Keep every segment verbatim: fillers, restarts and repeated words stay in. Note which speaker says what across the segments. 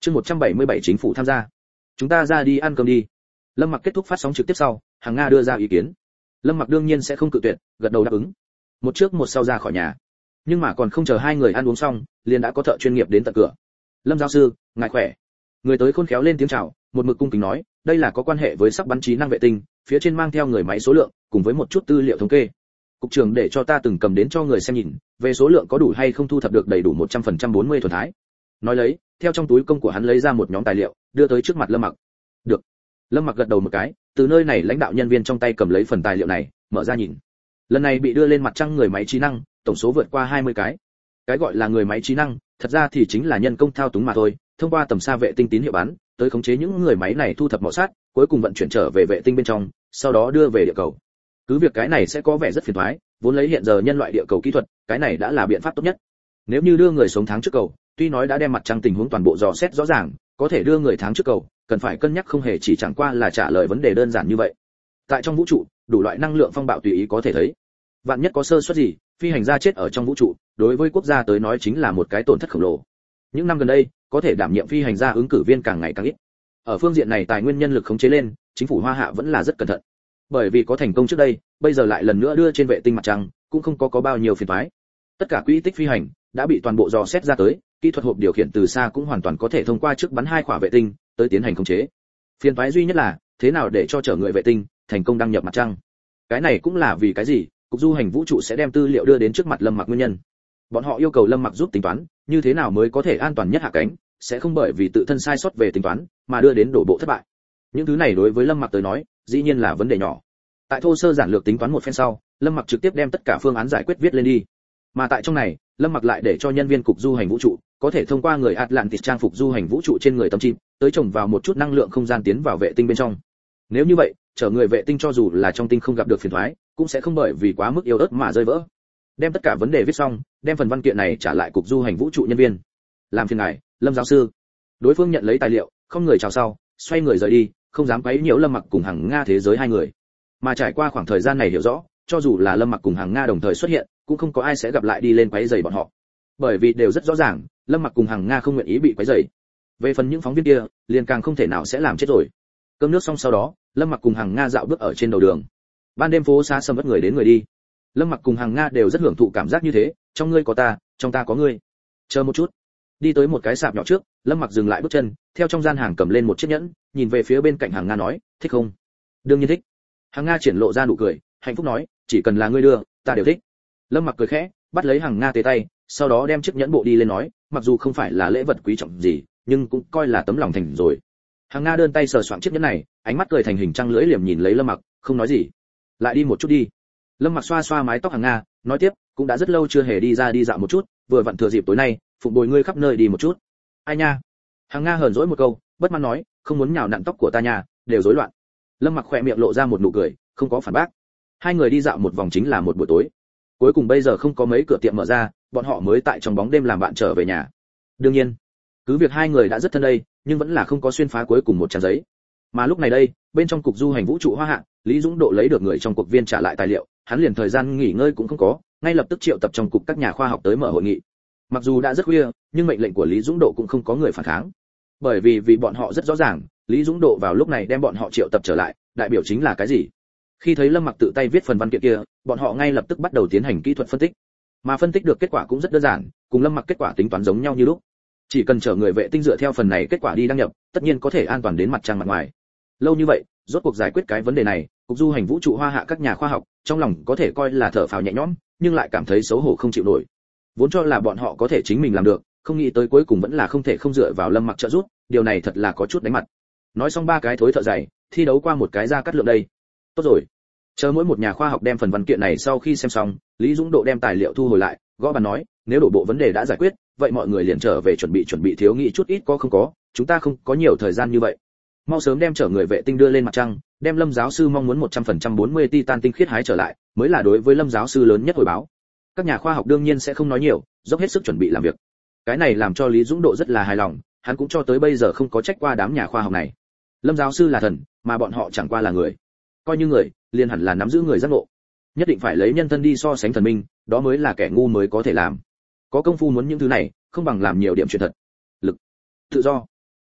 Speaker 1: Chương một trăm bảy mươi bảy chính phủ tham gia. Chúng ta ra đi ăn cơm đi. Lâm Mặc kết thúc phát sóng trực tiếp sau, Hằng Nga đưa ra ý kiến. Lâm Mặc đương nhiên sẽ không cự tuyệt, gật đầu đáp ứng. Một trước một sau ra khỏi nhà. Nhưng mà còn không chờ hai người ăn uống xong, liền đã có thợ chuyên nghiệp đến tận cửa. Lâm giáo sư, ngài khỏe. Người tới khôn khéo lên tiếng chào, một mực cung kính nói, đây là có quan hệ với sắc bắn trí năng vệ tinh, phía trên mang theo người máy số lượng, cùng với một chút tư liệu thống kê. Cục trưởng để cho ta từng cầm đến cho người xem nhìn, về số lượng có đủ hay không thu thập được đầy đủ một trăm phần trăm bốn mươi thuần thái. Nói lấy, theo trong túi công của hắn lấy ra một nhóm tài liệu, đưa tới trước mặt Lâm Mặc. Được. Lâm Mặc gật đầu một cái, từ nơi này lãnh đạo nhân viên trong tay cầm lấy phần tài liệu này, mở ra nhìn. Lần này bị đưa lên mặt trăng người máy trí năng, tổng số vượt qua hai mươi cái. Cái gọi là người máy trí năng, thật ra thì chính là nhân công thao túng mà thôi, thông qua tầm xa vệ tinh tín hiệu bắn, tới khống chế những người máy này thu thập mỏ sắt, cuối cùng vận chuyển trở về vệ tinh bên trong, sau đó đưa về địa cầu. Cứ việc cái này sẽ có vẻ rất phiền toái, vốn lấy hiện giờ nhân loại địa cầu kỹ thuật, cái này đã là biện pháp tốt nhất. Nếu như đưa người sống tháng trước cầu, tuy nói đã đem mặt trăng tình huống toàn bộ dò xét rõ ràng, có thể đưa người tháng trước cầu, cần phải cân nhắc không hề chỉ chẳng qua là trả lời vấn đề đơn giản như vậy. Tại trong vũ trụ, đủ loại năng lượng phong bạo tùy ý có thể thấy. Vạn nhất có sơ suất gì, phi hành gia chết ở trong vũ trụ, đối với quốc gia tới nói chính là một cái tổn thất khổng lồ. Những năm gần đây, có thể đảm nhiệm phi hành gia ứng cử viên càng ngày càng ít. Ở phương diện này tài nguyên nhân lực khống chế lên, chính phủ Hoa Hạ vẫn là rất cẩn thận. Bởi vì có thành công trước đây, bây giờ lại lần nữa đưa trên vệ tinh mặt trăng, cũng không có có bao nhiêu phiền toái. Tất cả quỹ tích phi hành đã bị toàn bộ dò xét ra tới, kỹ thuật hộp điều khiển từ xa cũng hoàn toàn có thể thông qua trước bắn hai quả vệ tinh tới tiến hành khống chế. Phiền toái duy nhất là thế nào để cho chở người vệ tinh thành công đăng nhập mặt trăng. Cái này cũng là vì cái gì cục du hành vũ trụ sẽ đem tư liệu đưa đến trước mặt Lâm Mặc nguyên nhân. Bọn họ yêu cầu Lâm Mặc giúp tính toán như thế nào mới có thể an toàn nhất hạ cánh, sẽ không bởi vì tự thân sai sót về tính toán mà đưa đến đổ bộ thất bại. Những thứ này đối với Lâm Mặc tới nói dĩ nhiên là vấn đề nhỏ. Tại thô sơ giản lược tính toán một phen sau, Lâm Mặc trực tiếp đem tất cả phương án giải quyết viết lên đi. Mà tại trong này, Lâm Mặc lại để cho nhân viên cục du hành vũ trụ có thể thông qua người Atlantis trang phục du hành vũ trụ trên người tấm chip, tới trồng vào một chút năng lượng không gian tiến vào vệ tinh bên trong. Nếu như vậy, chở người vệ tinh cho dù là trong tinh không gặp được phiền toái, cũng sẽ không bởi vì quá mức yếu ớt mà rơi vỡ. Đem tất cả vấn đề viết xong, đem phần văn kiện này trả lại cục du hành vũ trụ nhân viên. Làm phiền ngài, Lâm giáo sư. Đối phương nhận lấy tài liệu, không người chào sau, xoay người rời đi, không dám quấy nhiễu Lâm Mặc cùng Hằng Nga thế giới hai người. Mà trải qua khoảng thời gian này hiểu rõ, cho dù là Lâm Mặc cùng Hằng Nga đồng thời xuất hiện, cũng không có ai sẽ gặp lại đi lên quấy rầy bọn họ. Bởi vì đều rất rõ ràng, Lâm Mặc cùng Hằng Nga không nguyện ý bị quấy rầy. Về phần những phóng viên kia, liền càng không thể nào sẽ làm chết rồi. Cơm nước xong sau đó, Lâm Mặc cùng Hằng Nga dạo bước ở trên đầu đường. Ban đêm phố xá sầm uất người đến người đi. Lâm Mặc cùng Hằng Nga đều rất hưởng thụ cảm giác như thế, trong ngươi có ta, trong ta có ngươi. Chờ một chút. Đi tới một cái sạp nhỏ trước, Lâm Mặc dừng lại bước chân, theo trong gian hàng cầm lên một chiếc nhẫn, nhìn về phía bên cạnh Hằng Nga nói, thích không? Đương nhiên thích. Hằng Nga triển lộ ra nụ cười, hạnh phúc nói, chỉ cần là ngươi đưa, ta đều thích. Lâm Mặc cười khẽ, bắt lấy Hằng Nga tế tay, sau đó đem chiếc nhẫn bộ đi lên nói, mặc dù không phải là lễ vật quý trọng gì, nhưng cũng coi là tấm lòng thành rồi. Hằng Nga đơn tay sờ soạng chiếc nhẫn này, ánh mắt cười thành hình trăng lưỡi liềm nhìn lấy Lâm Mặc, không nói gì. Lại đi một chút đi. Lâm Mặc xoa xoa mái tóc Hằng Nga, nói tiếp, cũng đã rất lâu chưa hề đi ra đi dạo một chút, vừa vặn thừa dịp tối nay, phụng bồi ngươi khắp nơi đi một chút. Ai nha? Hằng Nga hờn dỗi một câu, bất mãn nói, không muốn nhào nặn tóc của ta nha, đều rối loạn. Lâm Mặc khỏe miệng lộ ra một nụ cười, không có phản bác. Hai người đi dạo một vòng chính là một buổi tối. Cuối cùng bây giờ không có mấy cửa tiệm mở ra, bọn họ mới tại trong bóng đêm làm bạn trở về nhà. Đương nhiên, cứ việc hai người đã rất thân đây, nhưng vẫn là không có xuyên phá cuối cùng một trang giấy. Mà lúc này đây, bên trong cục du hành vũ trụ Hoa Hạ, Lý Dũng Độ lấy được người trong cuộc viên trả lại tài liệu, hắn liền thời gian nghỉ ngơi cũng không có, ngay lập tức triệu tập trong cục các nhà khoa học tới mở hội nghị. Mặc dù đã rất khuya, nhưng mệnh lệnh của Lý Dũng Độ cũng không có người phản kháng. Bởi vì vì bọn họ rất rõ ràng, Lý Dũng Độ vào lúc này đem bọn họ triệu tập trở lại, đại biểu chính là cái gì? Khi thấy Lâm Mặc tự tay viết phần văn kiện kia, bọn họ ngay lập tức bắt đầu tiến hành kỹ thuật phân tích. Mà phân tích được kết quả cũng rất đơn giản, cùng Lâm Mặc kết quả tính toán giống nhau như lúc. Chỉ cần chở người vệ tinh dựa theo phần này kết quả đi đăng nhập, tất nhiên có thể an toàn đến mặt trăng mặt ngoài. Lâu như vậy, rốt cuộc giải quyết cái vấn đề này, cục du hành vũ trụ Hoa Hạ các nhà khoa học, trong lòng có thể coi là thở phào nhẹ nhõm, nhưng lại cảm thấy xấu hổ không chịu nổi. Vốn cho là bọn họ có thể chính mình làm được, không nghĩ tới cuối cùng vẫn là không thể không dựa vào Lâm Mặc trợ giúp, điều này thật là có chút đánh mặt. Nói xong ba cái thối thợ dày, thi đấu qua một cái ra cắt lượng đây. Tốt rồi. Chờ mỗi một nhà khoa học đem phần văn kiện này sau khi xem xong, Lý Dũng Độ đem tài liệu thu hồi lại, gõ bàn nói, nếu đổ bộ vấn đề đã giải quyết, vậy mọi người liền trở về chuẩn bị chuẩn bị thiếu nghĩ chút ít có không có, chúng ta không có nhiều thời gian như vậy. Mau sớm đem chở người vệ tinh đưa lên mặt trăng, đem Lâm giáo sư mong muốn một trăm phần trăm bốn mươi titan tinh khiết hái trở lại, mới là đối với Lâm giáo sư lớn nhất hồi báo. Các nhà khoa học đương nhiên sẽ không nói nhiều, dốc hết sức chuẩn bị làm việc. Cái này làm cho Lý Dũng Độ rất là hài lòng, hắn cũng cho tới bây giờ không có trách qua đám nhà khoa học này. Lâm giáo sư là thần, mà bọn họ chẳng qua là người. Coi như người, liền hẳn là nắm giữ người giác ngộ. Nhất định phải lấy nhân thân đi so sánh thần minh, đó mới là kẻ ngu mới có thể làm. Có công phu muốn những thứ này, không bằng làm nhiều điểm chuyện thật. Lực, tự do,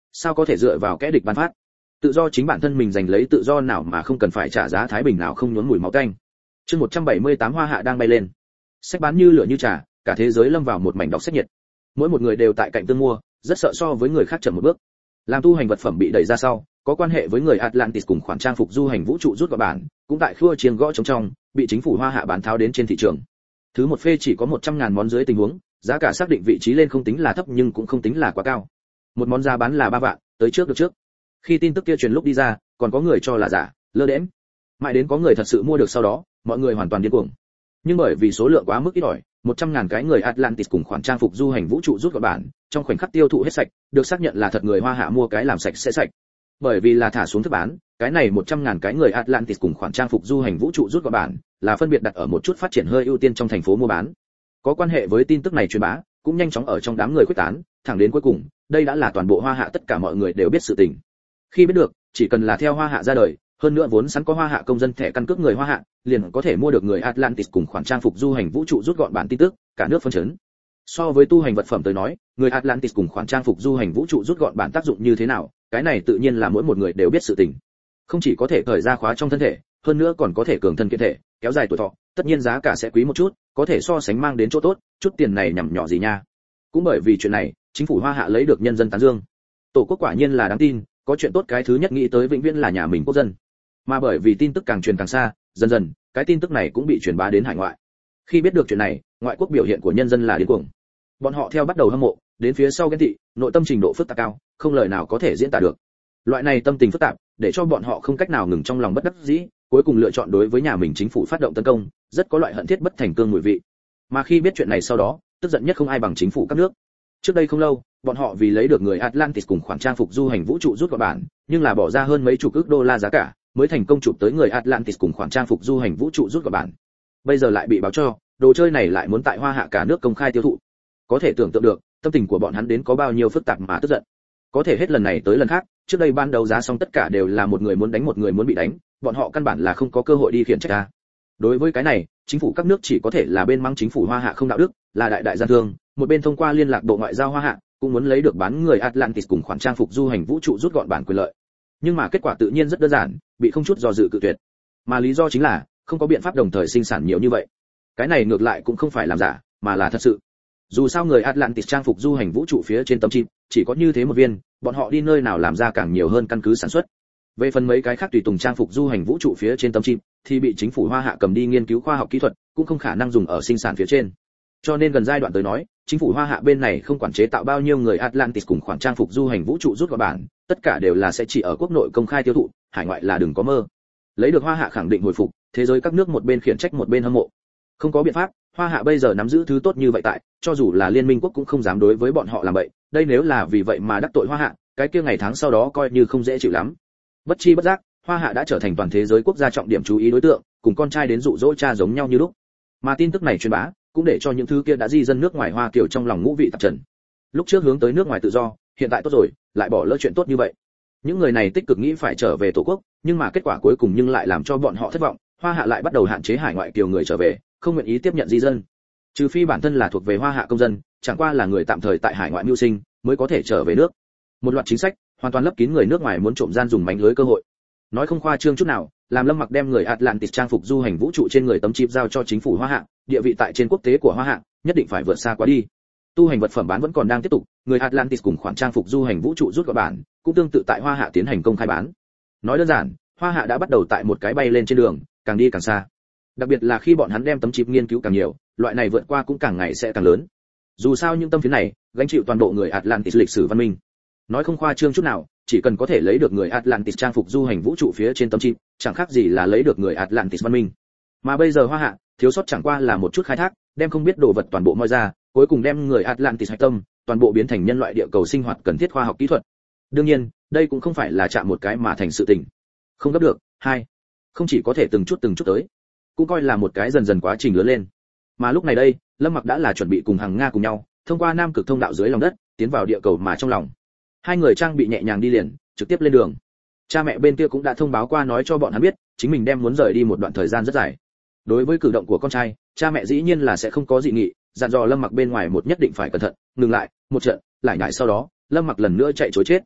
Speaker 1: sao có thể dựa vào kẻ địch ban phát? Tự do chính bản thân mình giành lấy tự do nào mà không cần phải trả giá thái bình nào không nhuốm mùi máu tanh. Chương một trăm bảy mươi tám Hoa Hạ đang bay lên. Sách bán như lửa như trà, cả thế giới lâm vào một mảnh đọc sách nhiệt. Mỗi một người đều tại cạnh tương mua, rất sợ so với người khác chậm một bước. Làm tu hành vật phẩm bị đẩy ra sau, có quan hệ với người Atlantis cùng khoản trang phục du hành vũ trụ rút vào bản, cũng tại khua chiêng gõ trống trong, bị chính phủ Hoa Hạ bán tháo đến trên thị trường. Thứ một phê chỉ có một trăm ngàn món dưới tình huống, giá cả xác định vị trí lên không tính là thấp nhưng cũng không tính là quá cao. Một món giá bán là ba vạn, tới trước được trước. Khi tin tức kia truyền lúc đi ra, còn có người cho là giả, lơ đễnh. Mãi đến có người thật sự mua được sau đó, mọi người hoàn toàn điên cuồng. Nhưng bởi vì số lượng quá mức ít ỏi, một trăm ngàn cái người Atlantis cùng khoản trang phục du hành vũ trụ rút gọn bản, trong khoảnh khắc tiêu thụ hết sạch, được xác nhận là thật người Hoa Hạ mua cái làm sạch sẽ sạch. Bởi vì là thả xuống thức bán, cái này một trăm ngàn cái người Atlantis cùng khoản trang phục du hành vũ trụ rút gọn bản, là phân biệt đặt ở một chút phát triển hơi ưu tiên trong thành phố mua bán. Có quan hệ với tin tức này truyền bá, cũng nhanh chóng ở trong đám người khuếch tán, thẳng đến cuối cùng, đây đã là toàn bộ Hoa Hạ tất cả mọi người đều biết sự tình. Khi biết được, chỉ cần là theo Hoa Hạ ra đời, hơn nữa vốn sẵn có Hoa Hạ công dân thẻ căn cước người Hoa Hạ, liền có thể mua được người Atlantis cùng khoản trang phục du hành vũ trụ rút gọn bản tin tức, cả nước phân chấn. So với tu hành vật phẩm tới nói, người Atlantis cùng khoản trang phục du hành vũ trụ rút gọn bản tác dụng như thế nào, cái này tự nhiên là mỗi một người đều biết sự tình. Không chỉ có thể cởi ra khóa trong thân thể, hơn nữa còn có thể cường thân kiện thể, kéo dài tuổi thọ, tất nhiên giá cả sẽ quý một chút, có thể so sánh mang đến chỗ tốt, chút tiền này nhằm nhỏ gì nha. Cũng bởi vì chuyện này, chính phủ Hoa Hạ lấy được nhân dân tán dương. Tổ quốc quả nhiên là đáng tin, có chuyện tốt cái thứ nhất nghĩ tới vĩnh viễn là nhà mình quốc dân. Mà bởi vì tin tức càng truyền càng xa, dần dần, cái tin tức này cũng bị truyền bá đến hải ngoại. Khi biết được chuyện này, ngoại quốc biểu hiện của nhân dân là điên cuồng. Bọn họ theo bắt đầu hâm mộ, đến phía sau ghen tị, nội tâm trình độ phức tạp cao, không lời nào có thể diễn tả được. Loại này tâm tình phức tạp, để cho bọn họ không cách nào ngừng trong lòng bất đắc dĩ, cuối cùng lựa chọn đối với nhà mình chính phủ phát động tấn công, rất có loại hận thiết bất thành cương mùi vị. Mà khi biết chuyện này sau đó, tức giận nhất không ai bằng chính phủ các nước. Trước đây không lâu, bọn họ vì lấy được người Atlantis cùng khoản trang phục du hành vũ trụ rút gọn bản, nhưng là bỏ ra hơn mấy chục ức đô la giá cả, mới thành công chụp tới người Atlantis cùng khoản trang phục du hành vũ trụ rút gọn bản. Bây giờ lại bị báo cho, đồ chơi này lại muốn tại Hoa Hạ cả nước công khai tiêu thụ. Có thể tưởng tượng được, tâm tình của bọn hắn đến có bao nhiêu phức tạp mà tức giận. Có thể hết lần này tới lần khác, trước đây ban đầu giá xong tất cả đều là một người muốn đánh một người muốn bị đánh, bọn họ căn bản là không có cơ hội đi khiển trách ta. Đối với cái này, chính phủ các nước chỉ có thể là bên mắng chính phủ Hoa Hạ không đạo đức, là đại đại gian thương, một bên thông qua liên lạc bộ ngoại giao Hoa Hạ, cũng muốn lấy được bán người Atlantis cùng khoản trang phục du hành vũ trụ rút gọn bản quyền lợi. Nhưng mà kết quả tự nhiên rất đơn giản, bị không chút do dự cự tuyệt. Mà lý do chính là không có biện pháp đồng thời sinh sản nhiều như vậy. Cái này ngược lại cũng không phải làm giả, mà là thật sự. Dù sao người Atlantis trang phục du hành vũ trụ phía trên tấm chip chỉ có như thế một viên, bọn họ đi nơi nào làm ra càng nhiều hơn căn cứ sản xuất. Về phần mấy cái khác tùy tùng trang phục du hành vũ trụ phía trên tấm chip thì bị chính phủ Hoa Hạ cầm đi nghiên cứu khoa học kỹ thuật, cũng không khả năng dùng ở sinh sản phía trên. Cho nên gần giai đoạn tới nói, chính phủ Hoa Hạ bên này không quản chế tạo bao nhiêu người Atlantis cùng khoản trang phục du hành vũ trụ rút gọn bản, tất cả đều là sẽ chỉ ở quốc nội công khai tiêu thụ, hải ngoại là đừng có mơ. Lấy được Hoa Hạ khẳng định hồi phục, thế giới các nước một bên khiển trách một bên hâm mộ. Không có biện pháp, Hoa Hạ bây giờ nắm giữ thứ tốt như vậy tại, cho dù là liên minh quốc cũng không dám đối với bọn họ làm vậy, đây nếu là vì vậy mà đắc tội Hoa Hạ, cái kia ngày tháng sau đó coi như không dễ chịu lắm. Bất chi bất giác, Hoa Hạ đã trở thành toàn thế giới quốc gia trọng điểm chú ý đối tượng, cùng con trai đến dụ dỗ cha giống nhau như lúc. Mà tin tức này truyền bá, cũng để cho những thứ kia đã di dân nước ngoài Hoa Kiều trong lòng ngũ vị tạp trần. Lúc trước hướng tới nước ngoài tự do, hiện tại tốt rồi, lại bỏ lỡ chuyện tốt như vậy. Những người này tích cực nghĩ phải trở về tổ quốc, nhưng mà kết quả cuối cùng nhưng lại làm cho bọn họ thất vọng, Hoa Hạ lại bắt đầu hạn chế hải ngoại kiều người trở về, không nguyện ý tiếp nhận di dân. Trừ phi bản thân là thuộc về Hoa Hạ công dân, chẳng qua là người tạm thời tại hải ngoại mưu sinh, mới có thể trở về nước. Một loạt chính sách, hoàn toàn lấp kín người nước ngoài muốn trộm gian dùng mánh lưới cơ hội. Nói không khoa trương chút nào, làm Lâm Mặc đem người Atlantis trang phục du hành vũ trụ trên người tấm chip giao cho chính phủ Hoa Hạ, địa vị tại trên quốc tế của Hoa Hạ nhất định phải vượt xa quá đi. Tu hành vật phẩm bán vẫn còn đang tiếp tục, người Atlantis cùng khoản trang phục du hành vũ trụ rút gọn bản, cũng tương tự tại Hoa Hạ tiến hành công khai bán. Nói đơn giản, Hoa Hạ đã bắt đầu tại một cái bay lên trên đường, càng đi càng xa. Đặc biệt là khi bọn hắn đem tấm chip nghiên cứu càng nhiều, loại này vượt qua cũng càng ngày sẽ càng lớn. Dù sao những tâm phiến này gánh chịu toàn bộ người Atlantis lịch sử văn minh. Nói không khoa trương chút nào, chỉ cần có thể lấy được người Atlantis trang phục du hành vũ trụ phía trên tấm chip, chẳng khác gì là lấy được người Atlantis văn minh. Mà bây giờ Hoa Hạ, thiếu sót chẳng qua là một chút khai thác, đem không biết đồ vật toàn bộ moi ra, cuối cùng đem người Atlantis hạch tâm, toàn bộ biến thành nhân loại địa cầu sinh hoạt cần thiết khoa học kỹ thuật. Đương nhiên, đây cũng không phải là chạm một cái mà thành sự tình. Không gấp được, hai, không chỉ có thể từng chút từng chút tới, cũng coi là một cái dần dần quá trình lớn lên. Mà lúc này đây, Lâm Mặc đã là chuẩn bị cùng hàng Nga cùng nhau, thông qua Nam Cực thông đạo dưới lòng đất, tiến vào địa cầu mà trong lòng. Hai người trang bị nhẹ nhàng đi liền, trực tiếp lên đường. Cha mẹ bên kia cũng đã thông báo qua nói cho bọn hắn biết, chính mình đem muốn rời đi một đoạn thời gian rất dài. Đối với cử động của con trai, cha mẹ dĩ nhiên là sẽ không có dị nghị, dặn dò Lâm Mặc bên ngoài một nhất định phải cẩn thận, ngừng lại, một trận, lại nhảy sau đó, Lâm Mặc lần nữa chạy trối chết.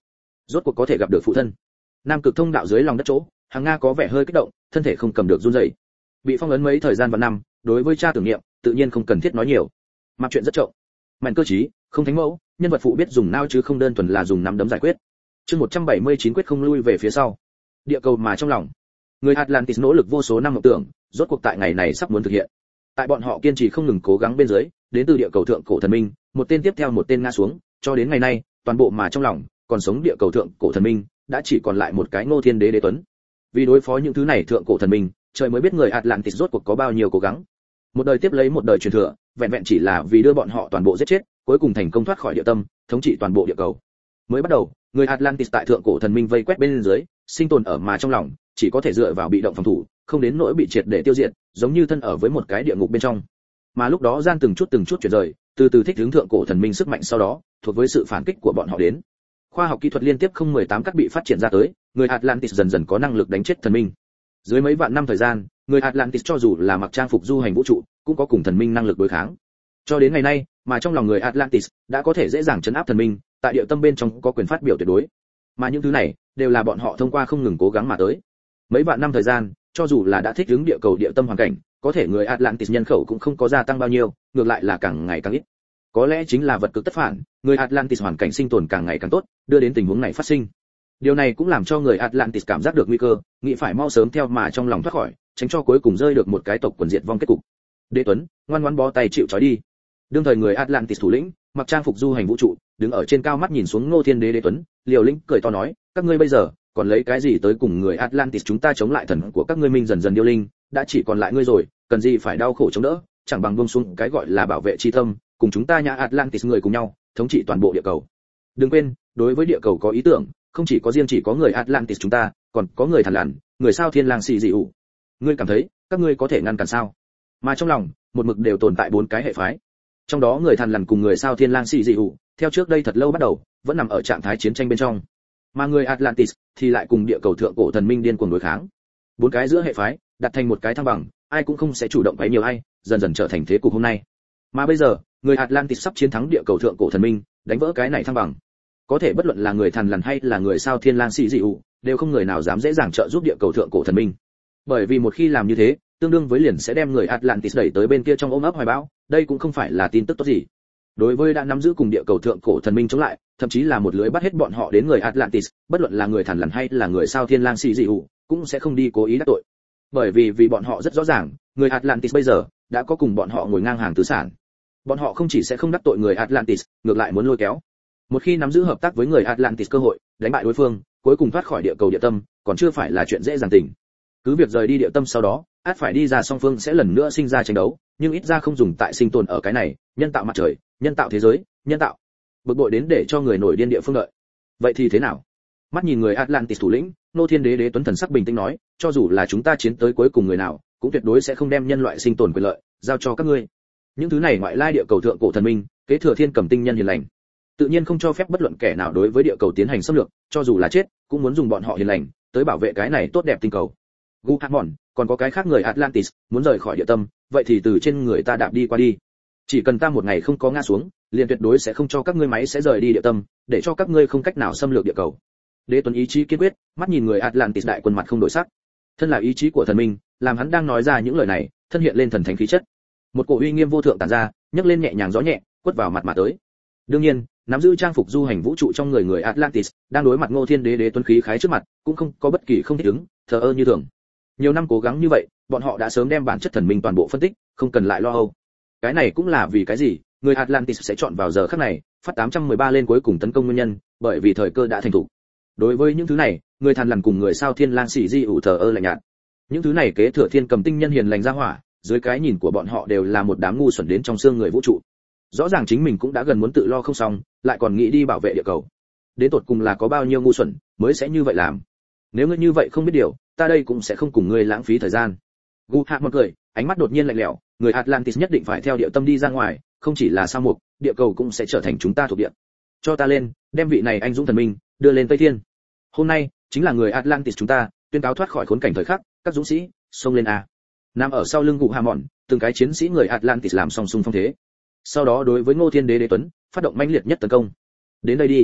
Speaker 1: rốt cuộc có thể gặp được phụ thân. Nam cực thông đạo dưới lòng đất chỗ, Hằng Nga có vẻ hơi kích động, thân thể không cầm được run rẩy. Bị phong ấn mấy thời gian và năm, đối với cha tưởng niệm, tự nhiên không cần thiết nói nhiều. Mặc chuyện rất chậm. Mạnh cơ trí, không thánh mẫu, nhân vật phụ biết dùng não chứ không đơn thuần là dùng nắm đấm giải quyết. Chương một trăm bảy mươi chín quyết không lui về phía sau. Địa cầu mà trong lòng, người Atlantis nỗ lực vô số năm mộng tưởng, rốt cuộc tại ngày này sắp muốn thực hiện. Tại bọn họ kiên trì không ngừng cố gắng bên dưới, đến từ địa cầu thượng cổ thần minh, một tên tiếp theo một tên ngã xuống, cho đến ngày nay, toàn bộ mà trong lòng, còn sống địa cầu thượng cổ thần minh, đã chỉ còn lại một cái Ngô Thiên Đế Đế Tuấn. Vì đối phó những thứ này thượng cổ thần minh, trời mới biết người Atlantis rốt cuộc có bao nhiêu cố gắng. Một đời tiếp lấy một đời truyền thừa, vẹn vẹn chỉ là vì đưa bọn họ toàn bộ giết chết, cuối cùng thành công thoát khỏi địa tâm, thống trị toàn bộ địa cầu. Mới bắt đầu, người Atlantis tại thượng cổ thần minh vây quét bên dưới, sinh tồn ở mà trong lòng, chỉ có thể dựa vào bị động phòng thủ, không đến nỗi bị triệt để tiêu diệt, giống như thân ở với một cái địa ngục bên trong. Mà lúc đó gian từng chút từng chút chuyển rời, từ từ thích ứng thượng cổ thần minh sức mạnh sau đó, thuộc với sự phản kích của bọn họ đến. Khoa học kỹ thuật liên tiếp không mười tám các bị phát triển ra tới, người Atlantis dần dần có năng lực đánh chết thần minh. Dưới mấy vạn năm thời gian, người Atlantis cho dù là mặc trang phục du hành vũ trụ, cũng có cùng thần minh năng lực đối kháng. Cho đến ngày nay, mà trong lòng người Atlantis đã có thể dễ dàng trấn áp thần minh, tại địa tâm bên trong có quyền phát biểu tuyệt đối. Mà những thứ này đều là bọn họ thông qua không ngừng cố gắng mà tới. Mấy vạn năm thời gian, cho dù là đã thích ứng địa cầu địa tâm hoàn cảnh, có thể người Atlantis nhân khẩu cũng không có gia tăng bao nhiêu, ngược lại là càng ngày càng ít. Có lẽ chính là vật cực tất phản, người Atlantis hoàn cảnh sinh tồn càng ngày càng tốt, đưa đến tình huống này phát sinh. Điều này cũng làm cho người Atlantis cảm giác được nguy cơ, nghĩ phải mau sớm theo mà trong lòng thoát khỏi, tránh cho cuối cùng rơi được một cái tộc quần diệt vong kết cục. Đế Tuấn, ngoan ngoãn bó tay chịu trói đi. Đương thời người Atlantis thủ lĩnh, mặc trang phục du hành vũ trụ, đứng ở trên cao mắt nhìn xuống Ngô Thiên Đế Đế Tuấn, liều lĩnh cười to nói, các ngươi bây giờ còn lấy cái gì tới cùng người Atlantis chúng ta chống lại thần của các ngươi minh dần dần điêu linh, đã chỉ còn lại ngươi rồi, cần gì phải đau khổ chống đỡ, chẳng bằng buông xuống cái gọi là bảo vệ chi tâm, cùng chúng ta nhà Atlantis người cùng nhau, thống trị toàn bộ địa cầu. Đừng quên, đối với địa cầu có ý tưởng, không chỉ có riêng chỉ có người Atlantis chúng ta, còn có người Thằn Lằn, người sao Thiên Lang xì dị ủ. Ngươi cảm thấy, các ngươi có thể ngăn cản sao? Mà trong lòng, một mực đều tồn tại bốn cái hệ phái. Trong đó người Thằn Lằn cùng người sao Thiên Lang xì dị ủ, theo trước đây thật lâu bắt đầu, vẫn nằm ở trạng thái chiến tranh bên trong. Mà người Atlantis thì lại cùng địa cầu thượng cổ thần minh điên cuồng đối kháng. Bốn cái giữa hệ phái, đặt thành một cái thăng bằng, ai cũng không sẽ chủ động quấy nhiều ai, dần dần trở thành thế cục hôm nay. Mà bây giờ, người Atlantis sắp chiến thắng địa cầu thượng cổ thần minh, đánh vỡ cái này thăng bằng. Có thể bất luận là người Thằn Lằn hay là người sao Thiên Lang xì dị ủ, đều không người nào dám dễ dàng trợ giúp địa cầu thượng cổ thần minh. Bởi vì một khi làm như thế, tương đương với liền sẽ đem người Atlantis đẩy tới bên kia trong ôm ấp hoài bão, đây cũng không phải là tin tức tốt gì. Đối với đã nắm giữ cùng địa cầu thượng cổ thần minh chống lại, thậm chí là một lưới bắt hết bọn họ đến người Atlantis, bất luận là người Thằn Lằn hay là người sao Thiên Lang xì dị ủ, cũng sẽ không đi cố ý đắc tội. Bởi vì vì bọn họ rất rõ ràng, người Atlantis bây giờ đã có cùng bọn họ ngồi ngang hàng tứ sản. Bọn họ không chỉ sẽ không đắc tội người Atlantis, ngược lại muốn lôi kéo. Một khi nắm giữ hợp tác với người Atlantis cơ hội, đánh bại đối phương, cuối cùng thoát khỏi địa cầu địa tâm, còn chưa phải là chuyện dễ dàng tình. Cứ việc rời đi địa tâm sau đó, ắt phải đi ra song phương sẽ lần nữa sinh ra tranh đấu, nhưng ít ra không dùng tại sinh tồn ở cái này, nhân tạo mặt trời, nhân tạo thế giới, nhân tạo. Bực bội đến để cho người nổi điên địa phương đợi. Vậy thì thế nào? Mắt nhìn người Atlantis thủ lĩnh, Ngô Thiên Đế Đế Tuấn thần sắc bình tĩnh nói, cho dù là chúng ta chiến tới cuối cùng người nào, cũng tuyệt đối sẽ không đem nhân loại sinh tồn quyền lợi giao cho các ngươi. Những thứ này ngoại lai địa cầu thượng cổ thần minh, kế thừa thiên cầm tinh nhân hiền lành, tự nhiên không cho phép bất luận kẻ nào đối với địa cầu tiến hành xâm lược, cho dù là chết, cũng muốn dùng bọn họ hiền lành tới bảo vệ cái này tốt đẹp tinh cầu. Gu Hamon, còn có cái khác người Atlantis muốn rời khỏi địa tâm, vậy thì từ trên người ta đạp đi qua đi. Chỉ cần ta một ngày không có ngã xuống, liền tuyệt đối sẽ không cho các ngươi máy sẽ rời đi địa tâm, để cho các ngươi không cách nào xâm lược địa cầu. Đế Tuấn ý chí kiên quyết, mắt nhìn người Atlantis đại quân mặt không đổi sắc. Thân là ý chí của thần minh, làm hắn đang nói ra những lời này, thân hiện lên thần thánh khí chất. Một cổ uy nghiêm vô thượng tản ra, nhấc lên nhẹ nhàng gió nhẹ, quất vào mặt mà tới. Đương nhiên, nắm giữ trang phục du hành vũ trụ trong người người Atlantis, đang đối mặt Ngô Thiên Đế Đế Tuấn khí khái trước mặt, cũng không có bất kỳ không thích ứng, thờ ơ như thường. Nhiều năm cố gắng như vậy, bọn họ đã sớm đem bản chất thần minh toàn bộ phân tích, không cần lại lo âu. Cái này cũng là vì cái gì, người Atlantis sẽ chọn vào giờ khắc này, phát tám trăm mười ba lên cuối cùng tấn công nguyên nhân, bởi vì thời cơ đã thành thủ. Đối với những thứ này, người Thằn Lằn cùng người sao Thiên Lang xỉ di ủ thờ ơ lạnh nhạt. Những thứ này kế thừa thiên cầm tinh nhân hiền lành ra hỏa, dưới cái nhìn của bọn họ đều là một đám ngu xuẩn đến trong xương người vũ trụ. Rõ ràng chính mình cũng đã gần muốn tự lo không xong, lại còn nghĩ đi bảo vệ địa cầu. Đến tột cùng là có bao nhiêu ngu xuẩn mới sẽ như vậy làm. Nếu ngươi như vậy không biết điều, ta đây cũng sẽ không cùng ngươi lãng phí thời gian. Gu Hạ một cười, ánh mắt đột nhiên lạnh lẽo, người Atlantis nhất định phải theo địa tâm đi ra ngoài, không chỉ là sao mục, địa cầu cũng sẽ trở thành chúng ta thuộc địa. Cho ta lên, đem vị này anh dũng thần minh đưa lên Tây Thiên. Hôm nay chính là người Atlantis chúng ta, tuyên cáo thoát khỏi khốn cảnh thời khắc, các dũng sĩ, xông lên a. Nằm ở sau lưng Gu Hạ Mọn, từng cái chiến sĩ người Atlantis làm song xung phong thế. Sau đó đối với Ngô Thiên Đế Đế Tuấn, phát động mãnh liệt nhất tấn công. Đến đây đi.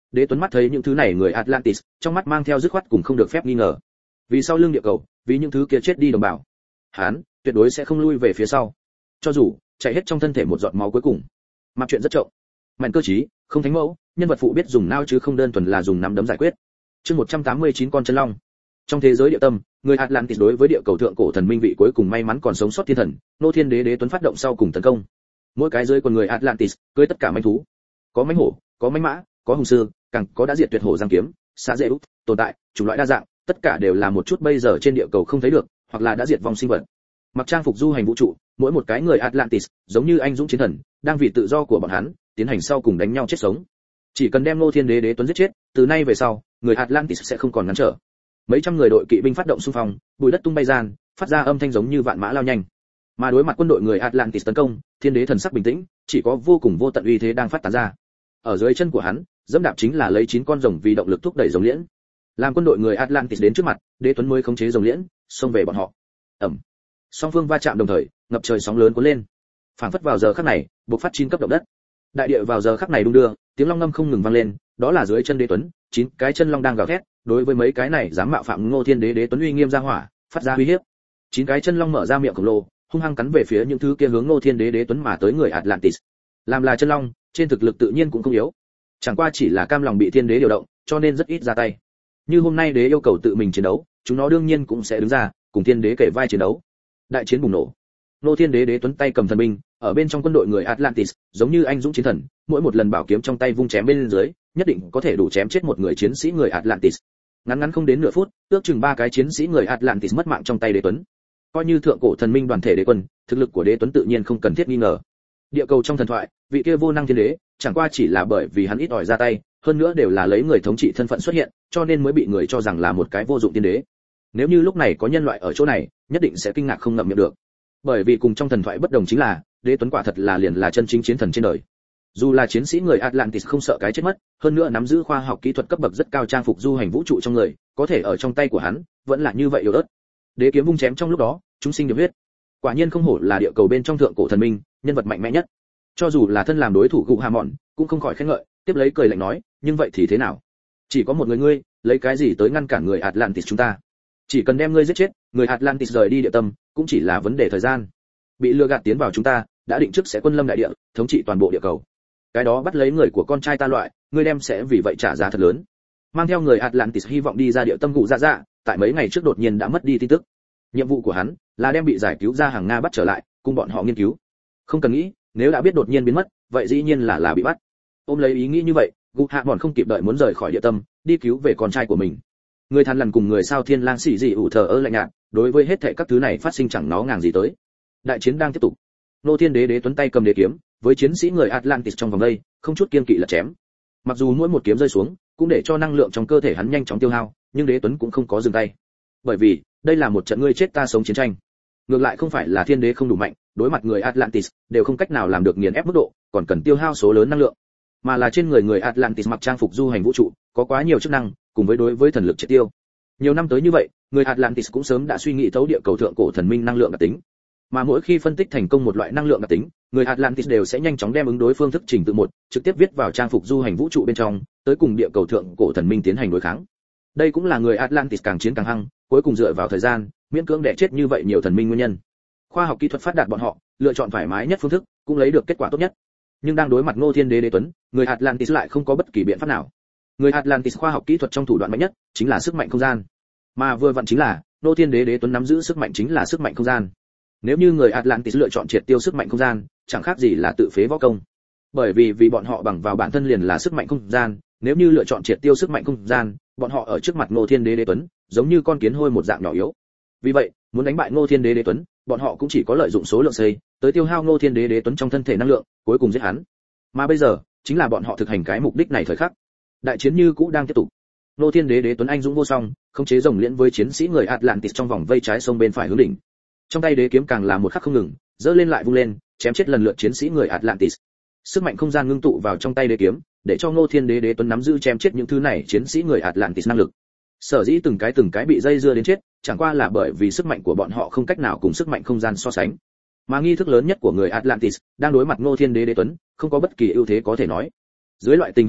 Speaker 1: Đế Tuấn mắt thấy những thứ này người Atlantis, trong mắt mang theo dứt khoát cùng không được phép nghi ngờ. Vì sau lưng địa cầu, vì những thứ kia chết đi đồng bào, hắn tuyệt đối sẽ không lui về phía sau. Cho dù chạy hết trong thân thể một giọt máu cuối cùng. Mặt chuyện rất trộm. Mạnh cơ trí, không thánh mẫu, nhân vật phụ biết dùng não chứ không đơn thuần là dùng nắm đấm giải quyết. Chương một trăm tám mươi chín con chân long. Trong thế giới địa tâm, người Atlantis đối với địa cầu thượng cổ thần minh vị cuối cùng may mắn còn sống sót thiên thần, nô thiên đế Đế Tuấn phát động sau cùng tấn công. Mỗi cái dưới con người Atlantis, cưới tất cả mãnh thú. Có mãnh hổ, có mãnh mã, có hùng sư, càng có đã diệt tuyệt hổ giang kiếm, xạ dễ út, tồn tại, chủng loại đa dạng, tất cả đều là một chút bây giờ trên địa cầu không thấy được, hoặc là đã diệt vong sinh vật. Mặc trang phục du hành vũ trụ, mỗi một cái người Atlantis, giống như anh dũng chiến thần, đang vì tự do của bọn hắn, tiến hành sau cùng đánh nhau chết sống. Chỉ cần đem Ngô Thiên Đế Đế Tuấn giết chết, từ nay về sau, người Atlantis sẽ không còn ngăn trở. Mấy trăm người đội kỵ binh phát động xung phong, bụi đất tung bay gian, phát ra âm thanh giống như vạn mã lao nhanh. Mà đối mặt quân đội người Atlantis tấn công, Thiên Đế thần sắc bình tĩnh, chỉ có vô cùng vô tận uy thế đang phát tán ra. Ở dưới chân của hắn, dẫm đạp chính là lấy chín con rồng vì động lực thúc đẩy rồng liễn. Làm quân đội người Atlantis đến trước mặt, Đế Tuấn mới khống chế rồng liễn, xông về bọn họ. Ầm. Song phương va chạm đồng thời, ngập trời sóng lớn cuốn lên. Phảng phất vào giờ khắc này, bộc phát chín cấp động đất. Đại địa vào giờ khắc này đung đưa, tiếng long ngâm không ngừng vang lên, đó là dưới chân Đế Tuấn, chín cái chân long đang gào thét, đối với mấy cái này dám mạo phạm Ngô Thiên Đế Đế Tuấn uy nghiêm ra hỏa, phát ra uy hiếp. Chín cái chân long mở ra miệng khổng lồ, hung hăng cắn về phía những thứ kia hướng Ngô Thiên Đế Đế Tuấn mà tới người Atlantis. Làm là chân long, trên thực lực tự nhiên cũng không yếu. Chẳng qua chỉ là cam lòng bị Thiên Đế điều động, cho nên rất ít ra tay. Như hôm nay Đế yêu cầu tự mình chiến đấu, chúng nó đương nhiên cũng sẽ đứng ra, cùng Thiên Đế kể vai chiến đấu. Đại chiến bùng nổ. Ngô Thiên Đế Đế Tuấn tay cầm thần binh, ở bên trong quân đội người Atlantis, giống như anh dũng chiến thần, mỗi một lần bảo kiếm trong tay vung chém bên dưới, nhất định có thể đủ chém chết một người chiến sĩ người Atlantis. Ngắn ngắn không đến nửa phút, ước chừng ba cái chiến sĩ người Atlantis mất mạng trong tay Đế Tuấn. Coi như thượng cổ thần minh đoàn thể đế quân, thực lực của Đế Tuấn tự nhiên không cần thiết nghi ngờ. Địa cầu trong thần thoại, vị kia vô năng thiên đế, chẳng qua chỉ là bởi vì hắn ít ỏi ra tay, hơn nữa đều là lấy người thống trị thân phận xuất hiện, cho nên mới bị người cho rằng là một cái vô dụng thiên đế. Nếu như lúc này có nhân loại ở chỗ này, nhất định sẽ kinh ngạc không ngậm miệng được. Bởi vì cùng trong thần thoại bất đồng chính là, Đế Tuấn quả thật là liền là chân chính chiến thần trên đời. Dù là chiến sĩ người Atlantis không sợ cái chết mất, hơn nữa nắm giữ khoa học kỹ thuật cấp bậc rất cao trang phục du hành vũ trụ trong người, có thể ở trong tay của hắn, vẫn là như vậy yếu ớt. Đế kiếm vung chém trong lúc đó, chúng sinh điệp huyết. Quả nhiên không hổ là địa cầu bên trong thượng cổ thần minh, nhân vật mạnh mẽ nhất. Cho dù là thân làm đối thủ gụ Hà Mọn, cũng không khỏi khen ngợi, tiếp lấy cười lạnh nói, nhưng vậy thì thế nào? Chỉ có một người ngươi, lấy cái gì tới ngăn cản người Atlantis chúng ta? Chỉ cần đem ngươi giết chết, người Atlantis rời đi địa tâm, cũng chỉ là vấn đề thời gian. Bị lừa gạt tiến vào chúng ta, đã định trước sẽ quân lâm đại địa, thống trị toàn bộ địa cầu. Cái đó bắt lấy người của con trai ta loại, ngươi đem sẽ vì vậy trả giá thật lớn. Mang theo người Atlantis hy vọng đi ra địa tâm gụ dạ dạ, tại mấy ngày trước đột nhiên đã mất đi tin tức. Nhiệm vụ của hắn là đem bị giải cứu ra hàng Nga bắt trở lại, cùng bọn họ nghiên cứu. Không cần nghĩ, nếu đã biết đột nhiên biến mất, vậy dĩ nhiên là là bị bắt. Ôm lấy ý nghĩ như vậy, gụ hạ bọn không kịp đợi muốn rời khỏi địa tâm, đi cứu về con trai của mình. Người than lần cùng người sao thiên lang xỉ dị ủ thờ ơ lạnh nhạt, đối với hết thảy các thứ này phát sinh chẳng nó ngàng gì tới. Đại chiến đang tiếp tục. Nô Thiên Đế Đế Tuấn tay cầm đế kiếm, với chiến sĩ người Atlantis trong vòng đây, không chút kiêng kỵ là chém. Mặc dù mỗi một kiếm rơi xuống, cũng để cho năng lượng trong cơ thể hắn nhanh chóng tiêu hao, nhưng Đế Tuấn cũng không có dừng tay. Bởi vì, đây là một trận ngươi chết ta sống chiến tranh. Ngược lại không phải là Thiên Đế không đủ mạnh, đối mặt người Atlantis đều không cách nào làm được nghiền ép mức độ, còn cần tiêu hao số lớn năng lượng. Mà là trên người người Atlantis mặc trang phục du hành vũ trụ, có quá nhiều chức năng, cùng với đối với thần lực triệt tiêu. Nhiều năm tới như vậy, người Atlantis cũng sớm đã suy nghĩ thấu địa cầu thượng cổ thần minh năng lượng đặc tính. Mà mỗi khi phân tích thành công một loại năng lượng đặc tính, người Atlantis đều sẽ nhanh chóng đem ứng đối phương thức trình tự một, trực tiếp viết vào trang phục du hành vũ trụ bên trong, tới cùng địa cầu thượng cổ thần minh tiến hành đối kháng. Đây cũng là người Atlantis càng chiến càng hăng, cuối cùng dựa vào thời gian, miễn cưỡng đè chết như vậy nhiều thần minh nguyên nhân. Khoa học kỹ thuật phát đạt bọn họ, lựa chọn thoải mái nhất phương thức, cũng lấy được kết quả tốt nhất. Nhưng đang đối mặt Ngô Thiên Đế Đế Tuấn, người Atlantis lại không có bất kỳ biện pháp nào. Người Atlantis khoa học kỹ thuật trong thủ đoạn mạnh nhất chính là sức mạnh không gian. Mà vừa vặn chính là, Ngô Thiên Đế Đế Tuấn nắm giữ sức mạnh chính là sức mạnh không gian. Nếu như người Atlantis lựa chọn triệt tiêu sức mạnh không gian, chẳng khác gì là tự phế võ công. Bởi vì vì bọn họ bằng vào bản thân liền là sức mạnh không gian, nếu như lựa chọn triệt tiêu sức mạnh không gian, bọn họ ở trước mặt Ngô Thiên Đế Đế Tuấn, giống như con kiến hôi một dạng nhỏ yếu. Vì vậy, muốn đánh bại Ngô Thiên Đế Đế Tuấn, bọn họ cũng chỉ có lợi dụng số lượng xây, tới tiêu hao Ngô Thiên Đế Đế Tuấn trong thân thể năng lượng, cuối cùng giết hắn. Mà bây giờ, chính là bọn họ thực hành cái mục đích này thời khắc. Đại chiến như cũ đang tiếp tục. Ngô Thiên Đế Đế Tuấn anh dũng vô song, khống chế rồng liễn với chiến sĩ người Atlantis trong vòng vây trái sông bên phải hướng đỉnh. Trong tay đế kiếm càng là một khắc không ngừng, giơ lên lại vung lên, chém chết lần lượt chiến sĩ người Atlantis. Sức mạnh không gian ngưng tụ vào trong tay đế kiếm, để cho Ngô Thiên Đế Đế Tuấn nắm giữ chém chết những thứ này chiến sĩ người Atlantis năng lực. Sở dĩ từng cái từng cái bị dây dưa đến chết, chẳng qua là bởi vì sức mạnh của bọn họ không cách nào cùng sức mạnh không gian so sánh. Mà nghi thức lớn nhất của người Atlantis đang đối mặt Ngô Thiên Đế Đế Tuấn, không có bất kỳ ưu thế có thể nói. Dưới loại tình huống này,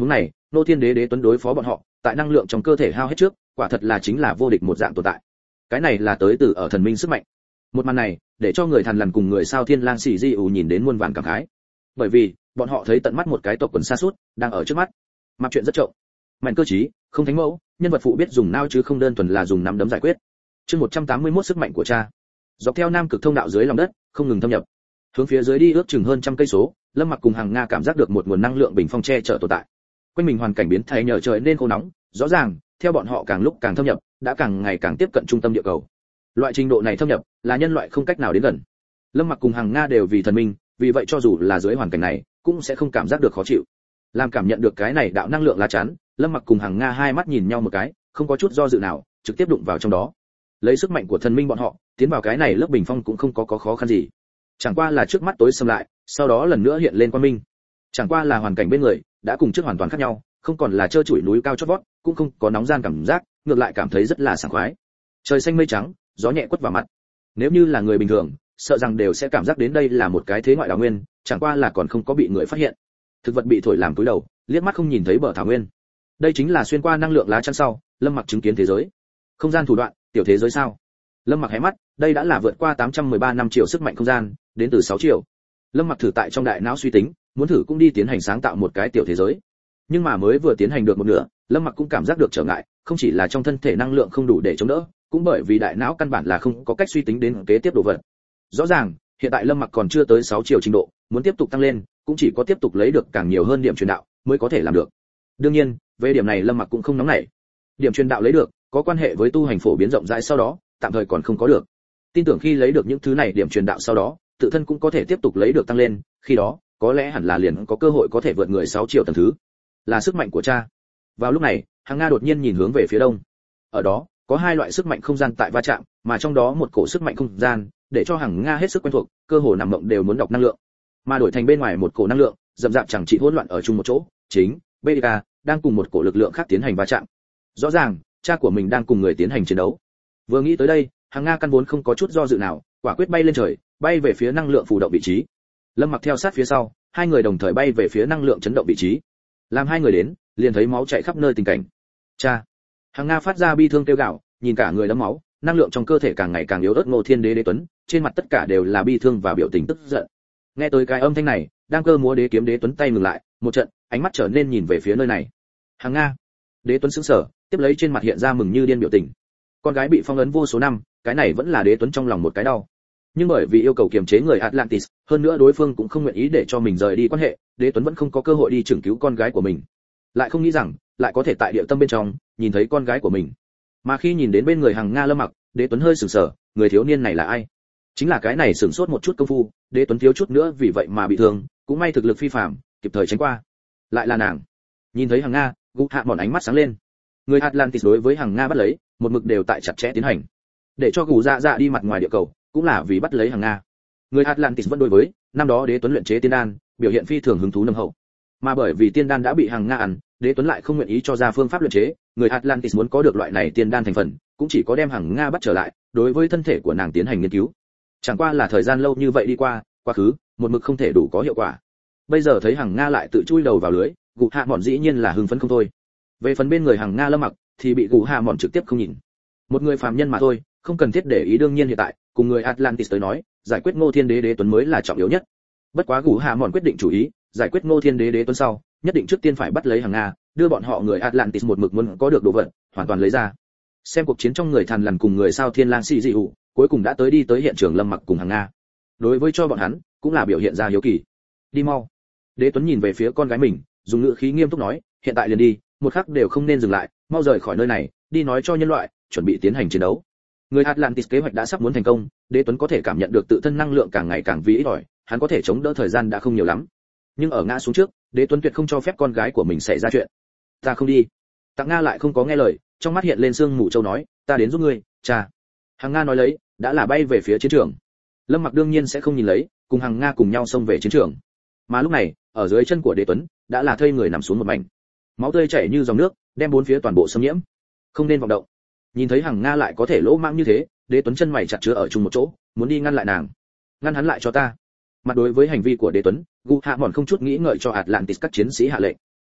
Speaker 1: Nô Thiên Đế Đế Tuấn đối phó bọn họ, tại năng lượng trong cơ thể hao hết trước, quả thật là chính là vô địch một dạng tồn tại. Cái này là tới từ ở thần minh sức mạnh. Một màn này, để cho người Thằn Lằn cùng người Sao Thiên Lang Sĩ Di ủ nhìn đến muôn vàn cảm khái. Bởi vì, bọn họ thấy tận mắt một cái tộc quần xa suốt đang ở trước mắt. Mặt chuyện rất trộm. Mạnh cơ trí, không thánh mẫu, nhân vật phụ biết dùng não chứ không đơn thuần là dùng nắm đấm giải quyết. Chương một trăm tám mươi mốt sức mạnh của cha. Dọc theo nam cực thông đạo dưới lòng đất, không ngừng thâm nhập. Hướng phía dưới đi ước chừng hơn trăm cây số, Lâm Mặc cùng Hằng Nga cảm giác được một nguồn năng lượng bình phong che chở tồn tại. Quanh mình hoàn cảnh biến thay nhờ trời nên khô nóng, rõ ràng, theo bọn họ càng lúc càng thâm nhập, đã càng ngày càng tiếp cận trung tâm địa cầu. Loại trình độ này thâm nhập, là nhân loại không cách nào đến gần. Lâm Mặc cùng Hằng Nga đều vì thần minh, vì vậy cho dù là dưới hoàn cảnh này, cũng sẽ không cảm giác được khó chịu. Làm cảm nhận được cái này đạo năng lượng lá chắn, Lâm Mặc cùng Hằng Nga hai mắt nhìn nhau một cái, không có chút do dự nào, trực tiếp đụng vào trong đó. Lấy sức mạnh của thần minh bọn họ, tiến vào cái này lớp bình phong cũng không có có khó khăn gì. Chẳng qua là trước mắt tối sầm lại, sau đó lần nữa hiện lên quang minh. Chẳng qua là hoàn cảnh bên người đã cùng trước hoàn toàn khác nhau, không còn là trơ trụi núi cao chót vót, cũng không có nóng gian cảm giác, ngược lại cảm thấy rất là sảng khoái. Trời xanh mây trắng, gió nhẹ quất vào mặt. Nếu như là người bình thường, sợ rằng đều sẽ cảm giác đến đây là một cái thế ngoại đào nguyên, chẳng qua là còn không có bị người phát hiện. Thực vật bị thổi làm túi đầu, liếc mắt không nhìn thấy bờ thảo nguyên. Đây chính là xuyên qua năng lượng lá chắn sau, Lâm Mặc chứng kiến thế giới. Không gian thủ đoạn, tiểu thế giới sao? Lâm Mặc hé mắt, đây đã là vượt qua tám trăm mười ba năm triệu sức mạnh không gian, đến từ sáu triệu. Lâm Mặc thử tại trong đại não suy tính, muốn thử cũng đi tiến hành sáng tạo một cái tiểu thế giới. Nhưng mà mới vừa tiến hành được một nửa, Lâm Mặc cũng cảm giác được trở ngại, không chỉ là trong thân thể năng lượng không đủ để chống đỡ, cũng bởi vì đại não căn bản là không có cách suy tính đến kế tiếp đồ vật. Rõ ràng, hiện tại Lâm Mặc còn chưa tới sáu triệu trình độ, muốn tiếp tục tăng lên, cũng chỉ có tiếp tục lấy được càng nhiều hơn điểm truyền đạo mới có thể làm được. Đương nhiên, về điểm này Lâm Mặc cũng không nóng nảy. Điểm truyền đạo lấy được, có quan hệ với tu hành phổ biến rộng rãi sau đó, tạm thời còn không có được. Tin tưởng khi lấy được những thứ này điểm truyền đạo sau đó, tự thân cũng có thể tiếp tục lấy được tăng lên, khi đó, có lẽ hẳn là liền có cơ hội có thể vượt người sáu triệu tầng thứ. Là sức mạnh của cha. Vào lúc này, Hằng Nga đột nhiên nhìn hướng về phía đông. Ở đó, có hai loại sức mạnh không gian tại va chạm, mà trong đó một cổ sức mạnh không gian, để cho Hằng Nga hết sức quen thuộc, cơ hồ nằm mộng đều muốn đọc năng lượng. Mà đổi thành bên ngoài một cổ năng lượng, dậm dạp chẳng chỉ hỗn loạn ở chung một chỗ, chính, bê đê ca đang cùng một cổ lực lượng khác tiến hành va chạm. Rõ ràng, cha của mình đang cùng người tiến hành chiến đấu. Vừa nghĩ tới đây, Hằng Nga căn vốn không có chút do dự nào, quả quyết bay lên trời, bay về phía năng lượng phù động vị trí. Lâm Mặc theo sát phía sau, hai người đồng thời bay về phía năng lượng chấn động vị trí. Làm hai người đến, liền thấy máu chảy khắp nơi tình cảnh. Cha! Hằng Nga phát ra bi thương kêu gào, nhìn cả người đẫm máu, năng lượng trong cơ thể càng ngày càng yếu ớt. Ngô Thiên Đế Đế Tuấn, trên mặt tất cả đều là bi thương và biểu tình tức giận. Nghe tới cái âm thanh này, đang cơ múa Đế Kiếm Đế Tuấn tay ngừng lại, một trận, ánh mắt trở nên nhìn về phía nơi này. Hằng Nga! Đế Tuấn sững sờ, tiếp lấy trên mặt hiện ra mừng như điên biểu tình. Con gái bị phong ấn vô số năm, cái này vẫn là Đế Tuấn trong lòng một cái đau. Nhưng bởi vì yêu cầu kiềm chế người Atlantis, hơn nữa đối phương cũng không nguyện ý để cho mình rời đi quan hệ, Đế Tuấn vẫn không có cơ hội đi chừng cứu con gái của mình. Lại không nghĩ rằng, lại có thể tại địa tâm bên trong nhìn thấy con gái của mình. Mà khi nhìn đến bên người Hằng Nga Lâm Mặc, Đế Tuấn hơi sửng sở, người thiếu niên này là ai? Chính là cái này sửng sốt một chút công phu, Đế Tuấn thiếu chút nữa vì vậy mà bị thương, cũng may thực lực phi phàm, kịp thời tránh qua. Lại là nàng. Nhìn thấy Hằng Nga, Gục Hạ mòn ánh mắt sáng lên. Người Atlantis đối với Hằng Nga bắt lấy, một mực đều tại chặt chẽ tiến hành. Để cho Gù Dạ Dạ đi mặt ngoài địa cầu, cũng là vì bắt lấy Hằng Nga. Người Atlantis vẫn đối với năm đó Đế Tuấn luyện chế tiên đan, biểu hiện phi thường hứng thú nồng hậu. Mà bởi vì tiên đan đã bị Hằng Nga ăn, Đế Tuấn lại không nguyện ý cho ra phương pháp luyện chế, người Atlantis muốn có được loại này tiên đan thành phần, cũng chỉ có đem Hằng Nga bắt trở lại, đối với thân thể của nàng tiến hành nghiên cứu. Chẳng qua là thời gian lâu như vậy đi qua, quá khứ, một mực không thể đủ có hiệu quả. Bây giờ thấy Hằng Nga lại tự chui đầu vào lưới, Gù Hạ Mọn dĩ nhiên là hưng phấn không thôi. Về phần bên người Hằng Nga Lâm Mặc, thì bị Gù Hạ Mọn trực tiếp không nhìn. Một người phàm nhân mà thôi, không cần thiết để ý. Đương nhiên hiện tại, cùng người Atlantis tới nói, giải quyết Ngô Thiên Đế Đế Tuấn mới là trọng yếu nhất. Bất quá Gù Hạ Mọn quyết định chủ ý, giải quyết Ngô Thiên Đế Đế Tuấn sau, nhất định trước tiên phải bắt lấy Hằng Nga, đưa bọn họ người Atlantis một mực muốn có được đồ vật, hoàn toàn lấy ra. Xem cuộc chiến trong người Thằn Lằn cùng người Sao Thiên Lang Sĩ Dị Hụ, cuối cùng đã tới đi tới hiện trường Lâm Mặc cùng Hằng Nga. Đối với cho bọn hắn, cũng là biểu hiện ra hiếu kỳ. Đi mau. Đế Tuấn nhìn về phía con gái mình, dùng ngữ khí nghiêm túc nói, hiện tại liền đi, một khắc đều không nên dừng lại, mau rời khỏi nơi này, đi nói cho nhân loại, chuẩn bị tiến hành chiến đấu. Người Atlantis kế hoạch đã sắp muốn thành công, Đế Tuấn có thể cảm nhận được tự thân năng lượng càng ngày càng vĩ đòi, hắn có thể chống đỡ thời gian đã không nhiều lắm. Nhưng ở ngã xuống trước, Đế Tuấn tuyệt không cho phép con gái của mình xảy ra chuyện. Ta không đi. Tạng Nga lại không có nghe lời, trong mắt hiện lên sương mù châu nói, ta đến giúp ngươi, cha. Hằng Nga nói lấy, đã là bay về phía chiến trường. Lâm Mặc đương nhiên sẽ không nhìn lấy, cùng Hằng Nga cùng nhau xông về chiến trường. Mà lúc này, ở dưới chân của Đế Tuấn, đã là thây người nằm xuống một mảnh. Máu tươi chảy như dòng nước, đem bốn phía toàn bộ xâm nhiễm. Không nên vọng động. Nhìn thấy Hằng Nga lại có thể lỗ mãng như thế, Đế Tuấn chân mày chặt chẽ ở chung một chỗ, muốn đi ngăn lại nàng. Ngăn hắn lại cho ta. Mặt đối với hành vi của Đế Tuấn, Gu Hạ Mòn không chút nghĩ ngợi cho Atlantis các chiến sĩ hạ lệnh.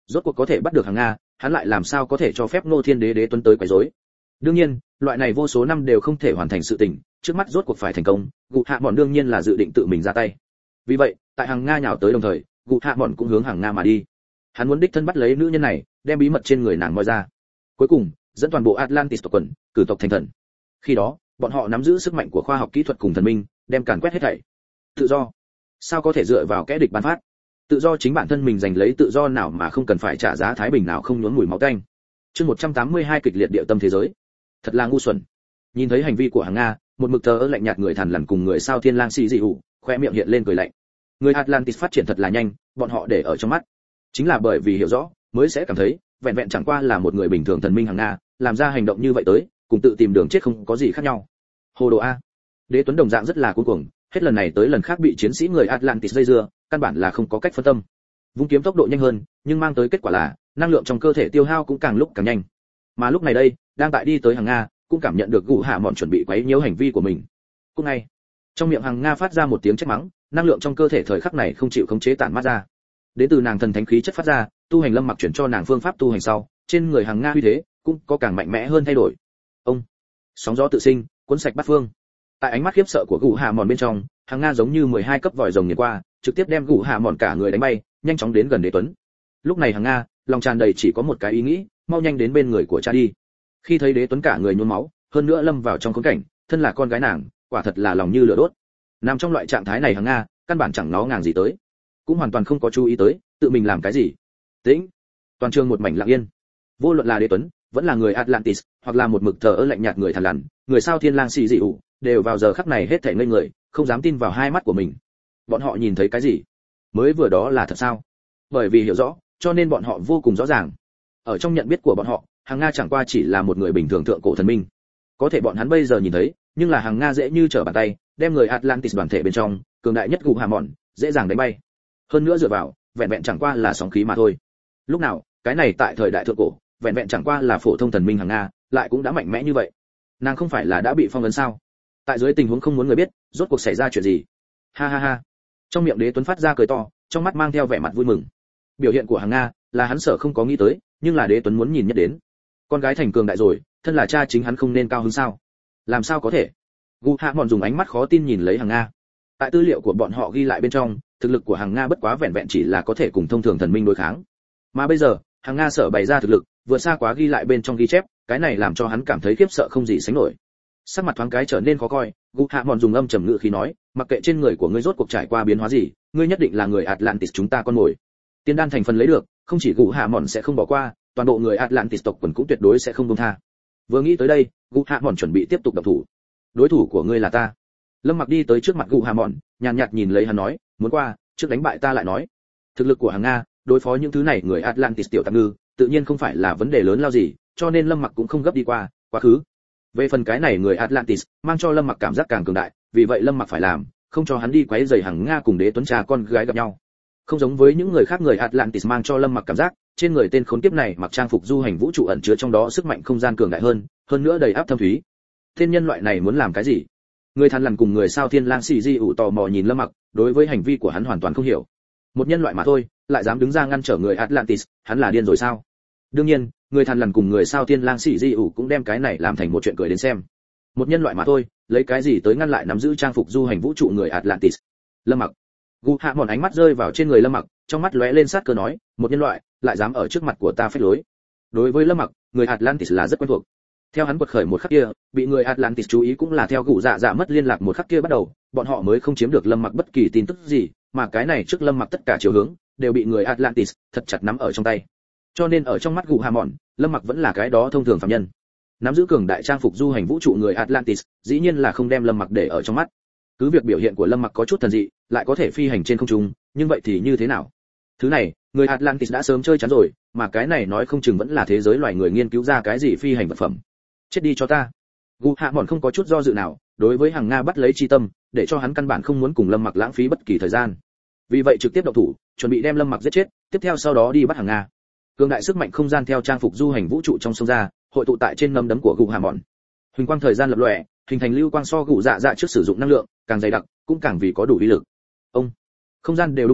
Speaker 1: rốt cuộc có thể bắt được hàng Nga, hắn lại làm sao có thể cho phép Ngô Thiên Đế Đế Tuấn tới quấy rối. Đương nhiên, loại này vô số năm đều không thể hoàn thành sự tình, trước mắt rốt cuộc phải thành công, Gụ Hạ Mòn đương nhiên là dự định tự mình ra tay. Vì vậy, tại hàng Nga nhào tới đồng thời, Gụ Hạ Mòn cũng hướng hàng Nga mà đi. Hắn muốn đích thân bắt lấy nữ nhân này, đem bí mật trên người nàng moi ra. Cuối cùng, dẫn toàn bộ Atlantis tộc quần, cử tộc thành thần. Khi đó, bọn họ nắm giữ sức mạnh của khoa học kỹ thuật cùng thần minh, đem càn quét hết thảy. Tự do, sao có thể dựa vào kẻ địch ban phát? Tự do chính bản thân mình giành lấy tự do nào mà không cần phải trả giá thái bình nào không nhuốm mùi máu tanh. Chương một trăm tám mươi hai kịch liệt địa tâm thế giới. Thật là ngu xuẩn. Nhìn thấy hành vi của hàng Nga, một mực thờ ơ lạnh nhạt người Thằn Lằn cùng người sao Thiên Lang xì dị ủ, khoe miệng hiện lên cười lạnh. Người Atlantis phát triển thật là nhanh, bọn họ để ở trong mắt. Chính là bởi vì hiểu rõ, mới sẽ cảm thấy, vẹn vẹn chẳng qua là một người bình thường thần minh hàng Nga, làm ra hành động như vậy tới, cùng tự tìm đường chết không có gì khác nhau. Hồ đồ a. Đế Tuấn đồng dạng rất là cuống cuồng, hết lần này tới lần khác bị chiến sĩ người Atlantis dây dưa, căn bản là không có cách phân tâm. Vung kiếm tốc độ nhanh hơn, nhưng mang tới kết quả là, năng lượng trong cơ thể tiêu hao cũng càng lúc càng nhanh. Mà lúc này đây, đang tại đi tới hàng Nga, cũng cảm nhận được Gụ Hạ Mòn chuẩn bị quấy nhiễu hành vi của mình. Cũng ngay, trong miệng hàng Nga phát ra một tiếng trách mắng, năng lượng trong cơ thể thời khắc này không chịu khống chế tản mát ra. Đến từ nàng thần thánh khí chất phát ra, tu hành Lâm Mặc chuyển cho nàng phương pháp tu hành sau, trên người hàng Nga uy thế cũng có càng mạnh mẽ hơn thay đổi. Ông, sóng gió tự sinh, cuốn sạch bát phương. Tại ánh mắt khiếp sợ của Gụ Hạ Mòn bên trong, hàng Nga giống như mười hai cấp vòi rồng nghiền qua, trực tiếp đem Gụ Hạ Mòn cả người đánh bay, nhanh chóng đến gần Đế Tuấn. Lúc này hàng Nga, lòng tràn đầy chỉ có một cái ý nghĩ, mau nhanh đến bên người của cha đi. Khi thấy Đế Tuấn cả người nhuốm máu, hơn nữa lâm vào trong khốn cảnh, thân là con gái nàng, quả thật là lòng như lửa đốt. Nằm trong loại trạng thái này hàng Nga, căn bản chẳng nó ngàng gì tới, cũng hoàn toàn không có chú ý tới, tự mình làm cái gì. Tĩnh, toàn trường một mảnh lặng yên. Vô luận là Đế Tuấn, vẫn là người Atlantis, hoặc là một mực thờ ơ lạnh nhạt người Thằn Lằn, người sao Thiên Lang xì dị ủ, đều vào giờ khắc này hết thảy ngây người, không dám tin vào hai mắt của mình. Bọn họ nhìn thấy cái gì? Mới vừa đó là thật sao? Bởi vì hiểu rõ, cho nên bọn họ vô cùng rõ ràng. Ở trong nhận biết của bọn họ, hàng Nga chẳng qua chỉ là một người bình thường thượng cổ thần minh. Có thể bọn hắn bây giờ nhìn thấy, nhưng là hàng Nga dễ như trở bàn tay, đem người Atlantis đoàn thể bên trong, cường đại nhất Gụ Hạ Mòn, dễ dàng đánh bay. Hơn nữa dựa vào, vẹn vẹn chẳng qua là sóng khí mà thôi. Lúc nào, cái này tại thời đại thượng cổ, vẹn vẹn chẳng qua là phổ thông thần minh hàng Nga, lại cũng đã mạnh mẽ như vậy. Nàng không phải là đã bị phong ấn sao? Tại dưới tình huống không muốn người biết, rốt cuộc xảy ra chuyện gì? Ha ha ha. Trong miệng Đế Tuấn phát ra cười to, trong mắt mang theo vẻ mặt vui mừng. Biểu hiện của hàng Nga, là hắn sợ không có nghĩ tới, nhưng là Đế Tuấn muốn nhìn nhất đến. Con gái thành cường đại rồi, thân là cha chính hắn không nên cao hứng sao? Làm sao có thể? Gụ Hạ Mòn dùng ánh mắt khó tin nhìn lấy hàng Nga. Tại tư liệu của bọn họ ghi lại bên trong, thực lực của hàng Nga bất quá vẹn vẹn chỉ là có thể cùng thông thường thần minh đối kháng. Mà bây giờ, hàng Nga sợ bày ra thực lực, vượt xa quá ghi lại bên trong ghi chép, cái này làm cho hắn cảm thấy khiếp sợ không gì sánh nổi. Sắc mặt thoáng cái trở nên khó coi, Gụ Hạ Mòn dùng âm trầm ngữ khí nói, mặc kệ trên người của ngươi rốt cuộc trải qua biến hóa gì, ngươi nhất định là người Atlantis chúng ta con mồi. Tiên đan thành phần lấy được, không chỉ Gụ Hạ Mòn sẽ không bỏ qua, toàn bộ người Atlantis tộc quần cũng tuyệt đối sẽ không buông tha. Vừa nghĩ tới đây, Gụ Hạ Mòn chuẩn bị tiếp tục động thủ. Đối thủ của ngươi là ta. Lâm Mặc đi tới trước mặt Gụ Hạ Mòn, nhàn nhạt nhìn lấy hắn nói, muốn qua, trước đánh bại ta lại nói. Thực lực của hàng Nga, đối phó những thứ này người Atlantis tiểu tạp ngư, tự nhiên không phải là vấn đề lớn lao gì, cho nên Lâm Mặc cũng không gấp đi qua, quá khứ. Về phần cái này người Atlantis, mang cho Lâm Mặc cảm giác càng cường đại, vì vậy Lâm Mặc phải làm, không cho hắn đi quấy rầy hàng Nga cùng Đế Tuấn cha con gái gặp nhau. Không giống với những người khác, người Atlantis mang cho Lâm Mặc cảm giác, trên người tên khốn kiếp này mặc trang phục du hành vũ trụ ẩn chứa trong đó sức mạnh không gian cường đại hơn, hơn nữa đầy áp thâm thúy. Tên nhân loại này muốn làm cái gì? Người Thằn Lằn cùng người sao Thiên Lang xì di ủ tò mò nhìn Lâm Mặc, đối với hành vi của hắn hoàn toàn không hiểu. Một nhân loại mà thôi, lại dám đứng ra ngăn trở người Atlantis, hắn là điên rồi sao? Đương nhiên, người Thằn Lằn cùng người sao Thiên Lang xì di ủ cũng đem cái này làm thành một chuyện cười đến xem. Một nhân loại mà thôi, lấy cái gì tới ngăn lại nắm giữ trang phục du hành vũ trụ người Atlantis? Lâm Mặc. Gụ Hạ Mòn ánh mắt rơi vào trên người Lâm Mặc, trong mắt lóe lên sát cơ nói, một nhân loại lại dám ở trước mặt của ta phách lối. Đối với Lâm Mặc, người Atlantis là rất quen thuộc. Theo hắn quật khởi một khắc kia, bị người Atlantis chú ý cũng là theo Gụ Dạ Dạ mất liên lạc một khắc kia bắt đầu, bọn họ mới không chiếm được Lâm Mặc bất kỳ tin tức gì, mà cái này trước Lâm Mặc tất cả chiều hướng đều bị người Atlantis thật chặt nắm ở trong tay. Cho nên ở trong mắt Gụ Hạ Mòn, Lâm Mặc vẫn là cái đó thông thường phàm nhân. Nắm giữ cường đại trang phục du hành vũ trụ người Atlantis, dĩ nhiên là không đem Lâm Mặc để ở trong mắt. Cứ việc biểu hiện của Lâm Mặc có chút thần dị, lại có thể phi hành trên không trung, nhưng vậy thì như thế nào? Thứ này, người Atlantis đã sớm chơi chán rồi, mà cái này nói không chừng vẫn là thế giới loài người nghiên cứu ra cái gì phi hành vật phẩm. Chết đi cho ta. Gụ Hạ Mòn không có chút do dự nào, đối với hàng Nga bắt lấy chi tâm, để cho hắn căn bản không muốn cùng Lâm Mặc lãng phí bất kỳ thời gian. Vì vậy trực tiếp động thủ, chuẩn bị đem Lâm Mặc giết chết, tiếp theo sau đó đi bắt hàng Nga. Cường đại sức mạnh không gian theo trang phục du hành vũ trụ trong sông ra, hội tụ tại trên nắm đấm của Gụ Hạ Mòn. Huỳnh quang thời gian lập lòe, hình thành lưu quang so Gụ Dạ Dạ trước sử dụng năng lượng, càng dày đặc, cũng càng vì có đủ uy lực. Ông, không gian đều đung đưa,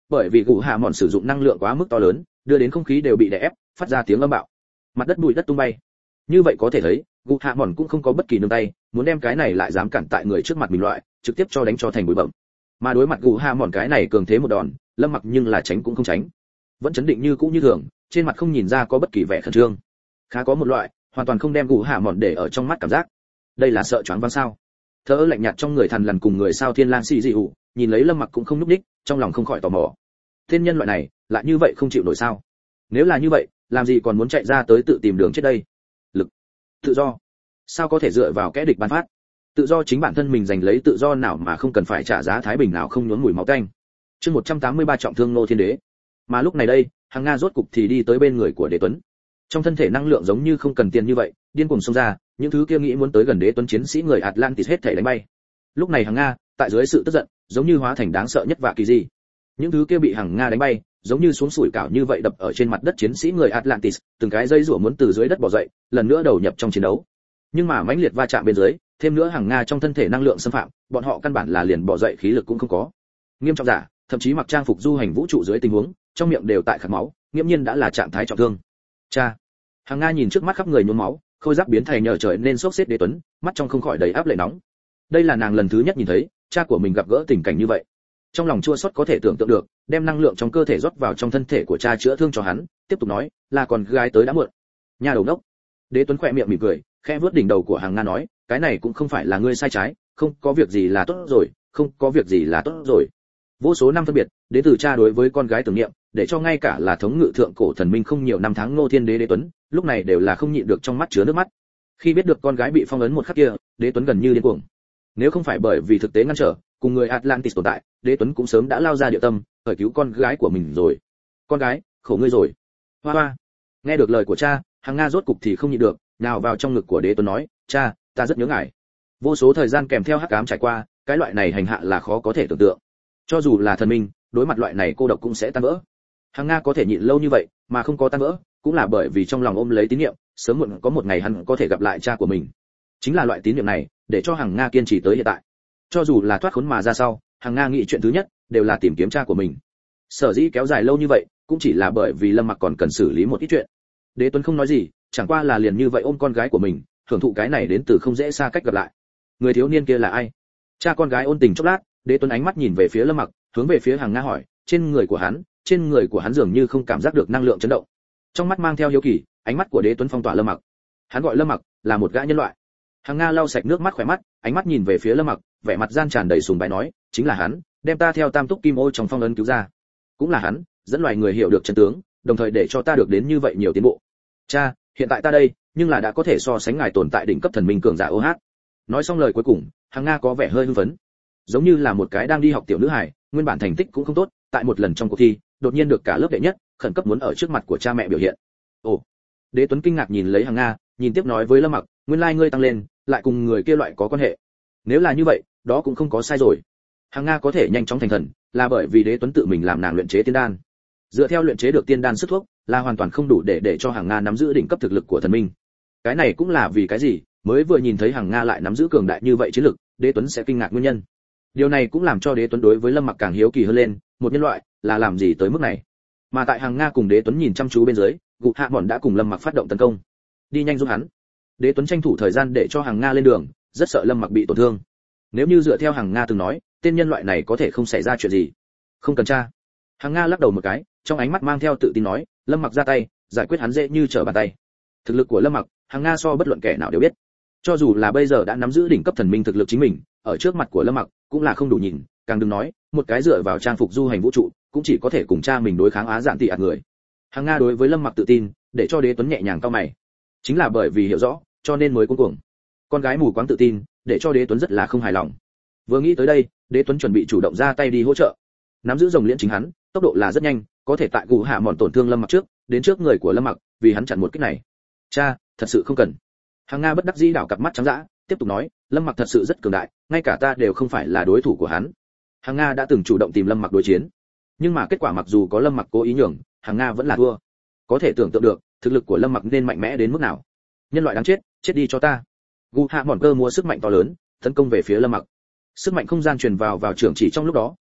Speaker 1: bởi vì gù hạ mòn sử dụng năng lượng quá mức to lớn, đưa đến không khí đều bị đè ép, phát ra tiếng âm bạo. Mặt đất bụi đất tung bay. Như vậy có thể thấy, gù hạ mòn cũng không có bất kỳ nương tay, muốn đem cái này lại dám cản tại người trước mặt mình loại, trực tiếp cho đánh cho thành bụi bặm. Mà đối mặt gù hạ mòn cái này cường thế một đòn, Lâm Mặc nhưng là tránh cũng không tránh, vẫn chấn định như cũ như thường, trên mặt không nhìn ra có bất kỳ vẻ khẩn trương. Khá có một loại hoàn toàn không đem gù hạ mòn để ở trong mắt cảm giác. Đây là sợ choáng váng sao? Thở lạnh nhạt trong người thằn lằn cùng người sao thiên lang xì dị ủ, nhìn lấy Lâm Mặc cũng không núp đích, trong lòng không khỏi tò mò. Thiên nhân loại này, lại như vậy không chịu nổi sao? Nếu là như vậy, làm gì còn muốn chạy ra tới tự tìm đường chết đây? Lực, tự do, sao có thể dựa vào kẻ địch ban phát? Tự do chính bản thân mình giành lấy tự do nào mà không cần phải trả giá thái bình nào không nhuốm mùi máu tanh. Chương một trăm tám mươi ba trọng thương Ngô Thiên Đế. Mà lúc này đây, Hàng Nga rốt cục thì đi tới bên người của Đế Tuấn. Trong thân thể năng lượng giống như không cần tiền như vậy, điên cuồng xông ra, những thứ kia nghĩ muốn tới gần Đế Tuấn chiến sĩ người Atlantis hết thảy đánh bay. Lúc này Hàng Nga, tại dưới sự tức giận, giống như hóa thành đáng sợ nhất và kỳ dị. Những thứ kia bị Hàng Nga đánh bay, giống như xuống sủi cảo như vậy đập ở trên mặt đất chiến sĩ người Atlantis, từng cái dây rủa muốn từ dưới đất bò dậy, lần nữa đầu nhập trong chiến đấu. Nhưng mà mãnh liệt va chạm bên dưới, thêm nữa Hàng Nga trong thân thể năng lượng xâm phạm, bọn họ căn bản là liền bò dậy khí lực cũng không có. Nghiêm trọng giả, thậm chí mặc trang phục du hành vũ trụ dưới tình huống, trong miệng đều tại khát máu, nghiễm nhiên đã là trạng thái trọng thương. Cha. Hàng Nga nhìn trước mắt khắp người nhuốm máu, khôi giáp biến thành nhờ trời nên sốc xếp Đế Tuấn, mắt trong không khỏi đầy áp lệ nóng. Đây là nàng lần thứ nhất nhìn thấy cha của mình gặp gỡ tình cảnh như vậy. Trong lòng chua xót có thể tưởng tượng được, đem năng lượng trong cơ thể rót vào trong thân thể của cha chữa thương cho hắn, tiếp tục nói, là còn gái tới đã muộn. Nhà đầu đốc. Đế Tuấn khỏe miệng mỉm cười, khẽ vuốt đỉnh đầu của Hàng Nga nói, cái này cũng không phải là ngươi sai trái, không có việc gì là tốt rồi, không có việc gì là tốt rồi. Vô số năm phân biệt, đến từ cha đối với con gái tưởng niệm, để cho ngay cả là thống ngự thượng cổ thần minh không nhiều năm tháng Ngô Thiên Đế Đế Tuấn, lúc này đều là không nhịn được trong mắt chứa nước mắt. Khi biết được con gái bị phong ấn một khắc kia, Đế Tuấn gần như điên cuồng. Nếu không phải bởi vì thực tế ngăn trở, cùng người Atlantis tồn tại, Đế Tuấn cũng sớm đã lao ra địa tâm, khởi cứu con gái của mình rồi. Con gái, khổ ngươi rồi. Hoa hoa. Nghe được lời của cha, Hàng Nga rốt cục thì không nhịn được, nào vào trong ngực của Đế Tuấn nói, cha, ta rất nhớ ngài. Vô số thời gian kèm theo hắc ám trải qua, cái loại này hành hạ là khó có thể tưởng tượng. Cho dù là thần minh, đối mặt loại này cô độc cũng sẽ tan vỡ. Hàng Nga có thể nhịn lâu như vậy mà không có tan vỡ, cũng là bởi vì trong lòng ôm lấy tín niệm, sớm muộn có một ngày hắn có thể gặp lại cha của mình. Chính là loại tín niệm này, để cho Hàng Nga kiên trì tới hiện tại. Cho dù là thoát khốn mà ra sau, Hàng Nga nghĩ chuyện thứ nhất đều là tìm kiếm cha của mình. Sở dĩ kéo dài lâu như vậy, cũng chỉ là bởi vì Lâm Mặc còn cần xử lý một ít chuyện. Đế Tuấn không nói gì, chẳng qua là liền như vậy ôm con gái của mình, hưởng thụ cái này đến từ không dễ xa cách gặp lại. Người thiếu niên kia là ai? Cha con gái ôn tình chốc lát, Đế Tuấn ánh mắt nhìn về phía Lâm Mặc, hướng về phía Hàng Nga hỏi, trên người của hắn, trên người của hắn dường như không cảm giác được năng lượng chấn động. Trong mắt mang theo hiếu kỳ, ánh mắt của Đế Tuấn phong tỏa Lâm Mặc. Hắn gọi Lâm Mặc là một gã nhân loại. Hàng Nga lau sạch nước mắt khỏe mắt, ánh mắt nhìn về phía Lâm Mặc, vẻ mặt gian tràn đầy sùng bái nói, chính là hắn, đem ta theo Tam Túc Kim Ô trong phong ấn cứu ra. Cũng là hắn, dẫn loài người hiểu được chân tướng, đồng thời để cho ta được đến như vậy nhiều tiến bộ. Cha, hiện tại ta đây, nhưng là đã có thể so sánh ngài tồn tại đỉnh cấp thần minh cường giả ô hát. Nói xong lời cuối cùng, Hàng Nga có vẻ hơi hưng phấn, giống như là một cái đang đi học tiểu nữ hài, nguyên bản thành tích cũng không tốt, tại một lần trong cuộc thi, đột nhiên được cả lớp đệ nhất, khẩn cấp muốn ở trước mặt của cha mẹ biểu hiện. Ồ. Đế Tuấn kinh ngạc nhìn lấy Hàng Nga, nhìn tiếp nói với Lâm Mặc, nguyên lai like ngươi tăng lên, lại cùng người kia loại có quan hệ. Nếu là như vậy, đó cũng không có sai rồi. Hàng Nga có thể nhanh chóng thành thần, là bởi vì Đế Tuấn tự mình làm nàng luyện chế tiên đan. Dựa theo luyện chế được tiên đan sức thuốc, là hoàn toàn không đủ để để cho Hàng Nga nắm giữ đỉnh cấp thực lực của thần minh. Cái này cũng là vì cái gì, mới vừa nhìn thấy Hàng Nga lại nắm giữ cường đại như vậy chiến lực, Đế Tuấn sẽ kinh ngạc nguyên nhân. Điều này cũng làm cho Đế Tuấn đối với Lâm Mặc càng hiếu kỳ hơn lên, một nhân loại là làm gì tới mức này. Mà tại Hàng Nga cùng Đế Tuấn nhìn chăm chú bên dưới, Gục Hạ Mòn đã cùng Lâm Mặc phát động tấn công. Đi nhanh giúp hắn. Đế Tuấn tranh thủ thời gian để cho Hàng Nga lên đường, rất sợ Lâm Mặc bị tổn thương. Nếu như dựa theo Hàng Nga từng nói, tên nhân loại này có thể không xảy ra chuyện gì. Không cần tra. Hàng Nga lắc đầu một cái, trong ánh mắt mang theo tự tin nói, Lâm Mặc ra tay, giải quyết hắn dễ như trở bàn tay. Thực lực của Lâm Mặc, Hàng Nga so bất luận kẻ nào đều biết. Cho dù là bây giờ đã nắm giữ đỉnh cấp thần minh thực lực chính mình, ở trước mặt của Lâm Mặc cũng là không đủ nhìn, càng đừng nói, một cái dựa vào trang phục du hành vũ trụ, cũng chỉ có thể cùng cha mình đối kháng Á Dạn Tỷ ạt người. Hàng Nga đối với Lâm Mặc tự tin, để cho Đế Tuấn nhẹ nhàng cau mày. Chính là bởi vì hiểu rõ, cho nên mới cuống cuồng. Con gái mù quáng tự tin, để cho Đế Tuấn rất là không hài lòng. Vừa nghĩ tới đây, Đế Tuấn chuẩn bị chủ động ra tay đi hỗ trợ. Nắm giữ rồng liễn chính hắn, tốc độ là rất nhanh, có thể tại Gù Hạ Mòn tổn thương Lâm Mặc trước, đến trước người của Lâm Mặc, vì hắn chặn một kích này. Cha, thật sự không cần. Hàng Nga bất đắc dĩ đảo cặp mắt trắng dã, tiếp tục nói, Lâm Mặc thật sự rất cường đại, ngay cả ta đều không phải là đối thủ của hắn. Hàng Nga đã từng chủ động tìm Lâm Mặc đối chiến, nhưng mà kết quả mặc dù có Lâm Mặc cố ý nhường, Hàng Nga vẫn là thua. Có thể tưởng tượng được, thực lực của Lâm Mặc nên mạnh mẽ đến mức nào. Nhân loại đáng chết, chết đi cho ta. Gù Hạ Mòn cơ múa sức mạnh to lớn, tấn công về phía Lâm Mặc. Sức mạnh không gian truyền vào vào trưởng chỉ trong lúc đó,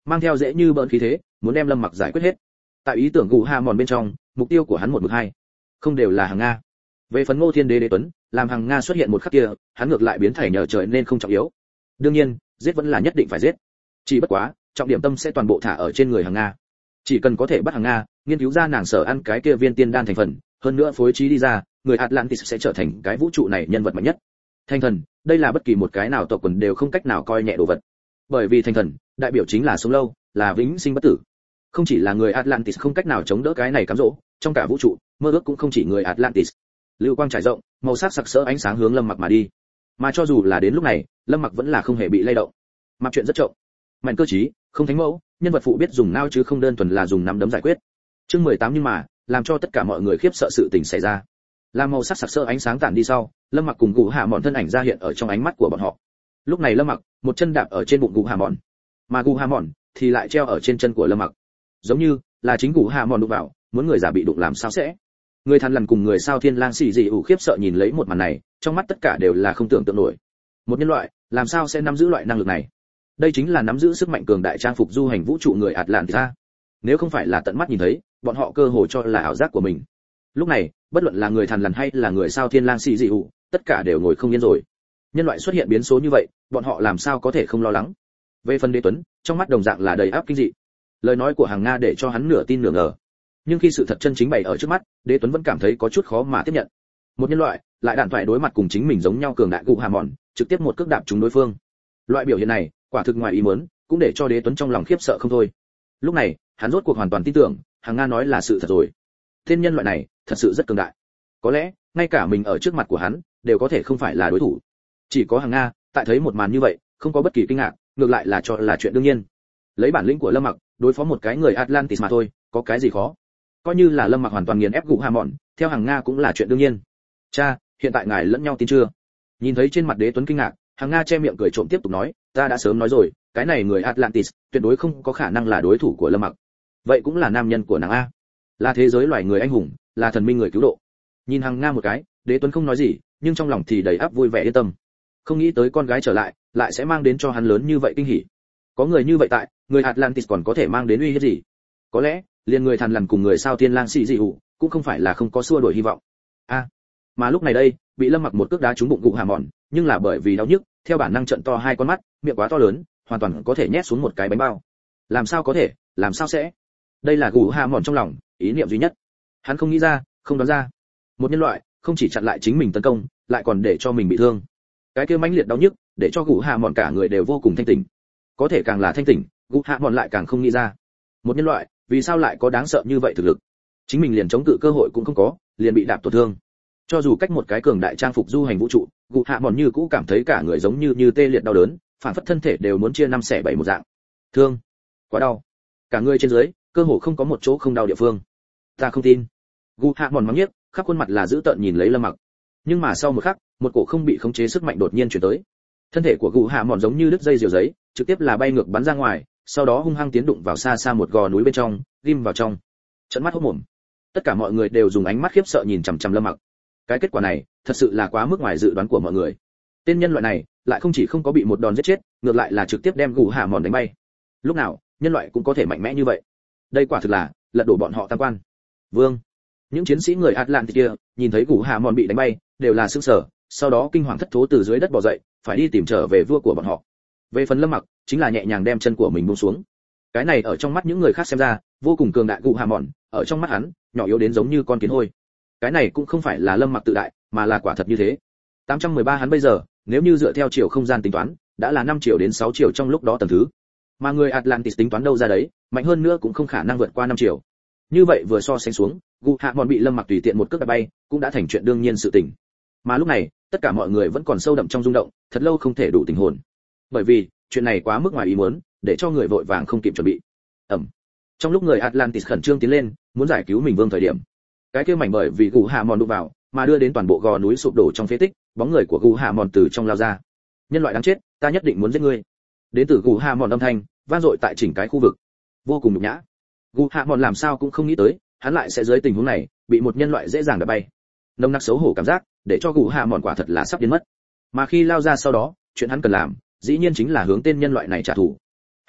Speaker 1: mang theo dễ như bỡn khí thế, muốn đem Lâm Mặc giải quyết hết. Tại ý tưởng gù hạ mòn bên trong, mục tiêu của hắn một mực hai, không đều là hàng Nga. Về phần Ngô Thiên Đế Đế Tuấn, làm hàng Nga xuất hiện một khắc kia, hắn ngược lại biến thành nhờ trời nên không trọng yếu. Đương nhiên, giết vẫn là nhất định phải giết. Chỉ bất quá, trọng điểm tâm sẽ toàn bộ thả ở trên người hàng Nga. Chỉ cần có thể bắt hàng Nga, nghiên cứu ra nàng sở ăn cái kia viên tiên đan thành phần, hơn nữa phối trí đi ra, người Atlantis sẽ trở thành cái vũ trụ này nhân vật mạnh nhất. Thành thần, đây là bất kỳ một cái nào tộc quần đều không cách nào coi nhẹ đồ vật. Bởi vì thành thần, đại biểu chính là sống lâu, là vĩnh sinh bất tử. Không chỉ là người Atlantis không cách nào chống đỡ cái này cám dỗ, trong cả vũ trụ, mơ ước cũng không chỉ người Atlantis. Lưu quang trải rộng, màu sắc sặc sỡ ánh sáng hướng Lâm Mặc mà đi. Mà cho dù là đến lúc này, Lâm Mặc vẫn là không hề bị lay động. Mặc chuyện rất chậm, mạnh cơ trí, không thánh mẫu, nhân vật phụ biết dùng não chứ không đơn thuần là dùng nắm đấm giải quyết. Chương mười tám nhưng mà, làm cho tất cả mọi người khiếp sợ sự tình xảy ra. Làm màu sắc sặc sỡ ánh sáng tản đi sau, Lâm Mặc cùng Gù Hạ Mọn thân ảnh ra hiện ở trong ánh mắt của bọn họ. Lúc này Lâm Mặc, một chân đạp ở trên bụng Gù Hạ Mọn, mà Gù Hạ Mọn thì lại treo ở trên chân của Lâm Mặc. Giống như là chính Gù Hạ Mọn đụng vào, muốn người giả bị đụng làm sao sẽ. Người Thằn Lằn cùng người Sao Thiên Lang xì dị ủ khiếp sợ nhìn lấy một màn này, trong mắt tất cả đều là không tưởng tượng nổi. Một nhân loại, làm sao sẽ nắm giữ loại năng lực này? Đây chính là nắm giữ sức mạnh cường đại trang phục du hành vũ trụ người Atlantis. Nếu không phải là tận mắt nhìn thấy, bọn họ cơ hồ cho là ảo giác của mình. Lúc này, bất luận là người Thằn Lằn hay là người Sao Thiên Lang xì dị ủ, tất cả đều ngồi không yên rồi. Nhân loại xuất hiện biến số như vậy, bọn họ làm sao có thể không lo lắng? Về phần Đế Tuấn, trong mắt đồng dạng là đầy áp kinh dị. Lời nói của hàng Nga để cho hắn nửa tin nửa ngờ. Nhưng khi sự thật chân chính bày ở trước mắt, Đế Tuấn vẫn cảm thấy có chút khó mà tiếp nhận. Một nhân loại lại đạn thoại đối mặt cùng chính mình giống nhau cường đại Gù Hạ Mọn, trực tiếp một cước đạp trúng đối phương. Loại biểu hiện này, quả thực ngoài ý muốn, cũng để cho Đế Tuấn trong lòng khiếp sợ không thôi. Lúc này, hắn rốt cuộc hoàn toàn tin tưởng, hàng Nga nói là sự thật rồi. Tên nhân loại này, thật sự rất cường đại. Có lẽ, ngay cả mình ở trước mặt của hắn, đều có thể không phải là đối thủ. Chỉ có hàng Nga, tại thấy một màn như vậy, không có bất kỳ kinh ngạc, ngược lại là cho là chuyện đương nhiên. Lấy bản lĩnh của Lâm Mặc, đối phó một cái người Atlantis mà thôi, có cái gì khó? Coi như là Lâm Mặc hoàn toàn nghiền ép Gù Hạ Mọn, theo hàng Nga cũng là chuyện đương nhiên. Cha, hiện tại ngài lẫn nhau tin chưa? Nhìn thấy trên mặt Đế Tuấn kinh ngạc, hàng Nga che miệng cười trộm tiếp tục nói, ta đã sớm nói rồi, cái này người Atlantis tuyệt đối không có khả năng là đối thủ của Lâm Mặc. Vậy cũng là nam nhân của nàng a, là thế giới loài người anh hùng, là thần minh người cứu độ. Nhìn hàng Nga một cái, Đế Tuấn không nói gì, nhưng trong lòng thì đầy áp vui vẻ yên tâm. Không nghĩ tới con gái trở lại, lại sẽ mang đến cho hắn lớn như vậy kinh hỉ. Có người như vậy tại, người Atlantis còn có thể mang đến uy hiếp gì? Có lẽ, liền người Thằn Lằn cùng người Sao Thiên Lang xì dị ủ, cũng không phải là không có xua đuổi hy vọng. A, mà lúc này đây, bị Lâm Mặc một cước đá trúng bụng Gù Hạ Mọn, nhưng là bởi vì đau nhức, theo bản năng trợn to hai con mắt, miệng quá to lớn, hoàn toàn có thể nhét xuống một cái bánh bao. Làm sao có thể, làm sao sẽ? Đây là Gù Hạ Mọn trong lòng, ý niệm duy nhất. Hắn không nghĩ ra, không đoán ra. Một nhân loại, không chỉ chặn lại chính mình tấn công, lại còn để cho mình bị thương. Cái kia mãnh liệt đau nhức, để cho Gù Hạ Mọn cả người đều vô cùng thanh tỉnh. Có thể càng là thanh tỉnh, Gù Hạ Mọn lại càng không nghĩ ra. Một nhân loại, vì sao lại có đáng sợ như vậy thực lực? Chính mình liền chống cự cơ hội cũng không có, liền bị đạp tổn thương. Cho dù cách một cái cường đại trang phục du hành vũ trụ, Gù Hạ Mọn như cũ cảm thấy cả người giống như như tê liệt đau đớn, phản phất thân thể đều muốn chia năm xẻ bảy một dạng. Thương, quá đau. Cả người trên dưới, cơ hồ không có một chỗ không đau địa phương. Ta không tin. Gù Hạ Mọn mắng nhiếc, khắp khuôn mặt là dữ tợn nhìn lấy Lâm Mặc. Nhưng mà sau một khắc, một cổ không bị khống chế sức mạnh đột nhiên truyền tới. Thân thể của Gù Hạ Mọn giống như đứt dây diều giấy, trực tiếp là bay ngược bắn ra ngoài, sau đó hung hăng tiến đụng vào xa xa một gò núi bên trong, ghim vào trong. Trợn mắt hốt mồm. Tất cả mọi người đều dùng ánh mắt khiếp sợ nhìn chằm chằm Lâm Mặc. Cái kết quả này, thật sự là quá mức ngoài dự đoán của mọi người. Tên nhân loại này, lại không chỉ không có bị một đòn giết chết, ngược lại là trực tiếp đem Gù Hạ Mọn đánh bay. Lúc nào, nhân loại cũng có thể mạnh mẽ như vậy? Đây quả thực là lật đổ bọn họ tam quan. Vương, những chiến sĩ người Atlantis kia, nhìn thấy Gù Hạ Mọn bị đánh bay, đều là sửng sở, sau đó kinh hoàng thất thố từ dưới đất bò dậy, phải đi tìm trở về vua của bọn họ. Về phần Lâm Mặc, chính là nhẹ nhàng đem chân của mình buông xuống. Cái này ở trong mắt những người khác xem ra, vô cùng cường đại Gù Hạ Mọn, ở trong mắt hắn, nhỏ yếu đến giống như con kiến hôi. Cái này cũng không phải là Lâm Mặc tự đại, mà là quả thật như thế. tám trăm mười ba hắn bây giờ, nếu như dựa theo chiều không gian tính toán, đã là năm triệu đến sáu triệu trong lúc đó tầng thứ. Mà người Atlantis tính toán đâu ra đấy, mạnh hơn nữa cũng không khả năng vượt qua năm triệu. Như vậy vừa so sánh xuống, Gù Hạ Mọn bị Lâm Mặc tùy tiện một cước đá bay, cũng đã thành chuyện đương nhiên sự tình. Mà lúc này, tất cả mọi người vẫn còn sâu đậm trong rung động, thật lâu không thể đủ tình hồn. Bởi vì, chuyện này quá mức ngoài ý muốn, để cho người vội vàng không kịp chuẩn bị. Ầm. Trong lúc người Atlantis khẩn trương tiến lên, muốn giải cứu mình vương thời điểm, cái kia mảnh bởi vì Gù Hạ Mọn đụng vào, mà đưa đến toàn bộ gò núi sụp đổ trong phế tích, bóng người của Gù Hạ Mọn từ trong lao ra. Nhân loại đáng chết, ta nhất định muốn giết ngươi. Đến từ Gù Hạ Mọn âm thanh, vang dội tại chỉnh cái khu vực, vô cùng nhục nhã. Gù Hạ Mọn làm sao cũng không nghĩ tới, hắn lại sẽ dưới tình huống này, bị một nhân loại dễ dàng đập bay. Nồng nặc xấu hổ cảm giác, để cho Gù Hạ Mọn quả thật là sắp điên mất. Mà khi lao ra sau đó, chuyện hắn cần làm, dĩ nhiên chính là hướng tên nhân loại này trả thù.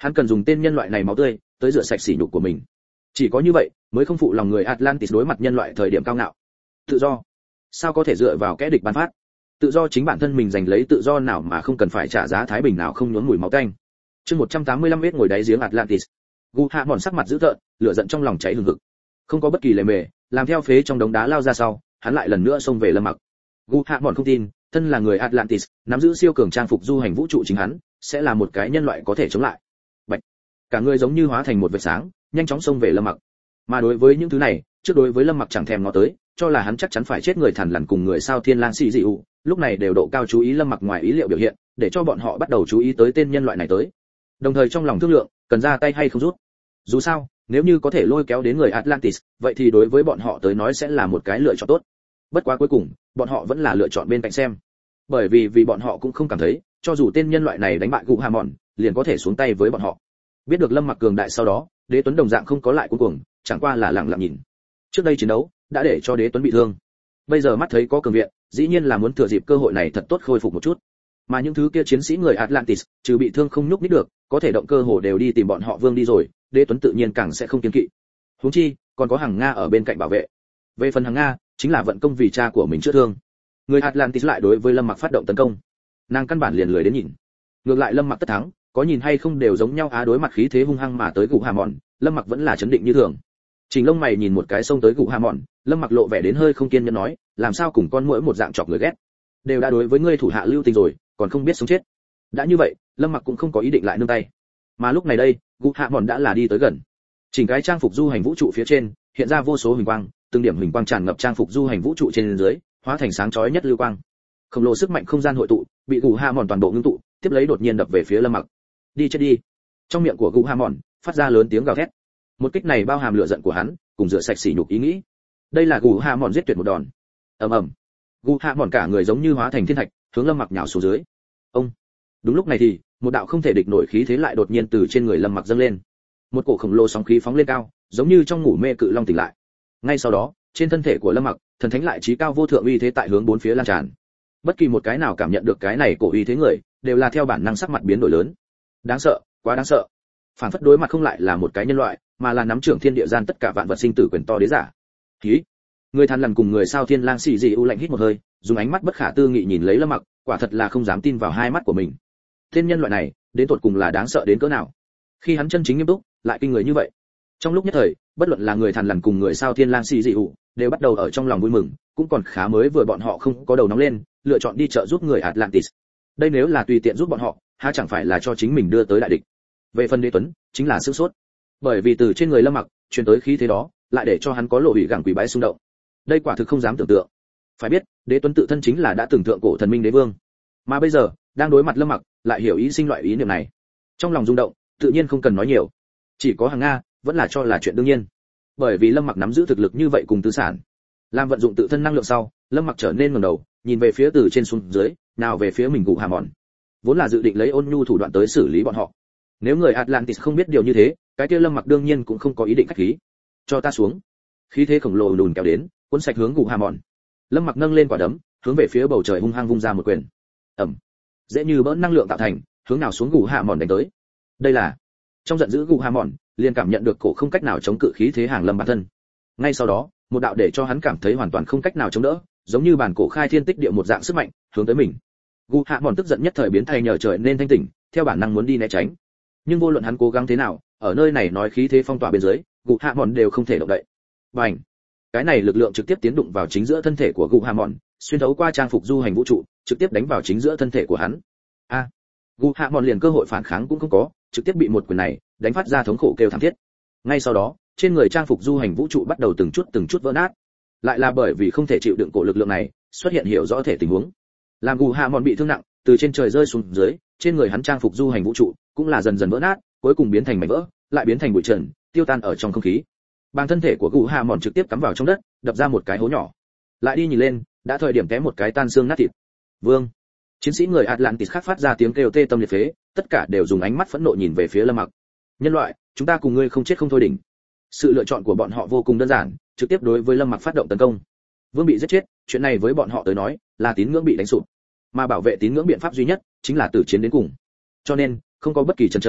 Speaker 1: Hắn cần dùng tên nhân loại này máu tươi tới rửa sạch sỉ nhục của mình. Chỉ có như vậy mới không phụ lòng người Atlantis đối mặt nhân loại thời điểm cao ngạo. Tự do sao có thể dựa vào kẻ địch ban phát? Tự do chính bản thân mình giành lấy, tự do nào mà không cần phải trả giá thái bình nào không nhuốm mùi máu tanh. Chương một trăm tám mươi lăm mét ngồi đáy giếng Atlantis. Gu Hạ Mòn sắc mặt dữ tợn, lửa giận trong lòng cháy hừng hực. Không có bất kỳ lề mề, làm theo phế trong đống đá lao ra sau, hắn lại lần nữa xông về Lâm Mặc. Gu Hạ Mòn không tin, thân là người Atlantis, nắm giữ siêu cường trang phục du hành vũ trụ chính hắn, sẽ là một cái nhân loại có thể chống lại. Bạch. Cả người giống như hóa thành một vệt sáng, nhanh chóng xông về Lâm Mặc. Mà đối với những thứ này, trước đối với Lâm Mặc chẳng thèm ngó tới, cho là hắn chắc chắn phải chết người thằn lằn cùng người sao thiên lang xì dị ụ, lúc này đều độ cao chú ý Lâm Mặc ngoài ý liệu biểu hiện, để cho bọn họ bắt đầu chú ý tới tên nhân loại này tới. Đồng thời trong lòng thương lượng, cần ra tay hay không rút. Dù sao, nếu như có thể lôi kéo đến người Atlantis, vậy thì đối với bọn họ tới nói sẽ là một cái lựa chọn tốt. Bất quá cuối cùng, bọn họ vẫn là lựa chọn bên cạnh xem. Bởi vì vì bọn họ cũng không cảm thấy, cho dù tên nhân loại này đánh bại Gu Hạ Mòn, liền có thể xuống tay với bọn họ. Biết được Lâm Mặc cường đại sau đó, Đế Tuấn đồng dạng không có lại cuối cùng, chẳng qua là lặng lặng nhìn. Trước đây chiến đấu đã để cho Đế Tuấn bị thương. Bây giờ mắt thấy có cường viện, dĩ nhiên là muốn thừa dịp cơ hội này thật tốt khôi phục một chút. Mà những thứ kia chiến sĩ người Atlantis, trừ bị thương không nhúc nhích được, có thể động cơ hồ đều đi tìm bọn họ vương đi rồi, Đế Tuấn tự nhiên càng sẽ không kiêng kỵ. Huống chi, còn có Hằng Nga ở bên cạnh bảo vệ. Về phần Hằng Nga, chính là vận công vì cha của mình chữa thương. Người Atlantis lại đối với Lâm Mặc phát động tấn công. Nàng căn bản liền lười đến nhìn. Ngược lại Lâm Mặc tất thắng, có nhìn hay không đều giống nhau á, đối mặt khí thế hung hăng mà tới Gu Hạ Mòn, Lâm Mặc vẫn là chấn định như thường. Trình lông mày nhìn một cái xông tới Gu Hạ Mòn, Lâm Mặc lộ vẻ đến hơi không kiên nhẫn nói, làm sao cùng con muỗi một dạng chọc người ghét. Đều đã đối với ngươi thủ hạ lưu tình rồi, còn không biết sống chết. Đã như vậy, Lâm Mặc cũng không có ý định lại nương tay. Mà lúc này đây, Gu Hạ Mòn đã là đi tới gần. Chỉnh cái trang phục du hành vũ trụ phía trên, hiện ra vô số huỳnh quang, từng điểm huỳnh quang tràn ngập trang phục du hành vũ trụ trên dưới, hóa thành sáng chói nhất lưu quang. Khổng lồ sức mạnh không gian hội tụ, bị Gu Hạ Mòn toàn bộ ngưng tụ, tiếp lấy đột nhiên đập về phía Lâm Mặc. Đi chết đi. Trong miệng của Gu Hạ Mòn phát ra lớn tiếng gào thét. Một kích này bao hàm lửa giận của hắn, cùng rửa sạch sỉ nhục ý nghĩ. Đây là Gu Hạ Mòn giết tuyệt một đòn. Ầm ầm. Gu Hạ Mòn cả người giống như hóa thành thiên thạch, hướng Lâm Mặc nhào xuống dưới. Ông. Đúng lúc này thì, một đạo không thể địch nổi khí thế lại đột nhiên từ trên người Lâm Mặc dâng lên. Một cổ khổng lồ sóng khí phóng lên cao, giống như trong ngủ mê cự long tỉnh lại. Ngay sau đó, trên thân thể của Lâm Mặc, thần thánh lại trí cao vô thượng uy thế tại hướng bốn phía lan tràn. Bất kỳ một cái nào cảm nhận được cái này cổ uy thế người, đều là theo bản năng sắc mặt biến đổi lớn. Đáng sợ, quá đáng sợ. Phản phất đối mặt không lại là một cái nhân loại, mà là nắm trưởng thiên địa gian tất cả vạn vật sinh tử quyền to đế giả. Khí. Người than lần cùng người sao thiên lang xì dị u lạnh hít một hơi, dùng ánh mắt bất khả tư nghị nhìn lấy Lâm Mặc, quả thật là không dám tin vào hai mắt của mình. Thiên nhân loại này, đến tột cùng là đáng sợ đến cỡ nào? Khi hắn chân chính nghiêm túc, lại kinh người như vậy. Trong lúc nhất thời, bất luận là người thằn lằn cùng người sao thiên lang xì dị ủ, đều bắt đầu ở trong lòng vui mừng, cũng còn khá mới vừa bọn họ không có đầu nóng lên, lựa chọn đi trợ giúp người Atlantis. Đây nếu là tùy tiện giúp bọn họ, há chẳng phải là cho chính mình đưa tới đại địch. Về phần Đế Tuấn, chính là sửng sốt. Bởi vì từ trên người Lâm Mặc truyền tới khí thế đó, lại để cho hắn có lộ ủy gẳng quỷ bái xung động. Đây quả thực không dám tưởng tượng. Phải biết, Đế Tuấn tự thân chính là đã tưởng tượng cổ thần minh đế vương, mà bây giờ đang đối mặt Lâm Mặc, lại hiểu ý sinh loại ý niệm này. Trong lòng rung động, tự nhiên không cần nói nhiều. Chỉ có Hằng Nga vẫn là cho là chuyện đương nhiên. Bởi vì Lâm Mặc nắm giữ thực lực như vậy cùng tư sản, làm vận dụng tự thân năng lượng sau, Lâm Mặc trở nên ngẩng đầu, nhìn về phía từ trên xuống dưới, nào về phía mình Gu Hạ Mòn. Vốn là dự định lấy ôn nhu thủ đoạn tới xử lý bọn họ. Nếu người Atlantis không biết điều như thế, cái kia Lâm Mặc đương nhiên cũng không có ý định khách khí. Cho ta xuống. Khí thế khổng lồ đùn kéo đến, cuốn sạch hướng Gu Hạ Mòn. Lâm Mặc nâng lên quả đấm, hướng về phía bầu trời hung hăng vung ra một quyền. Ầm. Dễ như bỡn năng lượng tạo thành, hướng nào xuống Gu Hạ Mòn đánh tới. Đây là trong giận dữ Gu Hạ Mòn liền cảm nhận được cổ không cách nào chống cự khí thế hàng lâm bản thân. Ngay sau đó, một đạo để cho hắn cảm thấy hoàn toàn không cách nào chống đỡ, giống như bản cổ khai thiên tích địa một dạng sức mạnh, hướng tới mình. Gu Hạ Mòn tức giận nhất thời biến thay nhờ trời nên thanh tỉnh, theo bản năng muốn đi né tránh. Nhưng vô luận hắn cố gắng thế nào, ở nơi này nói khí thế phong tỏa bên dưới, Gu Hạ Mòn đều không thể động đậy. Bành! Cái này lực lượng trực tiếp tiến đụng vào chính giữa thân thể của Gu Hạ Mòn, xuyên thấu qua trang phục du hành vũ trụ, trực tiếp đánh vào chính giữa thân thể của hắn. A! À, Gu Hạ Mòn liền cơ hội phản kháng cũng không có, trực tiếp bị một quyền này đánh phát ra thống khổ kêu thảm thiết. Ngay sau đó, trên người trang phục du hành vũ trụ bắt đầu từng chút từng chút vỡ nát. Lại là bởi vì không thể chịu đựng cổ lực lượng này, xuất hiện hiểu rõ thể tình huống. Làm Gu Hạ Mòn bị thương nặng, từ trên trời rơi xuống dưới, trên người hắn trang phục du hành vũ trụ cũng là dần dần vỡ nát, cuối cùng biến thành mảnh vỡ, lại biến thành bụi trần, tiêu tan ở trong không khí. Bàng thân thể của Gu Hạ Mòn trực tiếp cắm vào trong đất, đập ra một cái hố nhỏ. Lại đi nhìn lên, đã thời điểm té một cái tan xương nát thịt. Vương, chiến sĩ người Atlantis khác phát ra tiếng kêu tê tâm liệt phế, tất cả đều dùng ánh mắt phẫn nộ nhìn về phía Lâm Mặc. Nhân loại, chúng ta cùng ngươi không chết không thôi đỉnh. Sự lựa chọn của bọn họ vô cùng đơn giản, trực tiếp đối với Lâm Mặc phát động tấn công. Vương bị giết chết, chuyện này với bọn họ tới nói là tín ngưỡng bị đánh sụp, mà bảo vệ tín ngưỡng biện pháp duy nhất chính là tử chiến đến cùng. Cho nên, không có bất kỳ chần chờ,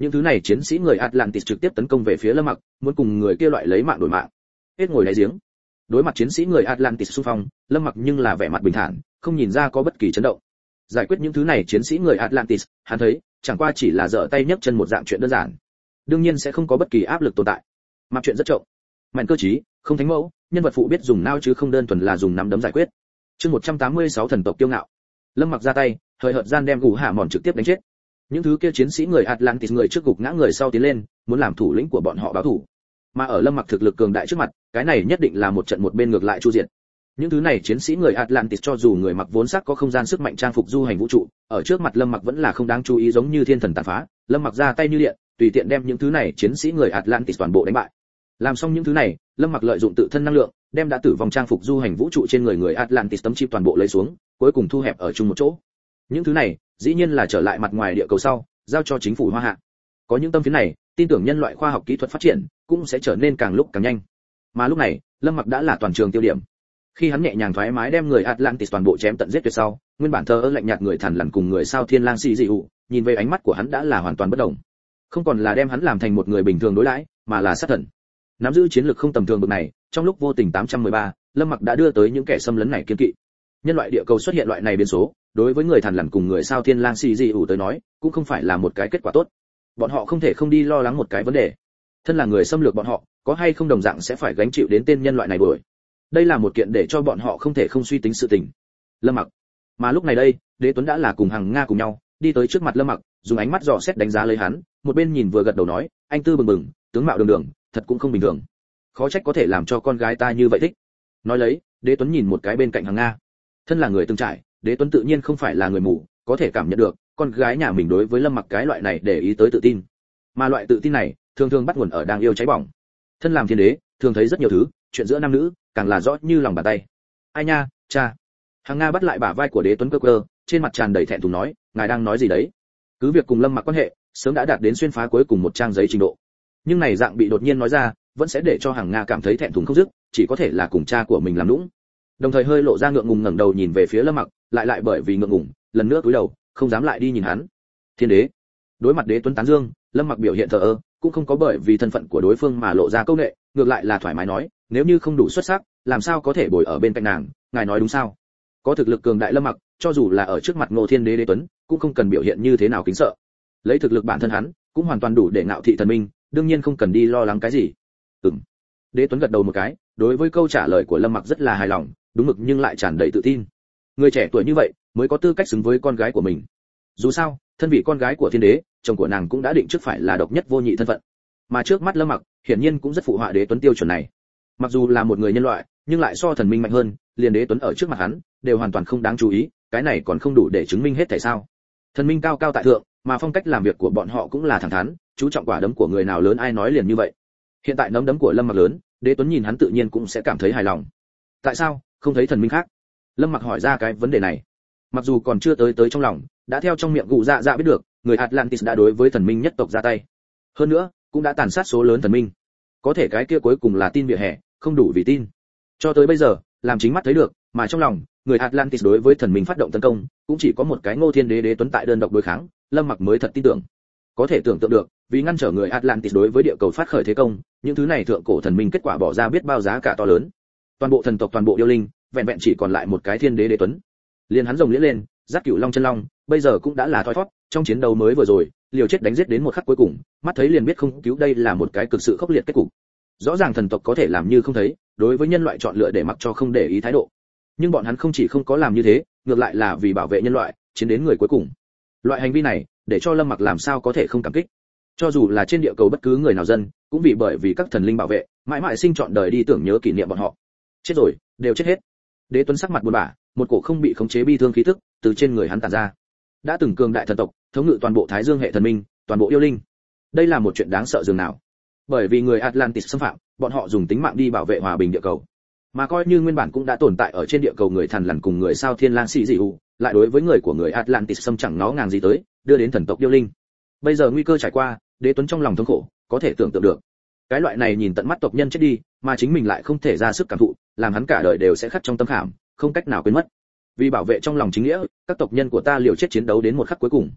Speaker 1: Những thứ này chiến sĩ người Atlantis trực tiếp tấn công về phía Lâm Mặc, muốn cùng người kia loại lấy mạng đổi mạng. Hết ngồi đáy giếng. Đối mặt chiến sĩ người Atlantis xung phong, Lâm Mặc nhưng là vẻ mặt bình thản, không nhìn ra có bất kỳ chấn động. Giải quyết những thứ này chiến sĩ người Atlantis, hắn thấy, chẳng qua chỉ là giở tay nhấc chân một dạng chuyện đơn giản. Đương nhiên sẽ không có bất kỳ áp lực tồn tại. Mặt chuyện rất trộm. Mạnh cơ trí, không thánh mẫu, nhân vật phụ biết dùng nao chứ không đơn thuần là dùng nắm đấm giải quyết. Chương một trăm tám mươi sáu thần tộc kiêu ngạo. Lâm Mặc ra tay, thời hợt gian đem gù hạ mòn trực tiếp đánh chết. Những thứ kia chiến sĩ người Atlantis người trước gục ngã người sau tiến lên, muốn làm thủ lĩnh của bọn họ báo thủ. Mà ở Lâm Mặc thực lực cường đại trước mặt, cái này nhất định là một trận một bên ngược lại chu diệt. Những thứ này chiến sĩ người Atlantis cho dù người mặc vốn sắc có không gian sức mạnh trang phục du hành vũ trụ, ở trước mặt Lâm Mặc vẫn là không đáng chú ý giống như thiên thần tàn phá, Lâm Mặc ra tay như điện, tùy tiện đem những thứ này chiến sĩ người Atlantis toàn bộ đánh bại. Làm xong những thứ này, Lâm Mặc lợi dụng tự thân năng lượng, đem đã tử vong trang phục du hành vũ trụ trên người người Atlantis tấm chip toàn bộ lấy xuống, cuối cùng thu hẹp ở chung một chỗ. Những thứ này, dĩ nhiên là trở lại mặt ngoài địa cầu sau, giao cho chính phủ Hoa Hạ. Có những tâm phiến này, tin tưởng nhân loại khoa học kỹ thuật phát triển cũng sẽ trở nên càng lúc càng nhanh. Mà lúc này, Lâm Mặc đã là toàn trường tiêu điểm. Khi hắn nhẹ nhàng thoải mái đem người Atlantis toàn bộ chém tận giết tuyệt sau, nguyên bản thờ ơ lạnh nhạt người Thằn Lằn cùng người sao Thiên Lang xì dị ụ, nhìn về ánh mắt của hắn đã là hoàn toàn bất động. Không còn là đem hắn làm thành một người bình thường đối đãi, mà là sát thần. Nắm giữ chiến lược không tầm thường bậc này, trong lúc vô tình tám trăm mười ba, Lâm Mặc đã đưa tới những kẻ xâm lấn này kiên kỵ. Nhân loại địa cầu xuất hiện loại này biến số, đối với người Thằn Lằn cùng người sao Thiên Lang xì dị ụ tới nói, cũng không phải là một cái kết quả tốt. Bọn họ không thể không đi lo lắng một cái vấn đề. Thân là người xâm lược bọn họ, có hay không đồng dạng sẽ phải gánh chịu đến tên nhân loại này đuổi. Đây là một kiện để cho bọn họ không thể không suy tính sự tình. Lâm Mặc. Mà lúc này đây, Đế Tuấn đã là cùng Hằng Nga cùng nhau, đi tới trước mặt Lâm Mặc, dùng ánh mắt dò xét đánh giá lấy hắn, một bên nhìn vừa gật đầu nói, anh tư bừng bừng, tướng mạo đường đường, thật cũng không bình thường. Khó trách có thể làm cho con gái ta như vậy thích. Nói lấy, Đế Tuấn nhìn một cái bên cạnh Hằng Nga. Thân là người từng trải, Đế Tuấn tự nhiên không phải là người mù, có thể cảm nhận được con gái nhà mình đối với Lâm Mặc cái loại này để ý tới tự tin. Mà loại tự tin này, thường thường bắt nguồn ở đang yêu cháy bỏng. Thân làm thiên đế, thường thấy rất nhiều thứ, chuyện giữa nam nữ, càng là rõ như lòng bàn tay. Ai nha, cha. Hằng Nga bắt lại bả vai của Đế Tuấn cơ cơ, trên mặt tràn đầy thẹn thùng nói, ngài đang nói gì đấy? Cứ việc cùng Lâm Mặc quan hệ, sớm đã đạt đến xuyên phá cuối cùng một trang giấy trình độ. Nhưng này dạng bị đột nhiên nói ra, vẫn sẽ để cho Hằng Nga cảm thấy thẹn thùng không dứt, chỉ có thể là cùng cha của mình làm nũng. Đồng thời hơi lộ ra ngượng ngùng ngẩng đầu nhìn về phía Lâm Mặc, lại lại bởi vì ngượng ngùng, lần nữa cúi đầu, không dám lại đi nhìn hắn. Thiên đế. Đối mặt Đế Tuấn tán dương, Lâm Mặc biểu hiện thờ ơ, cũng không có bởi vì thân phận của đối phương mà lộ ra câu nệ, ngược lại là thoải mái nói, nếu như không đủ xuất sắc, làm sao có thể bồi ở bên cạnh nàng, ngài nói đúng sao? Có thực lực cường đại Lâm Mặc, cho dù là ở trước mặt Ngô Thiên Đế Đế Tuấn, cũng không cần biểu hiện như thế nào kính sợ. Lấy thực lực bản thân hắn, cũng hoàn toàn đủ để ngạo thị thần minh, đương nhiên không cần đi lo lắng cái gì. Ừm. Đế Tuấn gật đầu một cái, đối với câu trả lời của Lâm Mặc rất là hài lòng, đúng mực nhưng lại tràn đầy tự tin. Người trẻ tuổi như vậy, mới có tư cách xứng với con gái của mình. Dù sao, thân vị con gái của Thiên Đế, chồng của nàng cũng đã định trước phải là độc nhất vô nhị thân phận. Mà trước mắt Lâm Mặc, hiển nhiên cũng rất phụ họa Đế Tuấn tiêu chuẩn này. Mặc dù là một người nhân loại, nhưng lại so thần minh mạnh hơn, liền Đế Tuấn ở trước mặt hắn, đều hoàn toàn không đáng chú ý, cái này còn không đủ để chứng minh hết tại sao. Thần minh cao cao tại thượng, mà phong cách làm việc của bọn họ cũng là thẳng thắn, chú trọng quả đấm của người nào lớn ai nói liền như vậy. Hiện tại nắm đấm của Lâm Mặc lớn, Đế Tuấn nhìn hắn tự nhiên cũng sẽ cảm thấy hài lòng. Tại sao không thấy thần minh khác? Lâm Mặc hỏi ra cái vấn đề này. Mặc dù còn chưa tới tới trong lòng, đã theo trong miệng gù dạ dạ biết được, người Atlantis đã đối với thần minh nhất tộc ra tay. Hơn nữa, cũng đã tàn sát số lớn thần minh. Có thể cái kia cuối cùng là tin vỉa hè, không đủ vì tin. Cho tới bây giờ, làm chính mắt thấy được, mà trong lòng, người Atlantis đối với thần minh phát động tấn công, cũng chỉ có một cái Ngô Thiên Đế Đế Tuấn tại đơn độc đối kháng, Lâm Mặc mới thật tin tưởng. Có thể tưởng tượng được, vì ngăn trở người Atlantis đối với địa cầu phát khởi thế công, những thứ này thượng cổ thần minh kết quả bỏ ra biết bao giá cả to lớn. Toàn bộ thần tộc toàn bộ yêu linh, vẹn vẹn chỉ còn lại một cái Thiên Đế Đế Tuấn. Liên hắn rồng liễn lên, giáp cửu long chân long, bây giờ cũng đã là thoi thoát, trong chiến đấu mới vừa rồi, liều chết đánh giết đến một khắc cuối cùng, mắt thấy liền biết không cứu đây là một cái cực sự khốc liệt kết cục. Rõ ràng thần tộc có thể làm như không thấy, đối với nhân loại chọn lựa để mặc cho không để ý thái độ. Nhưng bọn hắn không chỉ không có làm như thế, ngược lại là vì bảo vệ nhân loại, chiến đến người cuối cùng. Loại hành vi này, để cho Lâm Mặc làm sao có thể không cảm kích. Cho dù là trên địa cầu bất cứ người nào dân, cũng vì bởi vì các thần linh bảo vệ, mãi mãi sinh chọn đời đi tưởng nhớ kỷ niệm bọn họ. Chết rồi, đều chết hết. Đế Tuấn sắc mặt buồn bã, một cổ không bị khống chế bi thương khí tức từ trên người hắn tản ra. Đã từng cường đại thần tộc, thống ngự toàn bộ Thái Dương hệ thần minh, toàn bộ yêu linh. Đây là một chuyện đáng sợ dường nào. Bởi vì người Atlantis xâm phạm, bọn họ dùng tính mạng đi bảo vệ hòa bình địa cầu. Mà coi như nguyên bản cũng đã tồn tại ở trên địa cầu người Thằn Lằn cùng người sao Thiên Lang xì dị ụ, lại đối với người của người Atlantis xâm chẳng nó ngàng gì tới, đưa đến thần tộc yêu linh. Bây giờ nguy cơ trải qua, Đế Tuấn trong lòng thống khổ, có thể tưởng tượng được. Cái loại này nhìn tận mắt tộc nhân chết đi, mà chính mình lại không thể ra sức cảm thụ, làm hắn cả đời đều sẽ khắc trong tâm khảm, không cách nào quên mất. Vì bảo vệ trong lòng chính nghĩa, các tộc nhân của ta liều chết chiến đấu đến một khắc cuối cùng.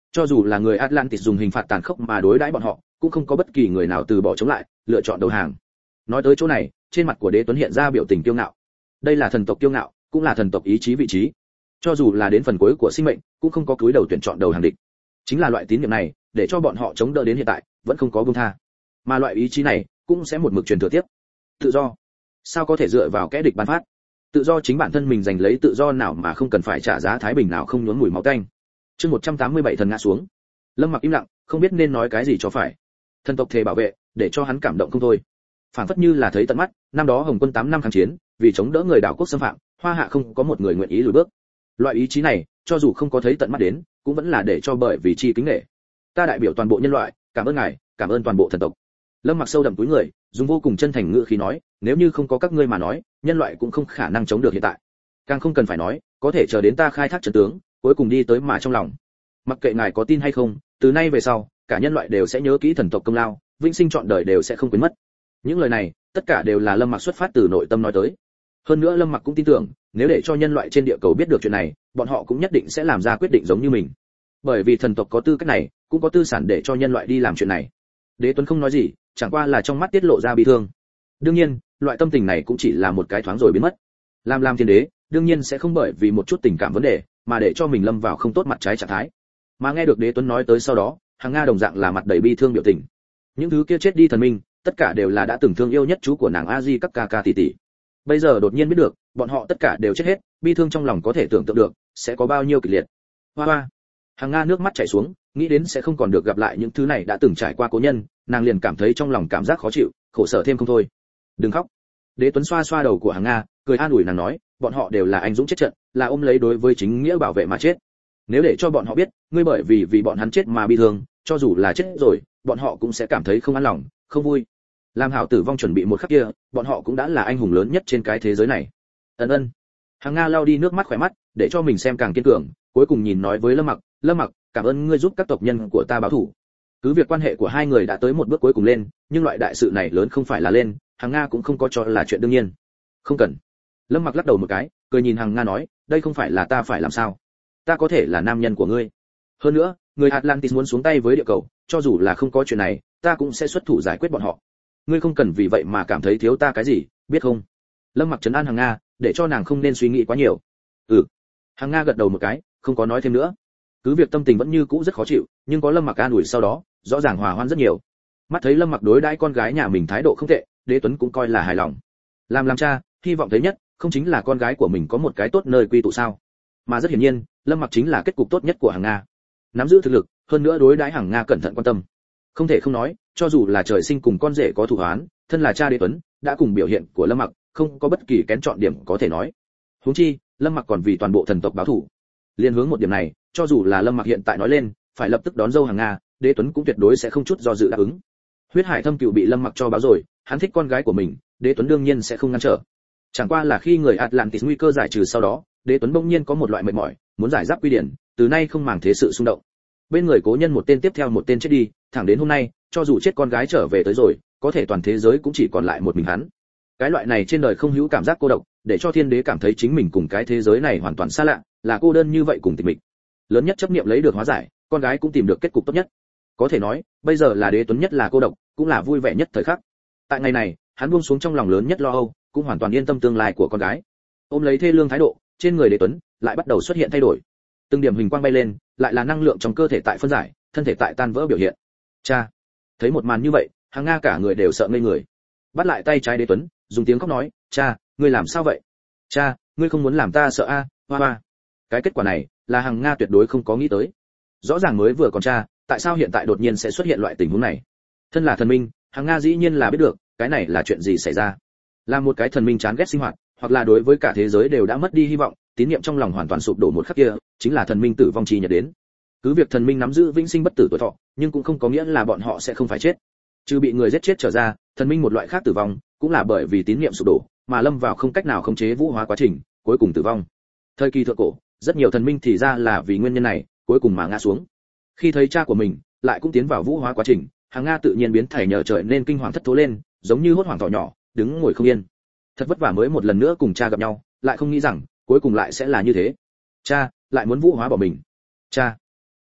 Speaker 1: Cho dù là người Atlantis dùng hình phạt tàn khốc mà đối đãi bọn họ, cũng không có bất kỳ người nào từ bỏ chống lại, lựa chọn đầu hàng. Nói tới chỗ này, trên mặt của Đế Tuấn hiện ra biểu tình kiêu ngạo. Đây là thần tộc kiêu ngạo, cũng là thần tộc ý chí vị trí. Cho dù là đến phần cuối của sinh mệnh, cũng không có cúi đầu tuyển chọn đầu hàng địch. Chính là loại tín niệm này, để cho bọn họ chống đỡ đến hiện tại, vẫn không có buông tha. Mà loại ý chí này, cũng sẽ một mực truyền thừa tiếp. Tự do, sao có thể dựa vào kẻ địch ban phát? Tự do chính bản thân mình giành lấy tự do nào mà không cần phải trả giá thái bình nào không nhuốm mùi máu tanh. Chương một trăm tám mươi bảy thần ngã xuống. Lâm Mặc im lặng, không biết nên nói cái gì cho phải. Thần tộc thề bảo vệ, để cho hắn cảm động không thôi. Phản phất như là thấy tận mắt, năm đó Hồng Quân tám năm kháng chiến, vì chống đỡ người đảo quốc xâm phạm, Hoa Hạ không có một người nguyện ý lùi bước. Loại ý chí này, cho dù không có thấy tận mắt đến, cũng vẫn là để cho bởi vì chi kính nể. Ta đại biểu toàn bộ nhân loại, cảm ơn ngài, cảm ơn toàn bộ thần tộc. Lâm Mặc sâu đậm túi người, dùng vô cùng chân thành ngữ khí nói, nếu như không có các ngươi mà nói, nhân loại cũng không khả năng chống được hiện tại. Càng không cần phải nói, có thể chờ đến ta khai thác trận tướng, cuối cùng đi tới mà trong lòng. Mặc kệ ngài có tin hay không, từ nay về sau, cả nhân loại đều sẽ nhớ kỹ thần tộc công lao, vĩnh sinh trọn đời đều sẽ không quên mất. Những lời này, tất cả đều là Lâm Mặc xuất phát từ nội tâm nói tới. Hơn nữa Lâm Mặc cũng tin tưởng, nếu để cho nhân loại trên địa cầu biết được chuyện này, bọn họ cũng nhất định sẽ làm ra quyết định giống như mình. Bởi vì thần tộc có tư cách này, cũng có tư sản để cho nhân loại đi làm chuyện này. Đế Tuấn không nói gì, chẳng qua là trong mắt tiết lộ ra bi thương. Đương nhiên, loại tâm tình này cũng chỉ là một cái thoáng rồi biến mất. Làm làm thiên đế, đương nhiên sẽ không bởi vì một chút tình cảm vấn đề mà để cho mình lâm vào không tốt mặt trái trạng thái. Mà nghe được Đế Tuấn nói tới sau đó, Hàng Nga đồng dạng là mặt đầy bi thương biểu tình. Những thứ kia chết đi thần minh, tất cả đều là đã từng thương yêu nhất chú của nàng A Di các ca ca tỷ tỷ. Bây giờ đột nhiên biết được, bọn họ tất cả đều chết hết, bi thương trong lòng có thể tưởng tượng được, sẽ có bao nhiêu kịch liệt. Hoa hoa. Hàng Nga nước mắt chảy xuống, nghĩ đến sẽ không còn được gặp lại những thứ này đã từng trải qua cố nhân, nàng liền cảm thấy trong lòng cảm giác khó chịu, khổ sở thêm không thôi. Đừng khóc. Đế Tuấn xoa xoa đầu của Hàng Nga, cười an ủi nàng nói, bọn họ đều là anh dũng chết trận, là ôm lấy đối với chính nghĩa bảo vệ mà chết. Nếu để cho bọn họ biết, ngươi bởi vì vì bọn hắn chết mà bi thương, cho dù là chết rồi, bọn họ cũng sẽ cảm thấy không an lòng, không vui. Làm hảo tử vong chuẩn bị một khắc kia, bọn họ cũng đã là anh hùng lớn nhất trên cái thế giới này. Ân ân. Hàng Nga lau đi nước mắt khỏe mắt, để cho mình xem càng kiên cường, cuối cùng nhìn nói với Lâm Mặc, Lâm Mặc, cảm ơn ngươi giúp các tộc nhân của ta báo thù. Cứ việc quan hệ của hai người đã tới một bước cuối cùng lên, nhưng loại đại sự này lớn không phải là lên, Hàng Nga cũng không có cho là chuyện đương nhiên. Không cần. Lâm Mặc lắc đầu một cái, cười nhìn Hàng Nga nói, đây không phải là ta phải làm sao? Ta có thể là nam nhân của ngươi. Hơn nữa, người Atlantis muốn xuống tay với địa cầu, cho dù là không có chuyện này, ta cũng sẽ xuất thủ giải quyết bọn họ. Ngươi không cần vì vậy mà cảm thấy thiếu ta cái gì, biết không? Lâm Mặc trấn an Hàng Nga, để cho nàng không nên suy nghĩ quá nhiều. Ừ. Hàng Nga gật đầu một cái, không có nói thêm nữa. Cứ việc tâm tình vẫn như cũ rất khó chịu, nhưng có Lâm Mặc an ủi sau đó, rõ ràng hòa hoãn rất nhiều. Mắt thấy Lâm Mặc đối đãi con gái nhà mình thái độ không tệ, Đế Tuấn cũng coi là hài lòng. Làm làm cha, hy vọng thấy nhất, không chính là con gái của mình có một cái tốt nơi quy tụ sao? Mà rất hiển nhiên, Lâm Mặc chính là kết cục tốt nhất của Hàng Nga. Nắm giữ thực lực, hơn nữa đối đãi Hàng Nga cẩn thận quan tâm. Không thể không nói, cho dù là trời sinh cùng con rể có thù oán, thân là cha Đế Tuấn, đã cùng biểu hiện của Lâm Mặc, không có bất kỳ kén chọn điểm có thể nói. Huống chi, Lâm Mặc còn vì toàn bộ thần tộc báo thù. Liên hướng một điểm này, cho dù là Lâm Mặc hiện tại nói lên, phải lập tức đón dâu Hàng Nga, Đế Tuấn cũng tuyệt đối sẽ không chút do dự đáp ứng. Huyết hải thâm cừu bị Lâm Mặc cho báo rồi, hắn thích con gái của mình, Đế Tuấn đương nhiên sẽ không ngăn trở. Chẳng qua là khi người Atlantis nguy cơ giải trừ sau đó, Đế Tuấn bỗng nhiên có một loại mệt mỏi, muốn giải giáp quy điển, từ nay không màng thế sự xung động. Bên người cố nhân một tên tiếp theo một tên chết đi, thẳng đến hôm nay, cho dù chết con gái trở về tới rồi, có thể toàn thế giới cũng chỉ còn lại một mình hắn. Cái loại này trên đời không hữu cảm giác cô độc, để cho Thiên Đế cảm thấy chính mình cùng cái thế giới này hoàn toàn xa lạ, là cô đơn như vậy cùng tịch mịch. Lớn nhất chấp niệm lấy được hóa giải, con gái cũng tìm được kết cục tốt nhất. Có thể nói, bây giờ là Đế Tuấn nhất là cô độc, cũng là vui vẻ nhất thời khắc. Tại ngày này, hắn buông xuống trong lòng lớn nhất lo âu, cũng hoàn toàn yên tâm tương lai của con gái. Ôm lấy thê lương thái độ, trên người Đế Tuấn lại bắt đầu xuất hiện thay đổi. Từng điểm hình quang bay lên, lại là năng lượng trong cơ thể tại phân giải, thân thể tại tan vỡ biểu hiện. Cha, thấy một màn như vậy, Hàng Nga cả người đều sợ ngây người. Bắt lại tay trái Đế Tuấn, dùng tiếng khóc nói, cha, ngươi làm sao vậy? Cha, ngươi không muốn làm ta sợ a? À? Hoa hoa. Cái kết quả này là Hàng Nga tuyệt đối không có nghĩ tới. Rõ ràng mới vừa còn cha, tại sao hiện tại đột nhiên sẽ xuất hiện loại tình huống này? Thân là thần minh, Hàng Nga dĩ nhiên là biết được, cái này là chuyện gì xảy ra. Là một cái thần minh chán ghét sinh hoạt, hoặc là đối với cả thế giới đều đã mất đi hy vọng, tín niệm trong lòng hoàn toàn sụp đổ một khắc kia, chính là thần minh tử vong chi nhật đến. Cứ việc thần minh nắm giữ vĩnh sinh bất tử tuổi thọ, nhưng cũng không có nghĩa là bọn họ sẽ không phải chết. Trừ bị người giết chết trở ra, thần minh một loại khác tử vong, cũng là bởi vì tín niệm sụp đổ, mà lâm vào không cách nào khống chế vũ hóa quá trình, cuối cùng tử vong. Thời kỳ thượng cổ, rất nhiều thần minh thì ra là vì nguyên nhân này, cuối cùng mà ngã xuống. Khi thấy cha của mình lại cũng tiến vào vũ hóa quá trình, Hàng Nga tự nhiên biến thể nhờ trời nên kinh hoàng thất thố lên, giống như hốt hoảng thỏ nhỏ, đứng ngồi không yên. Thật vất vả mới một lần nữa cùng cha gặp nhau, lại không nghĩ rằng cuối cùng lại sẽ là như thế. Cha lại muốn vũ hóa bỏ mình. Cha,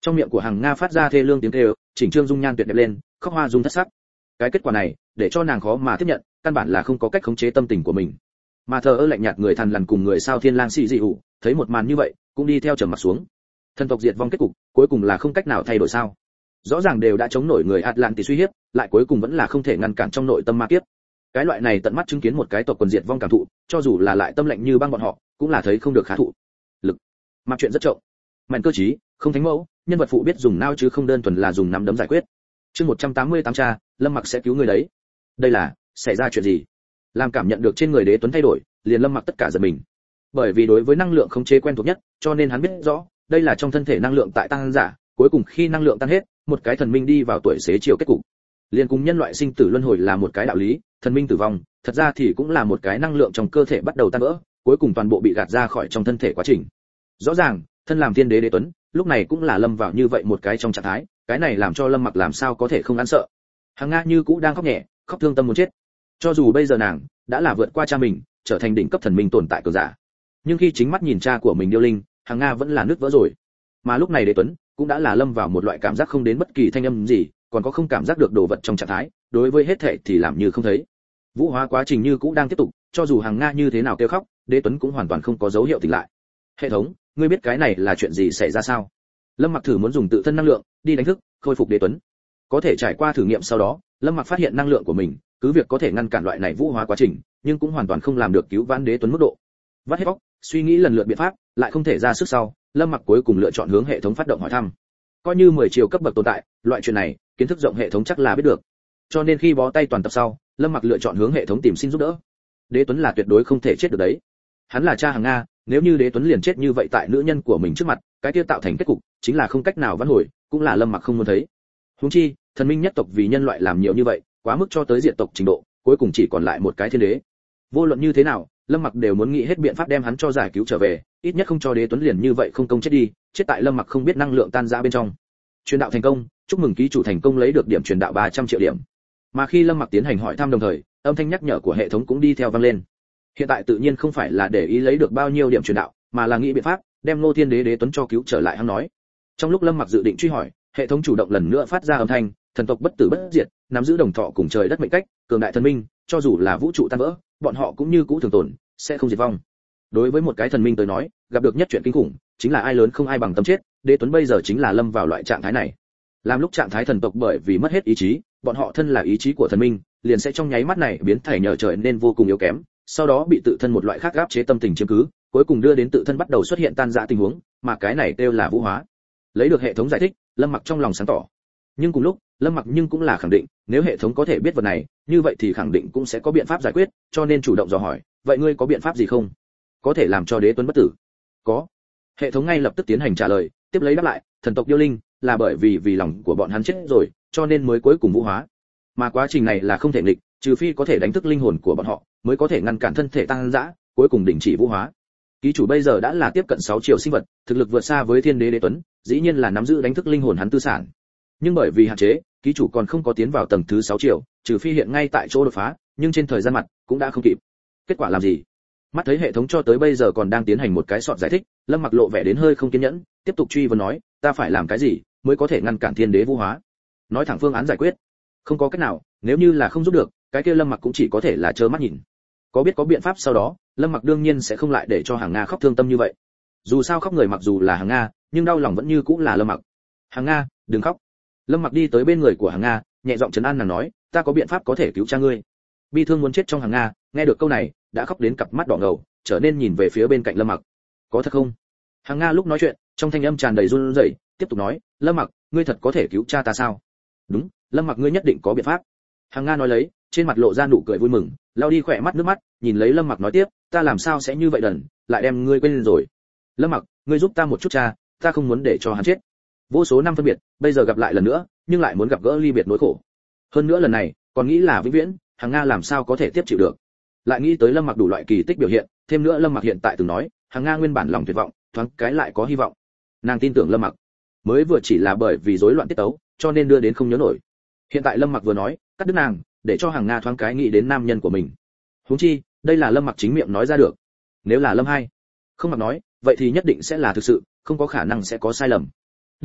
Speaker 1: Trong miệng của Hằng Nga phát ra thê lương tiếng kêu, chỉnh trương dung nhan tuyệt đẹp lên, khóc hoa dung thất sắc. Cái kết quả này để cho nàng khó mà tiếp nhận, căn bản là không có cách khống chế tâm tình của mình. Mà thờ ơ lạnh nhạt người thằn lằn cùng người sao thiên lang xì dị ủ, thấy một màn như vậy cũng đi theo trầm mặt xuống. Thần tộc diệt vong kết cục cuối cùng là không cách nào thay đổi sao? Rõ ràng đều đã chống nổi người Atlantis uy hiếp, lại cuối cùng vẫn là không thể ngăn cản trong nội tâm ma kiếp. Cái loại này tận mắt chứng kiến một cái tộc quần diệt vong cảm thụ, cho dù là lại tâm lạnh như băng bọn họ, cũng là thấy không được khá thụ. Lực, mặc chuyện rất trộm. Mạnh cơ trí, không thánh mẫu, nhân vật phụ biết dùng nao chứ không đơn thuần là dùng nắm đấm giải quyết. Chương một trăm tám mươi tám cha, Lâm Mặc sẽ cứu người đấy. Đây là, xảy ra chuyện gì? Làm cảm nhận được trên người Đế Tuấn thay đổi, liền Lâm Mặc tất cả giật mình. Bởi vì đối với năng lượng khống chế quen thuộc nhất, cho nên hắn biết rõ, đây là trong thân thể năng lượng tại tăng giả, cuối cùng khi năng lượng tan hết, một cái thần minh đi vào tuổi xế chiều kết cục. Liên cùng nhân loại sinh tử luân hồi là một cái đạo lý, thần minh tử vong, thật ra thì cũng là một cái năng lượng trong cơ thể bắt đầu tan vỡ, cuối cùng toàn bộ bị gạt ra khỏi trong thân thể quá trình. Rõ ràng, thân làm thiên đế Đế Tuấn, lúc này cũng là lâm vào như vậy một cái trong trạng thái, cái này làm cho Lâm Mặc làm sao có thể không ăn sợ. Hằng Nga như cũ đang khóc nhẹ, khóc thương tâm muốn chết. Cho dù bây giờ nàng đã là vượt qua cha mình, trở thành đỉnh cấp thần minh tồn tại cường giả, nhưng khi chính mắt nhìn cha của mình điêu linh, Hằng Nga vẫn là nứt vỡ rồi. Mà lúc này Đế Tuấn cũng đã là lâm vào một loại cảm giác không đến bất kỳ thanh âm gì, còn có không cảm giác được đồ vật trong trạng thái, đối với hết thảy thì làm như không thấy. Vũ hóa quá trình như cũ đang tiếp tục, cho dù Hằng Nga như thế nào kêu khóc, Đế Tuấn cũng hoàn toàn không có dấu hiệu tỉnh lại. Hệ thống, ngươi biết cái này là chuyện gì xảy ra sao? Lâm Mặc thử muốn dùng tự thân năng lượng đi đánh thức, khôi phục Đế Tuấn. Có thể trải qua thử nghiệm sau đó, Lâm Mặc phát hiện năng lượng của mình, cứ việc có thể ngăn cản loại này vũ hóa quá trình, nhưng cũng hoàn toàn không làm được cứu vãn Đế Tuấn mức độ. Vắt hết óc, suy nghĩ lần lượt biện pháp, lại không thể ra sức sau, Lâm Mặc cuối cùng lựa chọn hướng hệ thống phát động hỏi thăm. Coi như mười chiều cấp bậc tồn tại, loại chuyện này, kiến thức rộng hệ thống chắc là biết được. Cho nên khi bó tay toàn tập sau, Lâm Mặc lựa chọn hướng hệ thống tìm xin giúp đỡ. Đế Tuấn là tuyệt đối không thể chết được đấy. Hắn là cha Hằng Nga, nếu như Đế Tuấn liền chết như vậy tại nữ nhân của mình trước mặt, cái kia tạo thành kết cục chính là không cách nào vãn hồi, cũng là Lâm Mặc không muốn thấy. Huống chi, thần minh nhất tộc vì nhân loại làm nhiều như vậy, quá mức cho tới diệt tộc trình độ, cuối cùng chỉ còn lại một cái thiên đế. Vô luận như thế nào, Lâm Mặc đều muốn nghĩ hết biện pháp đem hắn cho giải cứu trở về, ít nhất không cho Đế Tuấn liền như vậy không công chết đi, chết tại Lâm Mặc không biết năng lượng tan rã bên trong. Truyền đạo thành công, chúc mừng ký chủ thành công lấy được điểm truyền đạo ba trăm triệu điểm. Mà khi Lâm Mặc tiến hành hỏi thăm đồng thời, âm thanh nhắc nhở của hệ thống cũng đi theo vang lên. Hiện tại tự nhiên không phải là để ý lấy được bao nhiêu điểm truyền đạo, mà là nghĩ biện pháp đem Ngô Thiên Đế Đế Tuấn cho cứu trở lại. Hắn nói. Trong lúc Lâm Mặc dự định truy hỏi, hệ thống chủ động lần nữa phát ra âm thanh, thần tộc bất tử bất diệt, nắm giữ đồng thọ cùng trời đất mệnh cách, cường đại thần minh, cho dù là vũ trụ tan vỡ, bọn họ cũng như cũ thường tồn, sẽ không diệt vong. Đối với một cái thần minh tới nói, gặp được nhất chuyện kinh khủng, chính là ai lớn không ai bằng tâm chết, Đế Tuấn bây giờ chính là lâm vào loại trạng thái này. Làm lúc trạng thái thần tộc bởi vì mất hết ý chí, bọn họ thân là ý chí của thần minh, liền sẽ trong nháy mắt này biến thể nhờ trời nên vô cùng yếu kém, sau đó bị tự thân một loại khác áp chế tâm tình chiếm cứ, cuối cùng đưa đến tự thân bắt đầu xuất hiện tan rã tình huống, mà cái này kêu là vũ hóa. Lấy được hệ thống giải thích, Lâm Mặc trong lòng sáng tỏ. Nhưng cùng lúc, Lâm Mặc nhưng cũng là khẳng định, nếu hệ thống có thể biết vật này, như vậy thì khẳng định cũng sẽ có biện pháp giải quyết, cho nên chủ động dò hỏi, vậy ngươi có biện pháp gì không? Có thể làm cho Đế Tuấn bất tử? Có. Hệ thống ngay lập tức tiến hành trả lời, tiếp lấy đáp lại, thần tộc điêu linh, là bởi vì vì lòng của bọn hắn chết rồi, cho nên mới cuối cùng vũ hóa. Mà quá trình này là không thể nghịch, trừ phi có thể đánh thức linh hồn của bọn họ, mới có thể ngăn cản thân thể tăng dã, cuối cùng đình chỉ vũ hóa. Ký chủ bây giờ đã là tiếp cận sáu triệu sinh vật, thực lực vượt xa với Thiên Đế Đế Tuấn, dĩ nhiên là nắm giữ đánh thức linh hồn hắn tư sản. Nhưng bởi vì hạn chế, ký chủ còn không có tiến vào tầng thứ sáu triệu, trừ phi hiện ngay tại chỗ đột phá, nhưng trên thời gian mặt cũng đã không kịp. Kết quả làm gì? Mắt thấy hệ thống cho tới bây giờ còn đang tiến hành một cái soạn giải thích, Lâm Mặc lộ vẻ đến hơi không kiên nhẫn, tiếp tục truy vấn nói, ta phải làm cái gì mới có thể ngăn cản Thiên Đế vũ hóa? Nói thẳng phương án giải quyết. Không có cách nào, nếu như là không giúp được, cái kia Lâm Mặc cũng chỉ có thể là trơ mắt nhìn. Có biết có biện pháp sau đó, Lâm Mặc đương nhiên sẽ không lại để cho Hằng Nga khóc thương tâm như vậy. Dù sao khóc người mặc dù là Hằng Nga, nhưng đau lòng vẫn như cũng là Lâm Mặc. Hằng Nga, đừng khóc. Lâm Mặc đi tới bên người của Hằng Nga, nhẹ giọng trấn an nàng nói, ta có biện pháp có thể cứu cha ngươi. Bi thương muốn chết trong Hằng Nga, nghe được câu này, đã khóc đến cặp mắt đỏ ngầu, trở nên nhìn về phía bên cạnh Lâm Mặc. Có thật không? Hằng Nga lúc nói chuyện, trong thanh âm tràn đầy run rẩy, tiếp tục nói, Lâm Mặc, ngươi thật có thể cứu cha ta sao? Đúng, Lâm Mặc ngươi nhất định có biện pháp. Hằng Nga nói lấy, trên mặt lộ ra nụ cười vui mừng, lau đi khỏe mắt nước mắt, nhìn lấy Lâm Mặc nói tiếp, ta làm sao sẽ như vậy đần, lại đem ngươi quên rồi. Lâm Mặc, ngươi giúp ta một chút cha, ta không muốn để cho hắn chết. Vô số năm phân biệt, bây giờ gặp lại lần nữa, nhưng lại muốn gặp gỡ ly biệt nỗi khổ. Hơn nữa lần này, còn nghĩ là vĩnh viễn, Hằng Nga làm sao có thể tiếp chịu được. Lại nghĩ tới Lâm Mặc đủ loại kỳ tích biểu hiện, thêm nữa Lâm Mặc hiện tại từng nói, Hằng Nga nguyên bản lòng tuyệt vọng, thoáng cái lại có hy vọng. Nàng tin tưởng Lâm Mặc, mới vừa chỉ là bởi vì rối loạn tiết tấu, cho nên đưa đến không nhớ nổi. Hiện tại Lâm Mặc vừa nói, cắt đứt nàng, để cho Hằng Nga thoáng cái nghĩ đến nam nhân của mình. Huống chi, đây là Lâm Mặc chính miệng nói ra được. Nếu là Lâm Hai, không Mặc nói, vậy thì nhất định sẽ là thực sự, không có khả năng sẽ có sai lầm.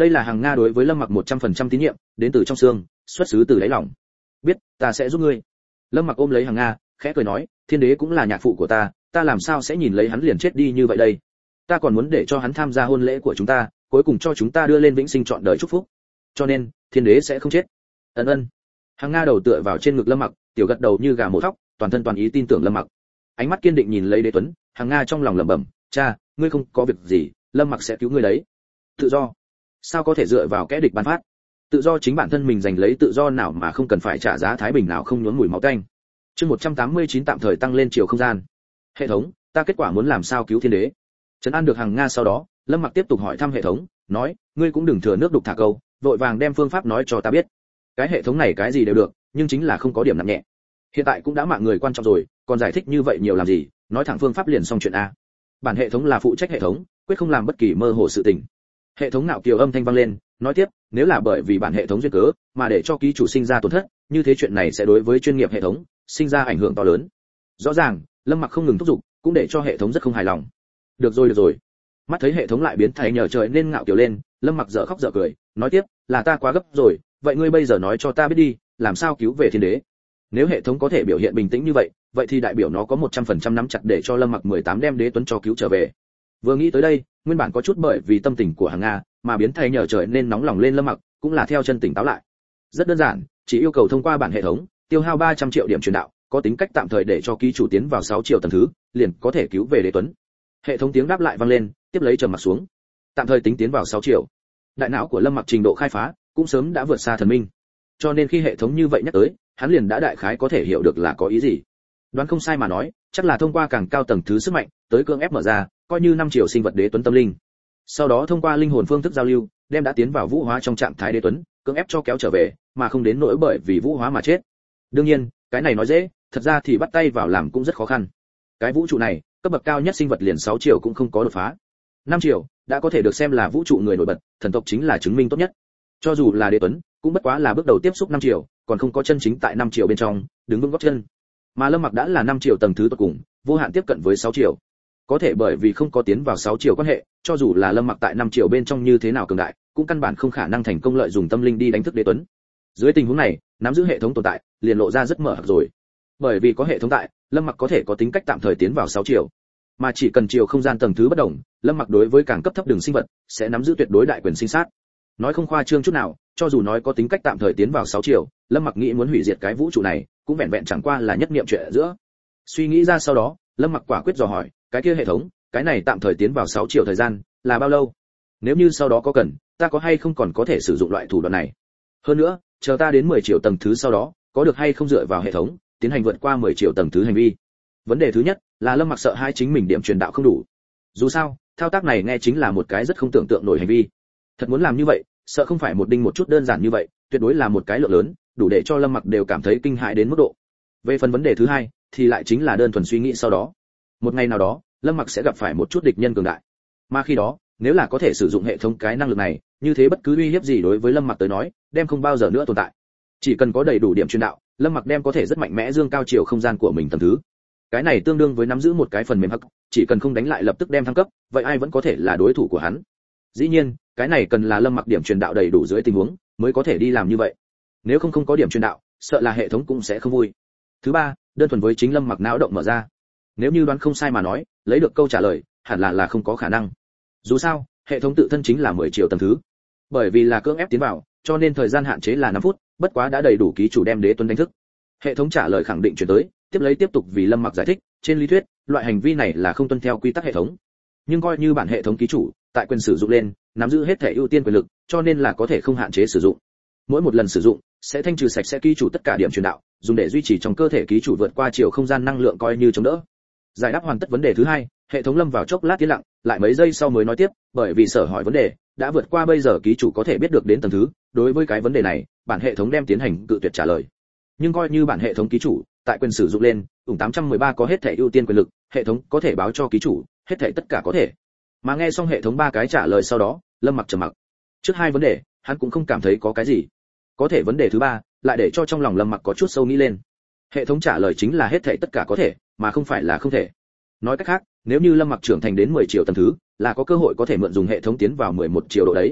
Speaker 1: đây là Hằng Nga đối với Lâm Mặc một trăm phần trăm tín nhiệm, đến từ trong xương, xuất xứ từ đáy lòng. Biết, ta sẽ giúp ngươi. Lâm Mặc ôm lấy Hằng Nga, khẽ cười nói, thiên đế cũng là nhạc phụ của ta, ta làm sao sẽ nhìn lấy hắn liền chết đi như vậy đây? Ta còn muốn để cho hắn tham gia hôn lễ của chúng ta, cuối cùng cho chúng ta đưa lên vĩnh sinh trọn đời chúc phúc. Cho nên, thiên đế sẽ không chết. Ân ân. Hằng Nga đầu tựa vào trên ngực Lâm Mặc, tiểu gật đầu như gà mổ thóc, toàn thân toàn ý tin tưởng Lâm Mặc. Ánh mắt kiên định nhìn lấy Đế Tuấn, Hằng Nga trong lòng lẩm bẩm, cha, ngươi không có việc gì, Lâm Mặc sẽ cứu ngươi đấy. Tự do, sao có thể dựa vào kẻ địch ban phát? Tự do chính bản thân mình giành lấy, tự do nào mà không cần phải trả giá thái bình nào không nhuốm mùi máu tanh. Chương một trăm tám mươi chín tạm thời tăng lên chiều không gian. Hệ thống, ta kết quả muốn làm sao cứu thiên đế? Trấn an được Hằng Nga sau đó, Lâm Mặc tiếp tục hỏi thăm hệ thống, nói, ngươi cũng đừng thừa nước đục thả câu, vội vàng đem phương pháp nói cho ta biết. Cái hệ thống này cái gì đều được, nhưng chính là không có điểm nặng nhẹ. Hiện tại cũng đã mạng người quan trọng rồi, còn giải thích như vậy nhiều làm gì, nói thẳng phương pháp liền xong chuyện a. Bản hệ thống là phụ trách hệ thống, quyết không làm bất kỳ mơ hồ sự tình. Hệ thống nạo kiều âm thanh vang lên, nói tiếp, nếu là bởi vì bản hệ thống duyên cớ mà để cho ký chủ sinh ra tổn thất, như thế chuyện này sẽ đối với chuyên nghiệp hệ thống sinh ra ảnh hưởng to lớn. Rõ ràng, Lâm Mặc không ngừng thúc giục, cũng để cho hệ thống rất không hài lòng. Được rồi được rồi. Mắt thấy hệ thống lại biến thành nhờ trời nên ngạo kiều lên, Lâm Mặc dở khóc dở cười, nói tiếp, là ta quá gấp rồi, vậy ngươi bây giờ nói cho ta biết đi, làm sao cứu về thiên đế? Nếu hệ thống có thể biểu hiện bình tĩnh như vậy, vậy thì đại biểu nó có một trăm phần trăm nắm chặt để cho Lâm Mặc mười tám đem Đế Tuấn cho cứu trở về. Vừa nghĩ tới đây, nguyên bản có chút bởi vì tâm tình của Hằng Nga mà biến thành nhờ trời nên nóng lòng lên Lâm Mặc, cũng là theo chân tỉnh táo lại. Rất đơn giản, chỉ yêu cầu thông qua bản hệ thống, tiêu hao ba trăm triệu điểm truyền đạo, có tính cách tạm thời để cho ký chủ tiến vào sáu triệu tầng thứ, liền có thể cứu về Đế Tuấn. Hệ thống tiếng đáp lại vang lên, tiếp lấy trầm mặc xuống. Tạm thời tính tiến vào sáu triệu. Đại não của Lâm Mặc trình độ khai phá cũng sớm đã vượt xa thần minh. Cho nên khi hệ thống như vậy nhắc tới, hắn liền đã đại khái có thể hiểu được là có ý gì. Đoán không sai mà nói, chắc là thông qua càng cao tầng thứ sức mạnh, tới cưỡng ép mở ra, coi như năm triệu sinh vật Đế Tuấn tâm linh. Sau đó thông qua linh hồn phương thức giao lưu, đem đã tiến vào vũ hóa trong trạng thái Đế Tuấn, cưỡng ép cho kéo trở về, mà không đến nỗi bởi vì vũ hóa mà chết. Đương nhiên, cái này nói dễ, thật ra thì bắt tay vào làm cũng rất khó khăn. Cái vũ trụ này, cấp bậc cao nhất sinh vật liền sáu triệu cũng không có đột phá. năm triệu đã có thể được xem là vũ trụ người nổi bật, thần tộc chính là chứng minh tốt nhất. Cho dù là Đế Tuấn, cũng bất quá là bước đầu tiếp xúc năm triệu, còn không có chân chính tại năm triệu bên trong đứng vững gót chân. Mà Lâm Mặc đã là năm triệu tầng thứ tột cùng, vô hạn tiếp cận với sáu triệu. Có thể bởi vì không có tiến vào sáu triệu quan hệ, cho dù là Lâm Mặc tại năm triệu bên trong như thế nào cường đại, cũng căn bản không khả năng thành công lợi dụng tâm linh đi đánh thức Đế Tuấn. Dưới tình huống này, nắm giữ hệ thống tồn tại, liền lộ ra rất mở hặc rồi. Bởi vì có hệ thống tại, Lâm Mặc có thể có tính cách tạm thời tiến vào sáu triệu. Mà chỉ cần chiều không gian tầng thứ bất đồng, Lâm Mặc đối với càng cấp thấp đường sinh vật sẽ nắm giữ tuyệt đối đại quyền sinh sát. Nói không khoa trương chút nào, cho dù nói có tính cách tạm thời tiến vào sáu triệu, Lâm Mặc nghĩ muốn hủy diệt cái vũ trụ này, cũng vẹn vẹn chẳng qua là nhất niệm chuyện ở giữa. Suy nghĩ ra sau đó, Lâm Mặc quả quyết dò hỏi, cái kia hệ thống, cái này tạm thời tiến vào sáu triệu thời gian là bao lâu? Nếu như sau đó có cần, ta có hay không còn có thể sử dụng loại thủ đoạn này? Hơn nữa, chờ ta đến mười triệu tầng thứ sau đó, có được hay không dựa vào hệ thống, tiến hành vượt qua mười triệu tầng thứ hành vi? Vấn đề thứ nhất là Lâm Mặc sợ hai chính mình điểm truyền đạo không đủ. Dù sao, thao tác này nghe chính là một cái rất không tưởng tượng nổi hành vi. Thật muốn làm như vậy, sợ không phải một đinh một chút đơn giản như vậy, tuyệt đối là một cái lượng lớn, đủ để cho Lâm Mặc đều cảm thấy kinh hãi đến mức độ. Về phần vấn đề thứ hai, thì lại chính là đơn thuần suy nghĩ sau đó. Một ngày nào đó, Lâm Mặc sẽ gặp phải một chút địch nhân cường đại. Mà khi đó, nếu là có thể sử dụng hệ thống cái năng lực này, như thế bất cứ uy hiếp gì đối với Lâm Mặc tới nói, đem không bao giờ nữa tồn tại. Chỉ cần có đầy đủ điểm truyền đạo, Lâm Mặc đem có thể rất mạnh mẽ dương cao chiều không gian của mình tầng thứ. Cái này tương đương với nắm giữ một cái phần mềm hắc, chỉ cần không đánh lại lập tức đem thăng cấp, vậy ai vẫn có thể là đối thủ của hắn. Dĩ nhiên, cái này cần là Lâm Mặc điểm truyền đạo đầy đủ dưới tình huống mới có thể đi làm như vậy. Nếu không không có điểm truyền đạo, sợ là hệ thống cũng sẽ không vui. Thứ ba, đơn thuần với chính Lâm Mặc não động mở ra. Nếu như đoán không sai mà nói, lấy được câu trả lời, hẳn là là không có khả năng. Dù sao, hệ thống tự thân chính là mười triệu tầng thứ. Bởi vì là cưỡng ép tiến vào, cho nên thời gian hạn chế là năm phút, bất quá đã đầy đủ ký chủ đem Đế Tuấn đánh thức. Hệ thống trả lời khẳng định chuyển tới, tiếp lấy tiếp tục vì Lâm Mặc giải thích, trên lý thuyết, loại hành vi này là không tuân theo quy tắc hệ thống. Nhưng coi như bản hệ thống ký chủ, tại quyền sử dụng lên, nắm giữ hết thể ưu tiên quyền lực, cho nên là có thể không hạn chế sử dụng. Mỗi một lần sử dụng, sẽ thanh trừ sạch sẽ ký chủ tất cả điểm truyền đạo, dùng để duy trì trong cơ thể ký chủ vượt qua chiều không gian năng lượng coi như chống đỡ. Giải đáp hoàn tất vấn đề thứ hai, hệ thống lâm vào chốc lát yên lặng, lại mấy giây sau mới nói tiếp, bởi vì sở hỏi vấn đề đã vượt qua bây giờ ký chủ có thể biết được đến tầng thứ, đối với cái vấn đề này, bản hệ thống đem tiến hành cự tuyệt trả lời. Nhưng coi như bản hệ thống ký chủ, tại quyền sử dụng lên, ủng tám trăm mười ba có hết thể ưu tiên quyền lực, hệ thống có thể báo cho ký chủ, hết thể tất cả có thể. Mà nghe xong hệ thống ba cái trả lời sau đó, Lâm Mặc trầm mặc. Trước hai vấn đề, hắn cũng không cảm thấy có cái gì. Có thể vấn đề thứ ba, lại để cho trong lòng Lâm Mặc có chút sâu nghĩ lên. Hệ thống trả lời chính là hết thể tất cả có thể, mà không phải là không thể. Nói cách khác, nếu như Lâm Mặc trưởng thành đến mười triệu tầng thứ, là có cơ hội có thể mượn dùng hệ thống tiến vào mười một triệu độ đấy.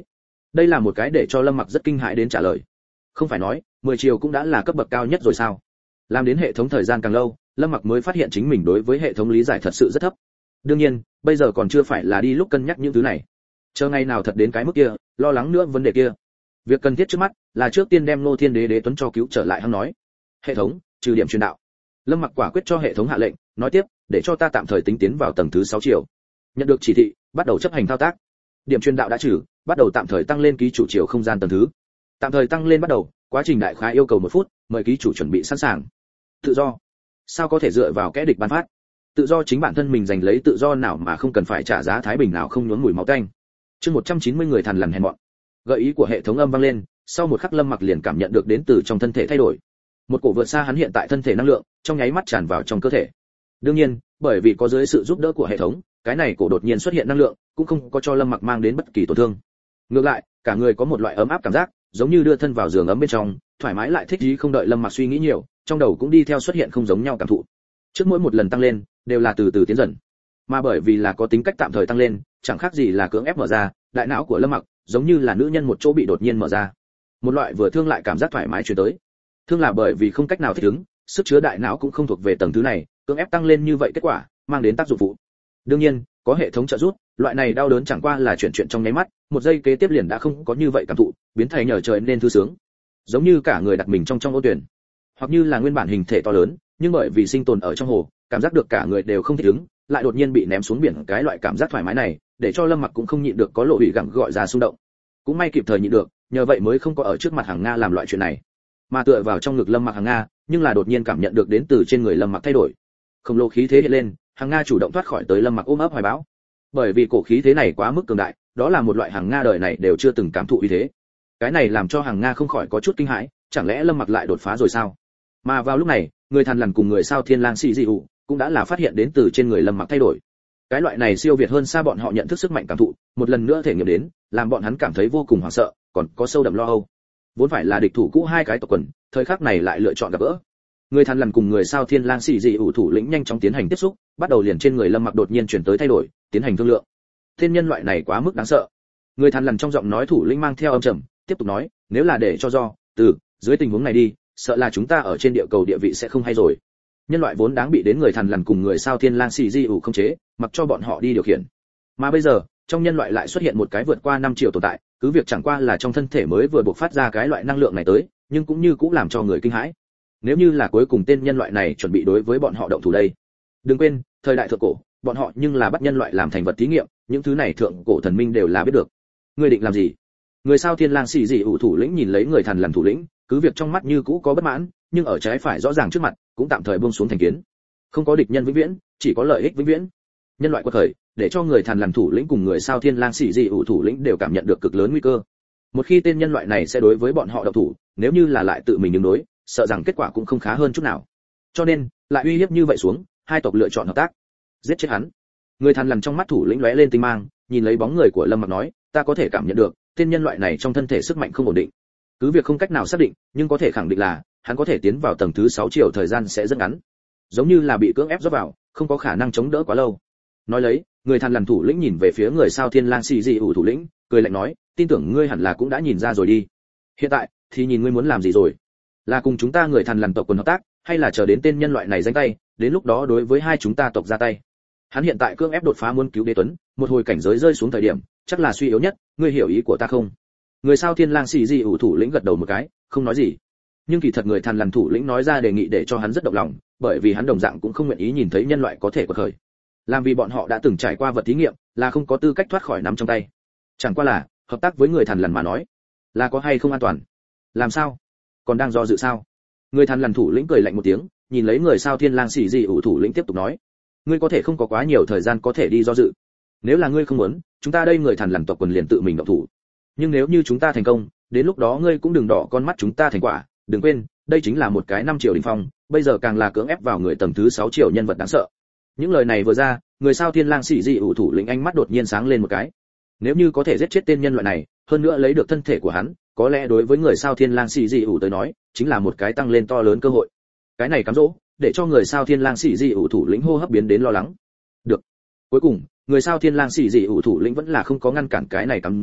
Speaker 1: Đây là một cái để cho Lâm Mặc rất kinh hãi đến trả lời. Không phải nói mười chiều cũng đã là cấp bậc cao nhất rồi sao? Làm đến hệ thống thời gian càng lâu, Lâm Mặc mới phát hiện chính mình đối với hệ thống lý giải thật sự rất thấp. Đương nhiên, bây giờ còn chưa phải là đi lúc cân nhắc những thứ này. Chờ ngày nào thật đến cái mức kia, lo lắng nữa vấn đề kia. Việc cần thiết trước mắt là trước tiên đem Ngô Thiên Đế Đế Tuấn cho cứu trở lại. Hắn nói: "Hệ thống, trừ điểm truyền đạo." Lâm Mặc quả quyết cho hệ thống hạ lệnh, nói tiếp: "Để cho ta tạm thời tính tiến vào tầng thứ sáu chiều." Nhận được chỉ thị, bắt đầu chấp hành thao tác. Điểm truyền đạo đã trừ, bắt đầu tạm thời tăng lên ký chủ chiều không gian tầng thứ. Tạm thời tăng lên bắt đầu, quá trình đại khái yêu cầu một phút, mời ký chủ chuẩn bị sẵn sàng. Tự do. Sao có thể dựa vào kẻ địch ban phát? Tự do chính bản thân mình giành lấy tự do nào mà không cần phải trả giá thái bình nào không nhuốm mùi máu tanh. Chương một trăm chín mươi người thằn lằn hèn mọn. Gợi ý của hệ thống âm vang lên, sau một khắc Lâm Mặc liền cảm nhận được đến từ trong thân thể thay đổi. Một cổ vượt xa hắn hiện tại thân thể năng lượng, trong nháy mắt tràn vào trong cơ thể. Đương nhiên, bởi vì có dưới sự giúp đỡ của hệ thống, cái này cổ đột nhiên xuất hiện năng lượng, cũng không có cho Lâm Mặc mang đến bất kỳ tổn thương. Ngược lại, cả người có một loại ấm áp cảm giác, giống như đưa thân vào giường ấm bên trong, thoải mái lại thích ý. Không đợi Lâm Mặc suy nghĩ nhiều, trong đầu cũng đi theo xuất hiện không giống nhau cảm thụ. Trước mỗi một lần tăng lên, đều là từ từ tiến dần. Mà bởi vì là có tính cách tạm thời tăng lên, chẳng khác gì là cưỡng ép mở ra, đại não của Lâm Mặc giống như là nữ nhân một chỗ bị đột nhiên mở ra. Một loại vừa thương lại cảm giác thoải mái truyền tới. Thương là bởi vì không cách nào thích ứng, sức chứa đại não cũng không thuộc về tầng thứ này, cưỡng ép tăng lên như vậy kết quả mang đến tác dụng phụ. Đương nhiên, có hệ thống trợ giúp, loại này đau đớn chẳng qua là chuyển chuyện trong nháy mắt, một giây kế tiếp liền đã không có như vậy cảm thụ, biến thành nhờ trời nên thư sướng. Giống như cả người đặt mình trong trong ô tuyển, hoặc như là nguyên bản hình thể to lớn, nhưng bởi vì sinh tồn ở trong hồ, cảm giác được cả người đều không thích ứng, lại đột nhiên bị ném xuống biển, cái loại cảm giác thoải mái này, để cho Lâm Mặc cũng không nhịn được có lộ bị gặng gọi ra xung động. Cũng may kịp thời nhịn được, nhờ vậy mới không có ở trước mặt Hằng Nga làm loại chuyện này. Mà tựa vào trong ngực Lâm Mặc Hằng Nga, nhưng là đột nhiên cảm nhận được đến từ trên người Lâm Mặc thay đổi. Khổng lồ khí thế hiện lên, Hằng Nga chủ động thoát khỏi tới Lâm Mặc ôm ấp hoài bão. Bởi vì cổ khí thế này quá mức cường đại, đó là một loại Hằng Nga đời này đều chưa từng cảm thụ uy thế. Cái này làm cho Hằng Nga không khỏi có chút kinh hãi, chẳng lẽ Lâm Mặc lại đột phá rồi sao? Mà vào lúc này, người thằn lằn cùng người sao thiên lang xì dị ụ cũng đã là phát hiện đến từ trên người Lâm Mặc thay đổi. Cái loại này siêu việt hơn xa bọn họ nhận thức sức mạnh cảm thụ, một lần nữa thể nghiệm đến, làm bọn hắn cảm thấy vô cùng hoảng sợ, còn có sâu đậm lo âu. Vốn phải là địch thủ cũ hai cái tộc quần, thời khắc này lại lựa chọn gặp gỡ. Người thằn lằn cùng người sao thiên lang xì dị ủ thủ lĩnh nhanh chóng tiến hành tiếp xúc, bắt đầu liền trên người Lâm Mặc đột nhiên chuyển tới thay đổi, tiến hành thương lượng. Thiên nhân loại này quá mức đáng sợ. Người thằn lằn trong giọng nói thủ lĩnh mang theo âm trầm, tiếp tục nói, nếu là để cho do, từ dưới tình huống này đi, sợ là chúng ta ở trên địa cầu địa vị sẽ không hay rồi. Nhân loại vốn đáng bị đến người thằn lằn cùng người sao thiên lang xì di ủ không chế, mặc cho bọn họ đi điều khiển. Mà bây giờ, trong nhân loại lại xuất hiện một cái vượt qua năm triệu tồn tại, cứ việc chẳng qua là trong thân thể mới vừa bộc phát ra cái loại năng lượng này tới, nhưng cũng như cũng làm cho người kinh hãi. Nếu như là cuối cùng tên nhân loại này chuẩn bị đối với bọn họ động thủ đây. Đừng quên, thời đại thượng cổ, bọn họ nhưng là bắt nhân loại làm thành vật thí nghiệm, những thứ này thượng cổ thần minh đều là biết được. Ngươi định làm gì? Người sao thiên lang xì dị ủ thủ lĩnh nhìn lấy người thằn lằn thủ lĩnh, cứ việc trong mắt như cũ có bất mãn, nhưng ở trái phải rõ ràng trước mặt, cũng tạm thời buông xuống thành kiến. Không có địch nhân vĩnh viễn, chỉ có lợi ích vĩnh viễn. Nhân loại quật khởi, để cho người thằn lằn thủ lĩnh cùng người sao thiên lang xì dị ủ thủ lĩnh đều cảm nhận được cực lớn nguy cơ. Một khi tên nhân loại này sẽ đối với bọn họ động thủ, nếu như là lại tự mình ứng đối, sợ rằng kết quả cũng không khá hơn chút nào. Cho nên, lại uy hiếp như vậy xuống, hai tộc lựa chọn hợp tác, giết chết hắn. Người thằn lằn trong mắt thủ lĩnh lóe lên tinh mang, nhìn lấy bóng người của Lâm Mặc nói, ta có thể cảm nhận được, tên nhân loại này trong thân thể sức mạnh không ổn định. Cứ việc không cách nào xác định, nhưng có thể khẳng định là hắn có thể tiến vào tầng thứ sáu triệu thời gian sẽ rất ngắn, giống như là bị cưỡng ép rót vào, không có khả năng chống đỡ quá lâu. Nói lấy, người thằn lằn thủ lĩnh nhìn về phía người sao thiên lang xì dị ủ thủ lĩnh, cười lạnh nói, tin tưởng ngươi hẳn là cũng đã nhìn ra rồi đi. Hiện tại thì nhìn ngươi muốn làm gì rồi, là cùng chúng ta người thằn lằn tộc quần hợp tác, hay là chờ đến tên nhân loại này giành tay, đến lúc đó đối với hai chúng ta tộc ra tay. Hắn hiện tại cưỡng ép đột phá muốn cứu Đế Tuấn, một hồi cảnh giới rơi xuống thời điểm, chắc là suy yếu nhất, ngươi hiểu ý của ta không? Người sao thiên lang xì dị ủ thủ lĩnh gật đầu một cái, không nói gì. Nhưng kỳ thật người thằn lằn thủ lĩnh nói ra đề nghị để cho hắn rất động lòng, bởi vì hắn đồng dạng cũng không nguyện ý nhìn thấy nhân loại có thể quật khởi. Làm vì bọn họ đã từng trải qua vật thí nghiệm, là không có tư cách thoát khỏi nắm trong tay. Chẳng qua là, hợp tác với người thằn lằn mà nói, là có hay không an toàn. Làm sao? Còn đang do dự sao? Người thằn lằn thủ lĩnh cười lạnh một tiếng, nhìn lấy người sao thiên lang xì dị ủ thủ lĩnh tiếp tục nói, ngươi có thể không có quá nhiều thời gian có thể đi do dự. Nếu là ngươi không muốn, chúng ta đây người thằn lằn tộc quần liền tự mình động thủ. Nhưng nếu như chúng ta thành công, đến lúc đó ngươi cũng đừng đỏ con mắt chúng ta thành quả, đừng quên, đây chính là một cái năm triệu đỉnh phong, bây giờ càng là cưỡng ép vào người tầng thứ sáu triệu nhân vật đáng sợ. Những lời này vừa ra, người sao thiên lang xì dị ủ thủ lĩnh ánh mắt đột nhiên sáng lên một cái. Nếu như có thể giết chết tên nhân loại này, hơn nữa lấy được thân thể của hắn, có lẽ đối với người sao thiên lang xì dị ủ tới nói, chính là một cái tăng lên to lớn cơ hội. Cái này cám dỗ, để cho người sao thiên lang xì dị ủ thủ lĩnh hô hấp biến đến lo lắng. Được. Cuối cùng, người sao thiên lang xì dị ủ thủ lĩnh vẫn là không có ngăn cản cái này cám dỗ,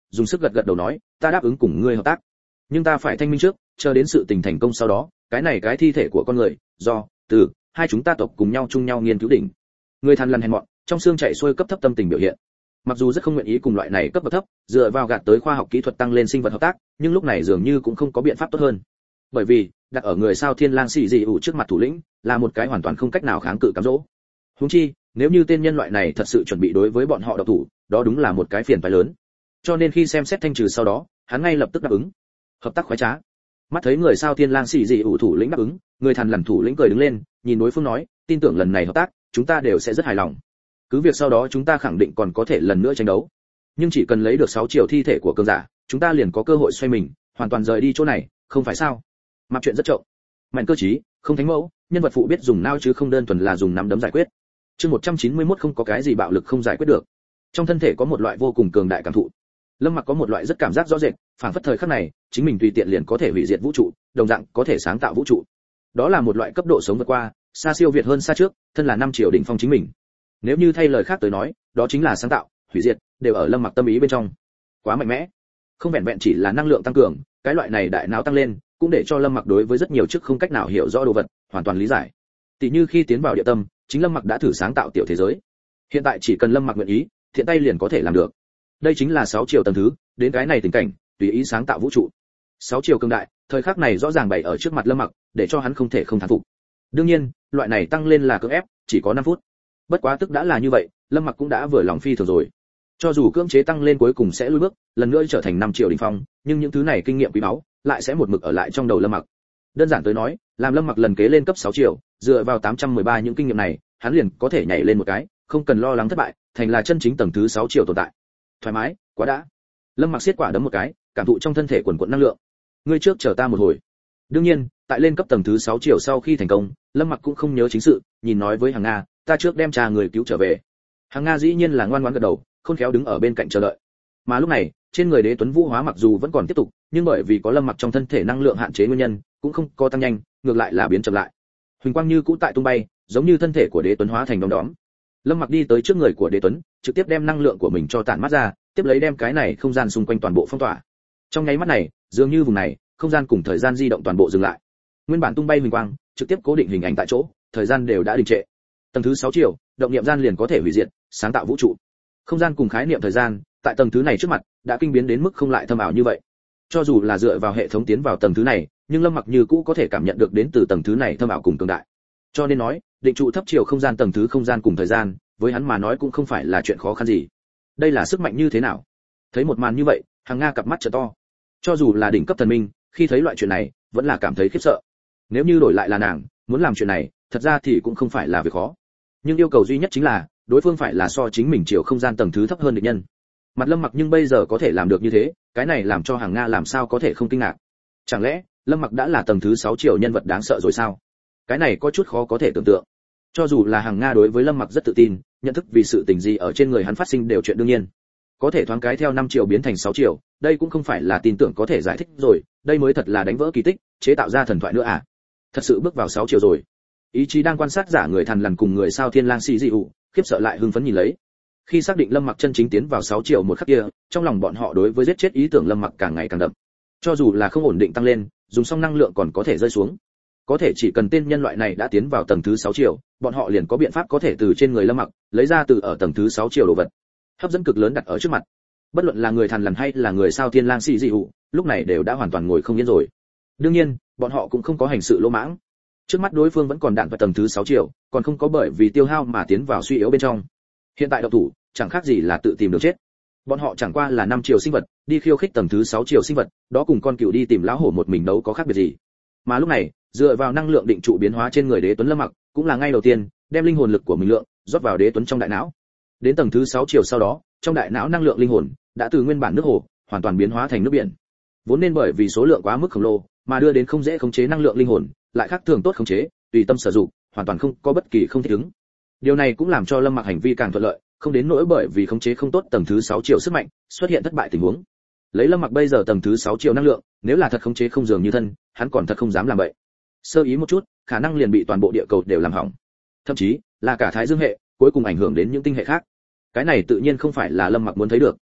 Speaker 1: dùng sức gật gật đầu nói, ta đáp ứng cùng ngươi hợp tác, nhưng ta phải thanh minh trước, chờ đến sự tình thành công sau đó, cái này cái thi thể của con người, do từ hai chúng ta tộc cùng nhau chung nhau nghiên cứu đỉnh. Người than lằn hèn mọn, trong xương chạy xuôi cấp thấp tâm tình biểu hiện. Mặc dù rất không nguyện ý cùng loại này cấp bậc thấp, dựa vào gạt tới khoa học kỹ thuật tăng lên sinh vật hợp tác, nhưng lúc này dường như cũng không có biện pháp tốt hơn. Bởi vì, đặt ở người sao Thiên Lang xì dị ủ trước mặt thủ lĩnh, là một cái hoàn toàn không cách nào kháng cự cám dỗ. Huống chi, nếu như tên nhân loại này thật sự chuẩn bị đối với bọn họ độc thủ, đó đúng là một cái phiền toái lớn. Cho nên khi xem xét thanh trừ sau đó, hắn ngay lập tức đáp ứng. Hợp tác khoái trá. Mắt thấy người sao Thiên Lang xì dị ủ thủ lĩnh đáp ứng, người thằn lằn thủ lĩnh cười đứng lên, nhìn đối phương nói, tin tưởng lần này hợp tác, chúng ta đều sẽ rất hài lòng. Cứ việc sau đó chúng ta khẳng định còn có thể lần nữa tranh đấu, nhưng chỉ cần lấy được sáu triệu thi thể của cường giả, chúng ta liền có cơ hội xoay mình, hoàn toàn rời đi chỗ này, không phải sao? Mặc chuyện rất trộm. Mạnh cơ trí, không thánh mẫu, nhân vật phụ biết dùng não chứ không đơn thuần là dùng nắm đấm giải quyết. Chương một trăm chín mươi mốt không có cái gì bạo lực không giải quyết được. Trong thân thể có một loại vô cùng cường đại cảm thụ. Lâm Mặc có một loại rất cảm giác rõ rệt, phảng phất thời khắc này, chính mình tùy tiện liền có thể hủy diệt vũ trụ, đồng dạng có thể sáng tạo vũ trụ. Đó là một loại cấp độ sống vượt qua, xa siêu việt hơn xa trước, thân là năm triệu đỉnh phong chính mình. Nếu như thay lời khác tới nói, đó chính là sáng tạo, hủy diệt, đều ở Lâm Mặc tâm ý bên trong. Quá mạnh mẽ. Không vẹn vẹn chỉ là năng lượng tăng cường, cái loại này đại não tăng lên, cũng để cho Lâm Mặc đối với rất nhiều chức không cách nào hiểu rõ đồ vật, hoàn toàn lý giải. Tỷ như khi tiến vào địa tâm, chính Lâm Mặc đã thử sáng tạo tiểu thế giới. Hiện tại chỉ cần Lâm Mặc nguyện ý, thiện tay liền có thể làm được. Đây chính là sáu triệu tầng thứ, đến cái này tình cảnh, tùy ý sáng tạo vũ trụ. sáu triệu cường đại, thời khắc này rõ ràng bày ở trước mặt Lâm Mặc, để cho hắn không thể không thán phục. Đương nhiên, loại này tăng lên là cưỡng ép, chỉ có năm phút. Bất quá tức đã là như vậy, Lâm Mặc cũng đã vừa lòng phi thường rồi. Cho dù cưỡng chế tăng lên cuối cùng sẽ lùi bước, lần nữa trở thành năm triệu đỉnh phong, nhưng những thứ này kinh nghiệm quý báu, lại sẽ một mực ở lại trong đầu Lâm Mặc. Đơn giản tới nói, làm Lâm Mặc lần kế lên cấp sáu triệu, dựa vào tám trăm mười ba những kinh nghiệm này, hắn liền có thể nhảy lên một cái, không cần lo lắng thất bại, thành là chân chính tầng thứ sáu triệu tồn tại. Thoải mái, quá đã. Lâm Mặc siết quả đấm một cái, cảm thụ trong thân thể quần quần năng lượng. Ngươi trước chờ ta một hồi. Đương nhiên, tại lên cấp tầng thứ sáu triệu sau khi thành công, Lâm Mặc cũng không nhớ chính sự, nhìn nói với Hằng Nga, ta trước đem trà người cứu trở về. Hằng Nga dĩ nhiên là ngoan ngoãn gật đầu, khôn khéo đứng ở bên cạnh chờ đợi. Mà lúc này, trên người Đế Tuấn vũ hóa mặc dù vẫn còn tiếp tục, nhưng bởi vì có Lâm Mặc trong thân thể năng lượng hạn chế nguyên nhân, cũng không có tăng nhanh, ngược lại là biến chậm lại. Huỳnh quang như cũ tại tung bay, giống như thân thể của Đế Tuấn hóa thành đom đóm. Lâm Mặc đi tới trước người của Đế Tuấn, trực tiếp đem năng lượng của mình cho tản mát ra, tiếp lấy đem cái này không gian xung quanh toàn bộ phong tỏa. Trong nháy mắt này, dường như vùng này, không gian cùng thời gian di động toàn bộ dừng lại. Nguyên bản tung bay huỳnh quang, trực tiếp cố định hình ảnh tại chỗ, thời gian đều đã đình trệ. Tầng thứ sáu triệu, động niệm gian liền có thể hủy diệt, sáng tạo vũ trụ. Không gian cùng khái niệm thời gian, tại tầng thứ này trước mặt, đã kinh biến đến mức không lại thâm ảo như vậy. Cho dù là dựa vào hệ thống tiến vào tầng thứ này, nhưng Lâm Mặc như cũ có thể cảm nhận được đến từ tầng thứ này thâm ảo cùng cường đại. Cho nên nói, định trụ thấp chiều không gian tầng thứ không gian cùng thời gian, với hắn mà nói cũng không phải là chuyện khó khăn gì. Đây là sức mạnh như thế nào? Thấy một màn như vậy, Hằng Nga cặp mắt trợ to. Cho dù là đỉnh cấp thần minh, khi thấy loại chuyện này, vẫn là cảm thấy khiếp sợ. Nếu như đổi lại là nàng, muốn làm chuyện này, thật ra thì cũng không phải là việc khó. Nhưng yêu cầu duy nhất chính là, đối phương phải là so chính mình chiều không gian tầng thứ thấp hơn địch nhân. Mặt Lâm Mặc nhưng bây giờ có thể làm được như thế, cái này làm cho Hằng Nga làm sao có thể không kinh ngạc. Chẳng lẽ, Lâm Mặc đã là tầng thứ sáu triệu nhân vật đáng sợ rồi sao? Cái này có chút khó có thể tưởng tượng. Cho dù là Hằng Nga đối với Lâm Mặc rất tự tin, nhận thức vì sự tình gì ở trên người hắn phát sinh đều chuyện đương nhiên. Có thể thoáng cái theo năm triệu biến thành sáu triệu, đây cũng không phải là tin tưởng có thể giải thích rồi, đây mới thật là đánh vỡ kỳ tích, chế tạo ra thần thoại nữa à? Thật sự bước vào sáu triệu rồi. Ý chí đang quan sát giả người thằn lằn cùng người sao Thiên Lang xì dị ủ, khiếp sợ lại hưng phấn nhìn lấy. Khi xác định Lâm Mặc chân chính tiến vào sáu triệu một khắc kia, trong lòng bọn họ đối với giết chết ý tưởng Lâm Mặc càng ngày càng đậm. Cho dù là không ổn định tăng lên, dùng xong năng lượng còn có thể rơi xuống. Có thể chỉ cần tên nhân loại này đã tiến vào tầng thứ sáu triệu, bọn họ liền có biện pháp có thể từ trên người Lâm Mặc lấy ra từ ở tầng thứ sáu triệu đồ vật. Hấp dẫn cực lớn đặt ở trước mặt. Bất luận là người thằn lằn hay là người sao Thiên Lang xì dị ủ, lúc này đều đã hoàn toàn ngồi không yên rồi. Đương nhiên, bọn họ cũng không có hành sự lỗ mãng. Trước mắt đối phương vẫn còn đạn vào tầng thứ sáu triệu, còn không có bởi vì tiêu hao mà tiến vào suy yếu bên trong. Hiện tại độc thủ, chẳng khác gì là tự tìm đường chết. Bọn họ chẳng qua là năm triệu sinh vật, đi khiêu khích tầng thứ sáu triệu sinh vật, đó cùng con cừu đi tìm lão hổ một mình đấu có khác biệt gì. Mà lúc này, dựa vào năng lượng định trụ biến hóa trên người Đế Tuấn Lâm Mặc, cũng là ngay đầu tiên, đem linh hồn lực của mình lượng rót vào Đế Tuấn trong đại não. Đến tầng thứ sáu triệu sau đó, trong đại não năng lượng linh hồn đã từ nguyên bản nước hồ, hoàn toàn biến hóa thành nước biển. Vốn nên bởi vì số lượng quá mức khổng lồ, mà đưa đến không dễ khống chế năng lượng linh hồn, lại khác thường tốt khống chế, tùy tâm sử dụng, hoàn toàn không có bất kỳ không thích ứng. Điều này cũng làm cho Lâm Mặc hành vi càng thuận lợi, không đến nỗi bởi vì khống chế không tốt tầng thứ sáu triệu sức mạnh, xuất hiện thất bại tình huống. Lấy Lâm Mặc bây giờ tầng thứ sáu triệu năng lượng, nếu là thật khống chế không dường như thân, hắn còn thật không dám làm vậy. Sơ ý một chút, khả năng liền bị toàn bộ địa cầu đều làm hỏng. Thậm chí, là cả Thái Dương hệ, cuối cùng ảnh hưởng đến những tinh hệ khác. Cái này tự nhiên không phải là Lâm Mặc muốn thấy được.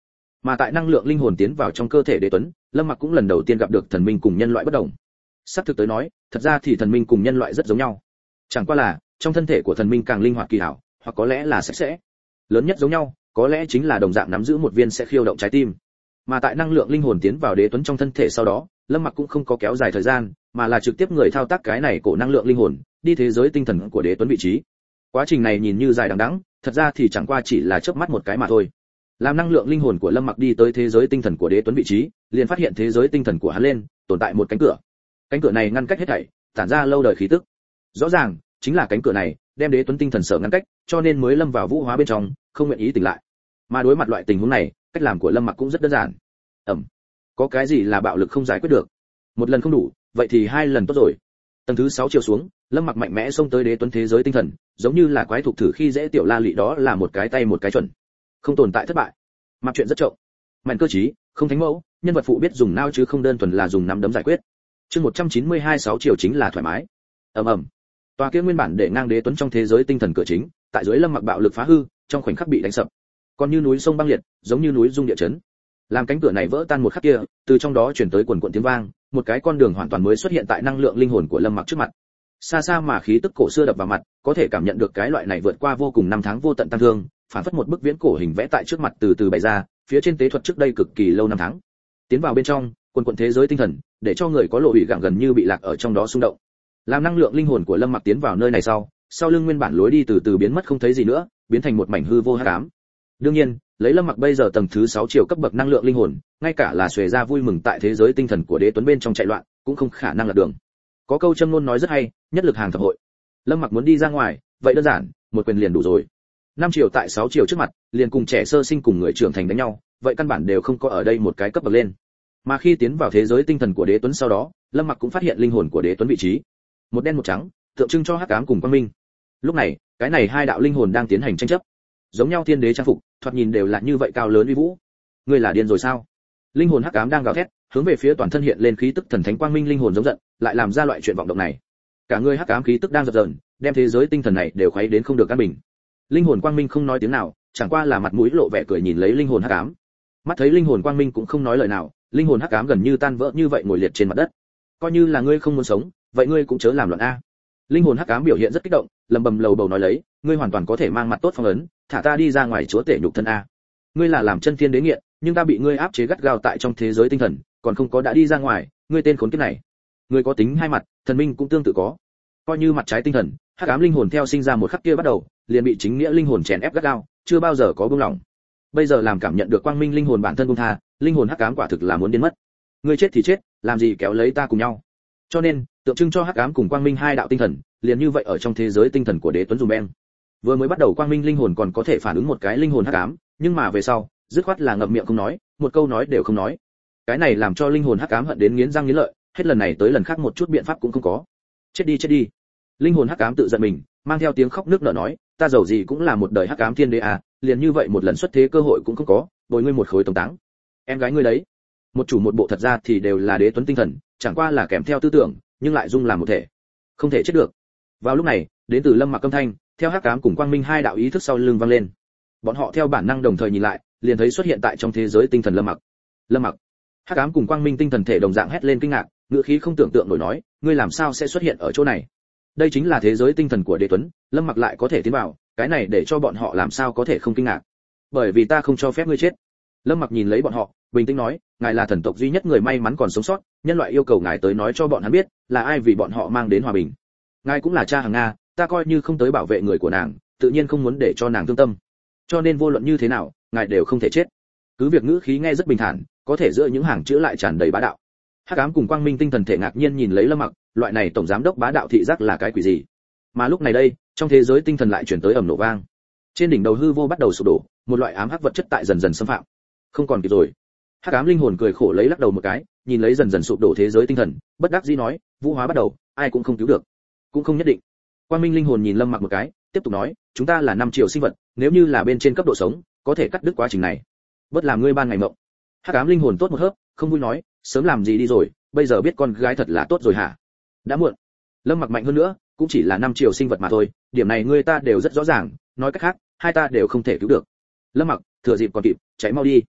Speaker 1: Mà tại năng lượng linh hồn tiến vào trong cơ thể Đế Tuấn, Lâm Mặc cũng lần đầu tiên gặp được thần minh cùng nhân loại bất đồng. Sắp thực tới nói, thật ra thì thần minh cùng nhân loại rất giống nhau. Chẳng qua là, trong thân thể của thần minh càng linh hoạt kỳ hảo, hoặc có lẽ là sạch sẽ. Lớn nhất giống nhau, có lẽ chính là đồng dạng nắm giữ một viên sẽ khiêu động trái tim. Mà tại năng lượng linh hồn tiến vào Đế Tuấn trong thân thể sau đó, Lâm Mặc cũng không có kéo dài thời gian, mà là trực tiếp người thao tác cái này cổ năng lượng linh hồn, đi thế giới tinh thần của Đế Tuấn vị trí. Quá trình này nhìn như dài đằng đẵng, thật ra thì chẳng qua chỉ là chớp mắt một cái mà thôi. Làm năng lượng linh hồn của Lâm Mặc đi tới thế giới tinh thần của Đế Tuấn vị trí, liền phát hiện thế giới tinh thần của hắn lên, tồn tại một cánh cửa. Cánh cửa này ngăn cách hết thảy, tản ra lâu đời khí tức. Rõ ràng, chính là cánh cửa này, đem Đế Tuấn tinh thần sở ngăn cách, cho nên mới lâm vào vũ hóa bên trong, không nguyện ý tỉnh lại. Mà đối mặt loại tình huống này, cách làm của Lâm Mặc cũng rất đơn giản. Ẩm. Có cái gì là bạo lực không giải quyết được? Một lần không đủ, vậy thì hai lần tốt rồi. Tầng thứ sáu chiều xuống, Lâm Mặc mạnh mẽ xông tới Đế Tuấn thế giới tinh thần, giống như là quái thuộc thử khi dễ tiểu la lị, đó là một cái tay một cái chuẩn. Không tồn tại thất bại. Mặc chuyện rất chậm. Mạnh cơ trí, không thánh mẫu, nhân vật phụ biết dùng nao chứ không đơn thuần là dùng nắm đấm giải quyết. Chương một trăm chín mươi hai sáu chiều chính là thoải mái. Ầm ầm. Tòa kia nguyên bản để ngang Đế Tuấn trong thế giới tinh thần cửa chính, tại dưới Lâm Mặc bạo lực phá hư, trong khoảnh khắc bị đánh sập. Còn như núi sông băng liệt, giống như núi rung địa chấn. Làm cánh cửa này vỡ tan một khắc kia, từ trong đó truyền tới quần quần tiếng vang, một cái con đường hoàn toàn mới xuất hiện tại năng lượng linh hồn của Lâm Mặc trước mặt. Xa xa mà khí tức cổ xưa đập vào mặt, có thể cảm nhận được cái loại này vượt qua vô cùng năm tháng vô tận tăng thương, phản phất một bức viễn cổ hình vẽ tại trước mặt từ từ bày ra, phía trên tế thuật trước đây cực kỳ lâu năm tháng. Tiến vào bên trong, quần quần thế giới tinh thần, để cho người có lộ bị gặng gần như bị lạc ở trong đó xung động. Làm năng lượng linh hồn của Lâm Mặc tiến vào nơi này sau, sau lưng nguyên bản lối đi từ từ biến mất không thấy gì nữa, biến thành một mảnh hư vô hắc ám. Đương nhiên, lấy Lâm Mặc bây giờ tầng thứ sáu chiều cấp bậc năng lượng linh hồn, ngay cả là xuề ra vui mừng tại thế giới tinh thần của Đế Tuấn bên trong chạy loạn, cũng không khả năng là đường. Có câu châm ngôn nói rất hay, nhất lực hàng thập hội. Lâm Mặc muốn đi ra ngoài, vậy đơn giản, một quyền liền đủ rồi. Năm chiều tại sáu chiều trước mặt, liền cùng trẻ sơ sinh cùng người trưởng thành đánh nhau, vậy căn bản đều không có ở đây một cái cấp bậc lên. Mà khi tiến vào thế giới tinh thần của Đế Tuấn sau đó, Lâm Mặc cũng phát hiện linh hồn của Đế Tuấn vị trí, một đen một trắng, tượng trưng cho hắc ám cùng quang minh. Lúc này, cái này hai đạo linh hồn đang tiến hành tranh chấp. Giống nhau thiên đế trang phục, thoạt nhìn đều là như vậy cao lớn uy vũ. Ngươi là điên rồi sao? Linh hồn hắc ám đang gào thét, hướng về phía toàn thân hiện lên khí tức thần thánh quang minh linh hồn giống giận, lại làm ra loại chuyện vọng động này. Cả người hắc ám khí tức đang dập dờn, đem thế giới tinh thần này đều khuấy đến không được căn bình. Linh hồn quang minh không nói tiếng nào, chẳng qua là mặt mũi lộ vẻ cười nhìn lấy linh hồn hắc ám. Mắt thấy linh hồn quang minh cũng không nói lời nào, linh hồn hắc ám gần như tan vỡ như vậy ngồi liệt trên mặt đất. Coi như là ngươi không muốn sống, vậy ngươi cũng chớ làm loạn a. Linh hồn hắc ám biểu hiện rất kích động, lầm bầm lầu bầu nói lấy, ngươi hoàn toàn có thể mang mặt tốt phong ấn, thả ta đi ra ngoài chúa tể nhục thân a. Ngươi là làm chân thiên đế nghiện, nhưng ta bị ngươi áp chế gắt gao tại trong thế giới tinh thần, còn không có đã đi ra ngoài, ngươi tên khốn kiếp này. Ngươi có tính hai mặt, thần minh cũng tương tự có. Coi như mặt trái tinh thần, hắc ám linh hồn theo sinh ra một khắc kia bắt đầu, liền bị chính nghĩa linh hồn chèn ép gắt gao, chưa bao giờ có buông lỏng. Bây giờ làm cảm nhận được quang minh linh hồn bản thân buông tha, linh hồn hắc ám quả thực là muốn điên mất. Ngươi chết thì chết, làm gì kéo lấy ta cùng nhau. Cho nên, tượng trưng cho hắc ám cùng quang minh hai đạo tinh thần, liền như vậy ở trong thế giới tinh thần của Đế Tuấn dùng ben. Vừa mới bắt đầu quang minh linh hồn còn có thể phản ứng một cái linh hồn hắc ám, nhưng mà về sau, dứt khoát là ngậm miệng không nói, một câu nói đều không nói. Cái này làm cho linh hồn hắc ám hận đến nghiến răng nghiến lợi, hết lần này tới lần khác một chút biện pháp cũng không có. Chết đi chết đi. Linh hồn hắc ám tự giận mình, mang theo tiếng khóc nức nở nói, ta giàu gì cũng là một đời hắc ám thiên đế à, liền như vậy một lần xuất thế cơ hội cũng không có, bồi ngươi một khối tống táng. Em gái ngươi đấy, một chủ một bộ thật ra thì đều là Đế Tuấn tinh thần, chẳng qua là kèm theo tư tưởng, nhưng lại dung làm một thể, không thể chết được. Vào lúc này, đến từ Lâm Mặc âm thanh, theo hắc ám cùng quang minh hai đạo ý thức sau lưng vang lên. Bọn họ theo bản năng đồng thời nhìn lại, liền thấy xuất hiện tại trong thế giới tinh thần Lâm Mặc. Lâm Mặc. Hắc ám cùng quang minh tinh thần thể đồng dạng hét lên kinh ngạc, ngựa khí không tưởng tượng nổi nói, ngươi làm sao sẽ xuất hiện ở chỗ này? Đây chính là thế giới tinh thần của Đế Tuấn, Lâm Mặc lại có thể tiến vào, cái này để cho bọn họ làm sao có thể không kinh ngạc? Bởi vì ta không cho phép ngươi chết. Lâm Mặc nhìn lấy bọn họ, bình tĩnh nói, ngài là thần tộc duy nhất người may mắn còn sống sót, nhân loại yêu cầu ngài tới nói cho bọn hắn biết, là ai vì bọn họ mang đến hòa bình. Ngài cũng là cha hàng Nga, ta coi như không tới bảo vệ người của nàng, tự nhiên không muốn để cho nàng thương tâm. Cho nên vô luận như thế nào, ngài đều không thể chết. Cứ việc ngữ khí nghe rất bình thản, có thể giữa những hàng chữ lại tràn đầy bá đạo. Hắc ám cùng quang minh tinh thần thể ngạc nhiên nhìn lấy Lâm Mặc, loại này tổng giám đốc bá đạo thị giác là cái quỷ gì? Mà lúc này đây, trong thế giới tinh thần lại chuyển tới ầm nổ vang. Trên đỉnh đầu hư vô bắt đầu sụp đổ, một loại ám hắc vật chất tại dần dần xâm phạm. Không còn kịp rồi. Hắc ám linh hồn cười khổ lấy lắc đầu một cái, nhìn lấy dần dần sụp đổ thế giới tinh thần, bất đắc dĩ nói, vũ hóa bắt đầu, ai cũng không cứu được. Cũng không nhất định. Quang minh linh hồn nhìn Lâm Mặc một cái, tiếp tục nói, chúng ta là năm triệu sinh vật, nếu như là bên trên cấp độ sống, có thể cắt đứt quá trình này. Bất làm ngươi ban ngày mộng. Hắc ám linh hồn tốt một hớp, không vui nói, sớm làm gì đi rồi, bây giờ biết con gái thật là tốt rồi hả? Đã muộn. Lâm Mặc mạnh hơn nữa, cũng chỉ là năm triệu sinh vật mà thôi, điểm này ngươi ta đều rất rõ ràng, nói cách khác, hai ta đều không thể cứu được. Lâm Mặc, thừa dịp còn kịp, chạy mau đi.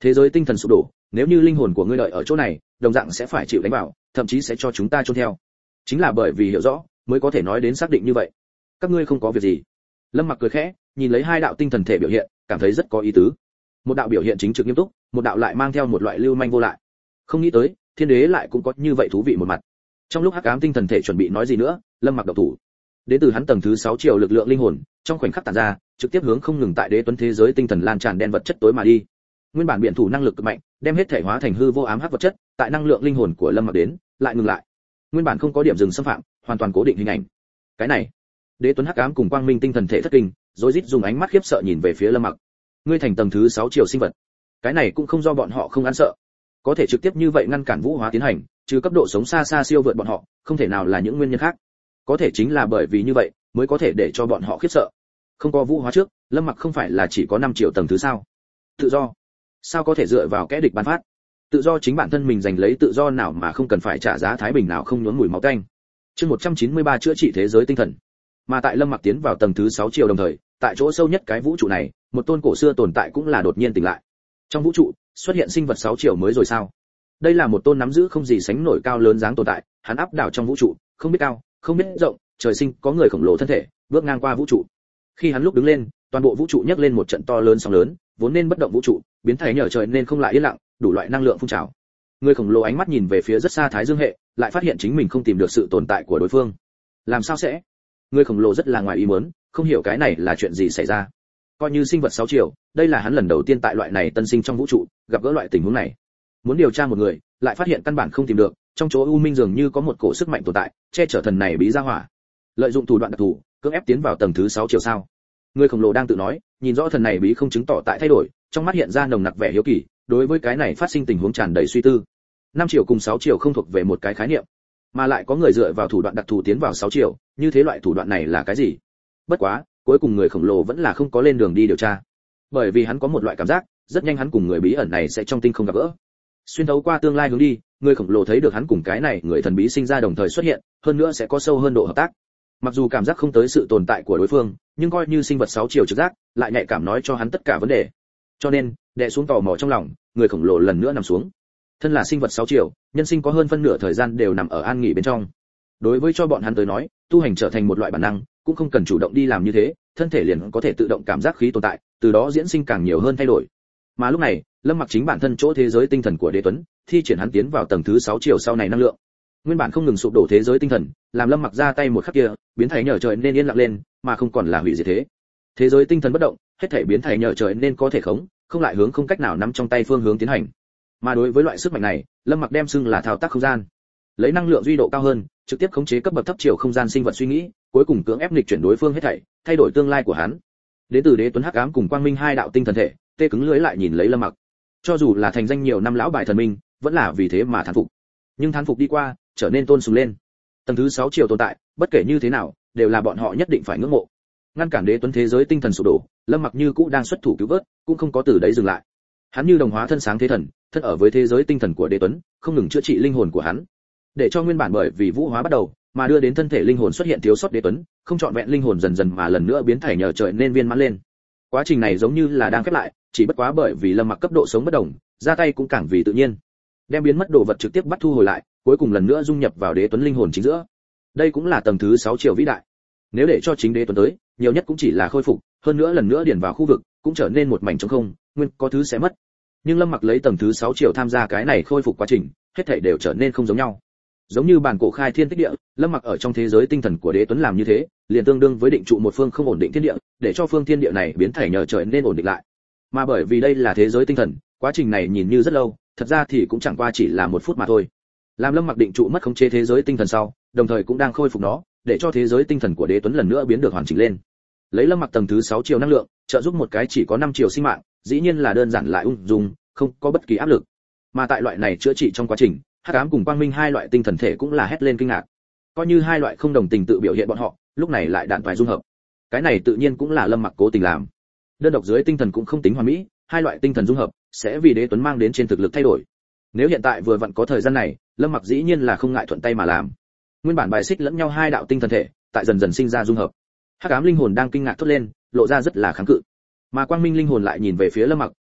Speaker 1: Thế giới tinh thần sụp đổ, nếu như linh hồn của ngươi đợi ở chỗ này, đồng dạng sẽ phải chịu đánh vào, thậm chí sẽ cho chúng ta chôn theo. Chính là bởi vì hiểu rõ, mới có thể nói đến xác định như vậy. Các ngươi không có việc gì. Lâm Mặc cười khẽ, nhìn lấy hai đạo tinh thần thể biểu hiện, cảm thấy rất có ý tứ. Một đạo biểu hiện chính trực nghiêm túc, một đạo lại mang theo một loại lưu manh vô lại. Không nghĩ tới, thiên đế lại cũng có như vậy thú vị một mặt. Trong lúc hắc ám tinh thần thể chuẩn bị nói gì nữa, Lâm Mặc động thủ. Đến từ hắn tầng thứ sáu triệu lực lượng linh hồn, trong khoảnh khắc tản ra, trực tiếp hướng không ngừng tại đế tuấn thế giới tinh thần lan tràn đen vật chất tối mà đi. Nguyên bản biện thủ năng lực cực mạnh, đem hết thể hóa thành hư vô ám hắc vật chất, tại năng lượng linh hồn của Lâm Mặc đến, lại ngừng lại. Nguyên bản không có điểm dừng xâm phạm, hoàn toàn cố định hình ảnh. Cái này, đế tuấn hắc ám cùng quang minh tinh thần thể thất kinh, rối rít dùng ánh mắt khiếp sợ nhìn về phía Lâm Mặc. Ngươi thành tầng thứ sáu triệu sinh vật. Cái này cũng không do bọn họ không ăn sợ, có thể trực tiếp như vậy ngăn cản vũ hóa tiến hành, trừ cấp độ sống xa xa siêu vượt bọn họ, không thể nào là những nguyên nhân khác. Có thể chính là bởi vì như vậy, mới có thể để cho bọn họ khiếp sợ. Không có vũ hóa trước, Lâm Mặc không phải là chỉ có năm triệu tầng thứ sao? Tự do, sao có thể dựa vào kẻ địch ban phát? Tự do chính bản thân mình giành lấy tự do nào mà không cần phải trả giá thái bình nào không nhuốm mùi máu tanh. Chương một trăm chín mươi ba chữa trị thế giới tinh thần. Mà tại Lâm Mặc tiến vào tầng thứ sáu triệu đồng thời, tại chỗ sâu nhất cái vũ trụ này, một tôn cổ xưa tồn tại cũng là đột nhiên tỉnh lại. Trong vũ trụ, xuất hiện sinh vật sáu triệu mới rồi sao? Đây là một tôn nắm giữ không gì sánh nổi cao lớn dáng tồn tại, hắn áp đảo trong vũ trụ, không biết cao, không biết rộng, trời sinh có người khổng lồ thân thể, bước ngang qua vũ trụ. Khi hắn lúc đứng lên, toàn bộ vũ trụ nhấc lên một trận to lớn sóng lớn, vốn nên bất động vũ trụ, biến thành nhờ trời nên không lại yên lặng, đủ loại năng lượng phun trào. Người khổng lồ ánh mắt nhìn về phía rất xa Thái Dương hệ, lại phát hiện chính mình không tìm được sự tồn tại của đối phương. Làm sao sẽ? Người khổng lồ rất là ngoài ý muốn, không hiểu cái này là chuyện gì xảy ra. Coi như sinh vật sáu triệu, đây là hắn lần đầu tiên tại loại này tân sinh trong vũ trụ, gặp gỡ loại tình huống này. Muốn điều tra một người, lại phát hiện căn bản không tìm được, trong chỗ u minh dường như có một cổ sức mạnh tồn tại, che chở thần này bí ra hỏa. Lợi dụng thủ đoạn đặc thù, cưỡng ép tiến vào tầng thứ sáu triệu sao? Người khổng lồ đang tự nói, nhìn rõ thần này bí không chứng tỏ tại thay đổi, trong mắt hiện ra nồng nặc vẻ hiếu kỳ, đối với cái này phát sinh tình huống tràn đầy suy tư. năm triệu cùng sáu triệu không thuộc về một cái khái niệm, mà lại có người dựa vào thủ đoạn đặc thù tiến vào sáu triệu, như thế loại thủ đoạn này là cái gì? Bất quá, cuối cùng người khổng lồ vẫn là không có lên đường đi điều tra, bởi vì hắn có một loại cảm giác, rất nhanh hắn cùng người bí ẩn này sẽ trong tinh không gặp gỡ. Xuyên thấu qua tương lai hướng đi, người khổng lồ thấy được hắn cùng cái này người thần bí sinh ra đồng thời xuất hiện, hơn nữa sẽ có sâu hơn độ hợp tác. Mặc dù cảm giác không tới sự tồn tại của đối phương, nhưng coi như sinh vật sáu triệu trực giác, lại nhạy cảm nói cho hắn tất cả vấn đề. Cho nên, đè xuống tò mò trong lòng, người khổng lồ lần nữa nằm xuống. Thân là sinh vật sáu triệu, nhân sinh có hơn phân nửa thời gian đều nằm ở an nghỉ bên trong. Đối với cho bọn hắn tới nói, tu hành trở thành một loại bản năng, cũng không cần chủ động đi làm như thế, thân thể liền có thể tự động cảm giác khí tồn tại, từ đó diễn sinh càng nhiều hơn thay đổi. Mà lúc này, Lâm Mặc chính bản thân chỗ thế giới tinh thần của Đế Tuấn, thi triển hắn tiến vào tầng thứ sáu triệu sau này năng lượng. Nguyên bản không ngừng sụp đổ thế giới tinh thần, làm Lâm Mặc ra tay một khắc kia, biến thành nhờ trời nên yên lặng lên, mà không còn là hủy diệt thế. Thế giới tinh thần bất động, hết thảy biến thành nhờ trời nên có thể khống, không lại hướng không cách nào nắm trong tay phương hướng tiến hành. Mà đối với loại sức mạnh này, Lâm Mặc đem xưng là thao tác không gian. Lấy năng lượng duy độ cao hơn, trực tiếp khống chế cấp bậc thấp chiều không gian sinh vật suy nghĩ, cuối cùng cưỡng ép nghịch chuyển đối phương hết thảy, thay đổi tương lai của hắn. Đến từ Đế Tuấn hắc ám cùng quang minh hai đạo tinh thần thể, tê cứng lưới lại nhìn lấy Lâm Mặc. Cho dù là thành danh nhiều năm lão bài thần minh, vẫn là vì thế mà thán phục. Nhưng thán phục đi qua, trở nên tôn sùng lên. Tầng thứ sáu triệu tồn tại, bất kể như thế nào, đều là bọn họ nhất định phải ngưỡng mộ. Ngăn cản Đế Tuấn thế giới tinh thần sụp đổ, Lâm Mặc như cũ đang xuất thủ cứu vớt, cũng không có từ đấy dừng lại. Hắn như đồng hóa thân sáng thế thần, thân ở với thế giới tinh thần của Đế Tuấn, không ngừng chữa trị linh hồn của hắn, để cho nguyên bản bởi vì vũ hóa bắt đầu, mà đưa đến thân thể linh hồn xuất hiện thiếu sót Đế Tuấn, không chọn vẹn linh hồn dần dần mà lần nữa biến thành nhờ trời nên viên mãn lên. Quá trình này giống như là đang khép lại, chỉ bất quá bởi vì Lâm Mặc cấp độ sống bất đồng, ra tay cũng càng vì tự nhiên, đem biến mất đồ vật trực tiếp bắt thu hồi lại, cuối cùng lần nữa dung nhập vào Đế Tuấn linh hồn chính giữa. Đây cũng là tầng thứ sáu triệu vĩ đại. Nếu để cho chính Đế Tuấn tới, nhiều nhất cũng chỉ là khôi phục, hơn nữa lần nữa điền vào khu vực, cũng trở nên một mảnh trống không, nguyên có thứ sẽ mất. Nhưng Lâm Mặc lấy tầng thứ sáu triệu tham gia cái này khôi phục quá trình, hết thảy đều trở nên không giống nhau. Giống như bản cổ khai thiên tích địa, Lâm Mặc ở trong thế giới tinh thần của Đế Tuấn làm như thế, liền tương đương với định trụ một phương không ổn định thiên địa, để cho phương thiên địa này biến thành nhờ trời nên ổn định lại. Mà bởi vì đây là thế giới tinh thần, quá trình này nhìn như rất lâu, thật ra thì cũng chẳng qua chỉ là một phút mà thôi. Làm Lâm Mặc định trụ mất khống chế thế giới tinh thần sau, đồng thời cũng đang khôi phục nó, để cho thế giới tinh thần của Đế Tuấn lần nữa biến được hoàn chỉnh lên. Lấy Lâm Mặc tầng thứ sáu triệu năng lượng, trợ giúp một cái chỉ có năm triệu sinh mạng, dĩ nhiên là đơn giản lại ung dung, không có bất kỳ áp lực. Mà tại loại này chữa trị trong quá trình, hắc ám cùng quang minh hai loại tinh thần thể cũng là hét lên kinh ngạc. Coi như hai loại không đồng tình tự biểu hiện bọn họ, lúc này lại đạn toái dung hợp. Cái này tự nhiên cũng là Lâm Mặc cố tình làm. Đơn độc dưới tinh thần cũng không tính hoàn mỹ, hai loại tinh thần dung hợp sẽ vì Đế Tuấn mang đến trên thực lực thay đổi. Nếu hiện tại vừa vặn có thời gian này, Lâm Mặc dĩ nhiên là không ngại thuận tay mà làm. Nguyên bản bài xích lẫn nhau hai đạo tinh thần thể, tại dần dần sinh ra dung hợp. Hắc ám linh hồn đang kinh ngạc thốt lên, lộ ra rất là kháng cự. Mà quang minh linh hồn lại nhìn về phía Lâm Mặc,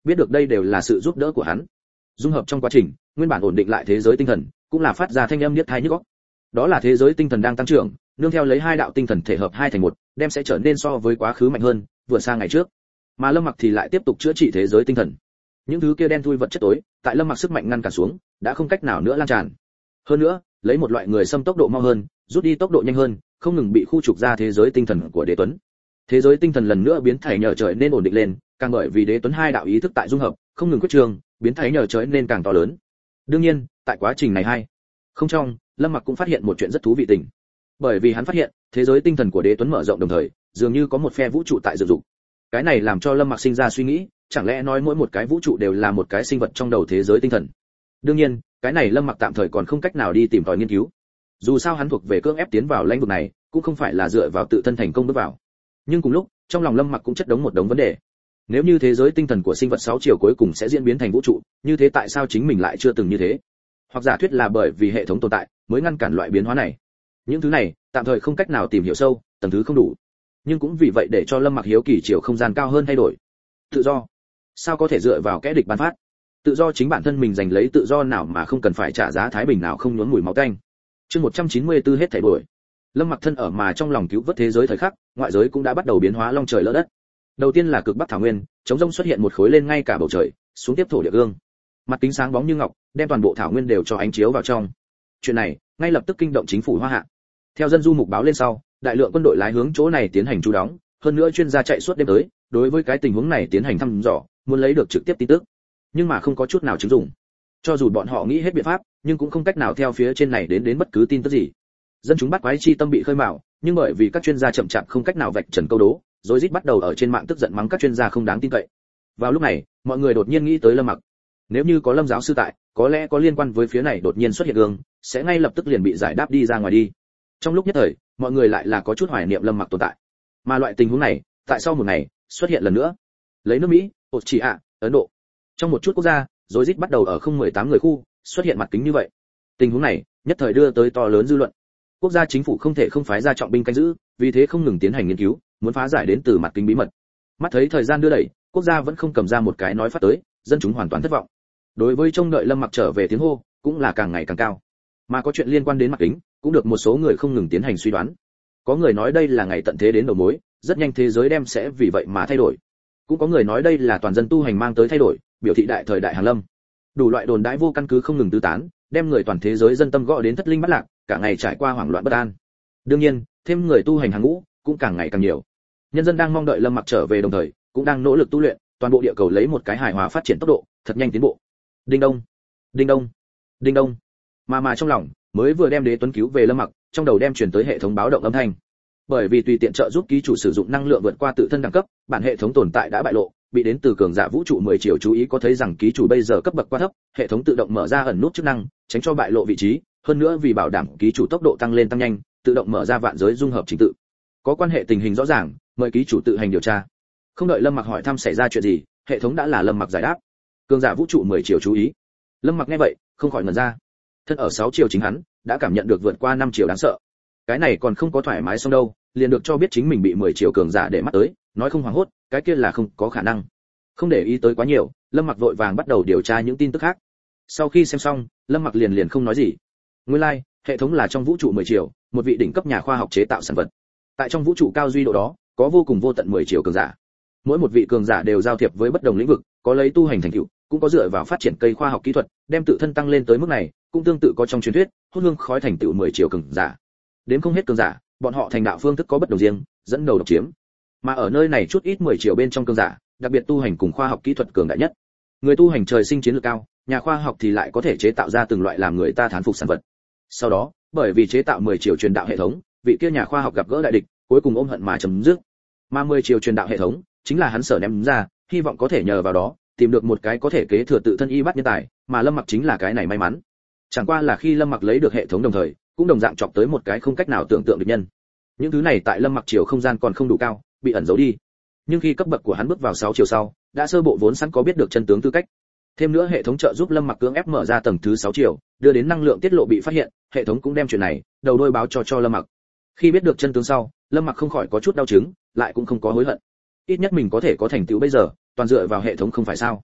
Speaker 1: biết được đây đều là sự giúp đỡ của hắn. Dung hợp trong quá trình, nguyên bản ổn định lại thế giới tinh thần, cũng là phát ra thanh âm niết tai nhức óc. Đó là thế giới tinh thần đang tăng trưởng, nương theo lấy hai đạo tinh thần thể hợp hai thành một, đem sẽ trở nên so với quá khứ mạnh hơn, vừa sang ngày trước. Mà Lâm Mặc thì lại tiếp tục chữa trị thế giới tinh thần. Những thứ kia đen thui vật chất tối, tại Lâm Mặc sức mạnh ngăn cản xuống, đã không cách nào nữa lan tràn. Hơn nữa, lấy một loại người xâm tốc độ mau hơn, rút đi tốc độ nhanh hơn, không ngừng bị khu trục ra thế giới tinh thần của Đế Tuấn. Thế giới tinh thần lần nữa biến thể nhờ trời nên ổn định lên, càng bởi vì Đế Tuấn hai đạo ý thức tại dung hợp, không ngừng quyết trường, biến thể nhờ trời nên càng to lớn. Đương nhiên, tại quá trình này hay không trong, Lâm Mặc cũng phát hiện một chuyện rất thú vị tình. Bởi vì hắn phát hiện, thế giới tinh thần của Đế Tuấn mở rộng đồng thời, dường như có một phe vũ trụ tại dựng dục. Cái này làm cho Lâm Mặc sinh ra suy nghĩ, chẳng lẽ nói mỗi một cái vũ trụ đều là một cái sinh vật trong đầu thế giới tinh thần. Đương nhiên, cái này Lâm Mặc tạm thời còn không cách nào đi tìm tòi nghiên cứu. Dù sao hắn thuộc về cưỡng ép tiến vào lãnh vực này, cũng không phải là dựa vào tự thân thành công bước vào. Nhưng cùng lúc, trong lòng Lâm Mặc cũng chất đống một đống vấn đề. Nếu như thế giới tinh thần của sinh vật sáu chiều cuối cùng sẽ diễn biến thành vũ trụ, như thế tại sao chính mình lại chưa từng như thế? Hoặc giả thuyết là bởi vì hệ thống tồn tại, mới ngăn cản loại biến hóa này. Những thứ này, tạm thời không cách nào tìm hiểu sâu, tầng thứ không đủ. Nhưng cũng vì vậy để cho Lâm Mặc hiếu kỳ chiều không gian cao hơn thay đổi. Tự do, sao có thể dựa vào kẻ địch ban phát? Tự do chính bản thân mình giành lấy tự do nào mà không cần phải trả giá thái bình nào không nhuốm mùi máu tanh. Chương một trăm chín mươi tư hết thảy đuổi. Lâm Mặc thân ở mà trong lòng cứu vớt thế giới thời khắc, ngoại giới cũng đã bắt đầu biến hóa long trời lỡ đất. Đầu tiên là cực bắc thảo nguyên, trống rông xuất hiện một khối lên ngay cả bầu trời, xuống tiếp thổ địa gương. Mặt kính sáng bóng như ngọc, đem toàn bộ thảo nguyên đều cho ánh chiếu vào trong. Chuyện này, ngay lập tức kinh động chính phủ Hoa Hạ. Theo dân du mục báo lên sau, đại lượng quân đội lái hướng chỗ này tiến hành trú đóng, hơn nữa chuyên gia chạy suốt đêm tới, đối với cái tình huống này tiến hành thăm dò, muốn lấy được trực tiếp tin tức. Nhưng mà không có chút nào chứng dụng. Cho dù bọn họ nghĩ hết biện pháp, nhưng cũng không cách nào theo phía trên này đến đến bất cứ tin tức gì. Dân chúng bắt quái chi tâm bị khơi mào, nhưng bởi vì các chuyên gia chậm chạp không cách nào vạch trần câu đố, rồi rít bắt đầu ở trên mạng tức giận mắng các chuyên gia không đáng tin cậy. Vào lúc này, mọi người đột nhiên nghĩ tới Lâm Mặc. Nếu như có Lâm giáo sư tại, có lẽ có liên quan với phía này đột nhiên xuất hiện gương, sẽ ngay lập tức liền bị giải đáp đi ra ngoài đi. Trong lúc nhất thời, mọi người lại là có chút hoài niệm Lâm Mặc tồn tại. Mà loại tình huống này, tại sau một ngày, xuất hiện lần nữa. Lấy nước Mỹ, Australia, Ấn Độ. Trong một chút quốc gia, rồi rít bắt đầu ở không mười tám người khu, xuất hiện mặt kính như vậy. Tình huống này, nhất thời đưa tới to lớn dư luận. Quốc gia chính phủ không thể không phái ra trọng binh canh giữ, vì thế không ngừng tiến hành nghiên cứu, muốn phá giải đến từ mặt kính bí mật. Mắt thấy thời gian đưa đẩy, quốc gia vẫn không cầm ra một cái nói phát tới, dân chúng hoàn toàn thất vọng. Đối với trông đợi Lâm Mặc trở về tiếng hô, cũng là càng ngày càng cao. Mà có chuyện liên quan đến mặt kính, cũng được một số người không ngừng tiến hành suy đoán. Có người nói đây là ngày tận thế đến đầu mối, rất nhanh thế giới đem sẽ vì vậy mà thay đổi. Cũng có người nói đây là toàn dân tu hành mang tới thay đổi, biểu thị đại thời đại hàng lâm. Đủ loại đồn đãi vô căn cứ không ngừng tứ tán, đem người toàn thế giới dân tâm gõ đến thất linh bất lạc, cả ngày trải qua hoảng loạn bất an. Đương nhiên, thêm người tu hành hàng ngũ cũng càng ngày càng nhiều. Nhân dân đang mong đợi Lâm Mặc trở về đồng thời, cũng đang nỗ lực tu luyện, toàn bộ địa cầu lấy một cái hài hòa phát triển tốc độ, thật nhanh tiến bộ. Đinh đông, đinh đông, đinh đông. Mà mà trong lòng, mới vừa đem Đế Tuấn cứu về Lâm Mặc, trong đầu đem truyền tới hệ thống báo động âm thanh. Bởi vì tùy tiện trợ giúp ký chủ sử dụng năng lượng vượt qua tự thân đẳng cấp, bản hệ thống tồn tại đã bại lộ, bị đến từ cường giả vũ trụ mười triệu chú ý có thấy rằng ký chủ bây giờ cấp bậc quá thấp, hệ thống tự động mở ra ẩn nút chức năng, tránh cho bại lộ vị trí, hơn nữa vì bảo đảm ký chủ tốc độ tăng lên tăng nhanh, tự động mở ra vạn giới dung hợp trình tự. Có quan hệ tình hình rõ ràng, mời ký chủ tự hành điều tra. Không đợi Lâm Mặc hỏi thăm xảy ra chuyện gì, hệ thống đã là Lâm Mặc giải đáp. Cường giả vũ trụ mười triệu chú ý. Lâm Mặc nghe vậy, không khỏi ngẩn ra. Thân ở sáu triệu chính hắn, đã cảm nhận được vượt qua năm triệu đáng sợ. Cái này còn không có thoải mái xong đâu, liền được cho biết chính mình bị mười triệu cường giả để mắt tới, nói không hoảng hốt, cái kia là không có khả năng. Không để ý tới quá nhiều, Lâm Mặc vội vàng bắt đầu điều tra những tin tức khác. Sau khi xem xong, Lâm Mặc liền liền không nói gì. Nguyên lai, like, hệ thống là trong vũ trụ mười triệu, một vị đỉnh cấp nhà khoa học chế tạo sản vật. Tại trong vũ trụ cao duy độ đó, có vô cùng vô tận mười triệu cường giả. Mỗi một vị cường giả đều giao thiệp với bất đồng lĩnh vực, có lấy tu hành thành tựu, cũng có dựa vào phát triển cây khoa học kỹ thuật, đem tự thân tăng lên tới mức này, cũng tương tự có trong truyền thuyết, hút hương khói thành tựu mười triệu cường giả. Đến không hết cường giả, bọn họ thành đạo phương thức có bất đồng riêng, dẫn đầu độc chiếm. Mà ở nơi này chút ít mười triệu bên trong cường giả, đặc biệt tu hành cùng khoa học kỹ thuật cường đại nhất. Người tu hành trời sinh chiến lược cao, nhà khoa học thì lại có thể chế tạo ra từng loại làm người ta thán phục sản vật. Sau đó, bởi vì chế tạo mười triệu truyền đạo hệ thống, vị kia nhà khoa học gặp gỡ đại địch, cuối cùng ôm hận mà chấm dứt. Mà mười triệu truyền đạo hệ thống, chính là hắn sở ném ra, hy vọng có thể nhờ vào đó, tìm được một cái có thể kế thừa tự thân y bát nhân tài, mà Lâm Mặc chính là cái này may mắn. Chẳng qua là khi Lâm Mặc lấy được hệ thống đồng thời, cũng đồng dạng chọc tới một cái không cách nào tưởng tượng được nhân. Những thứ này tại Lâm Mặc chiều không gian còn không đủ cao, bị ẩn giấu đi. Nhưng khi cấp bậc của hắn bước vào sáu chiều sau, đã sơ bộ vốn sẵn có biết được chân tướng tư cách. Thêm nữa hệ thống trợ giúp Lâm Mặc cưỡng ép mở ra tầng thứ sáu chiều, đưa đến năng lượng tiết lộ bị phát hiện, hệ thống cũng đem chuyện này đầu đuôi báo cho cho Lâm Mặc. Khi biết được chân tướng sau, Lâm Mặc không khỏi có chút đau chứng, lại cũng không có hối hận. Ít nhất mình có thể có thành tựu bây giờ, toàn dựa vào hệ thống không phải sao?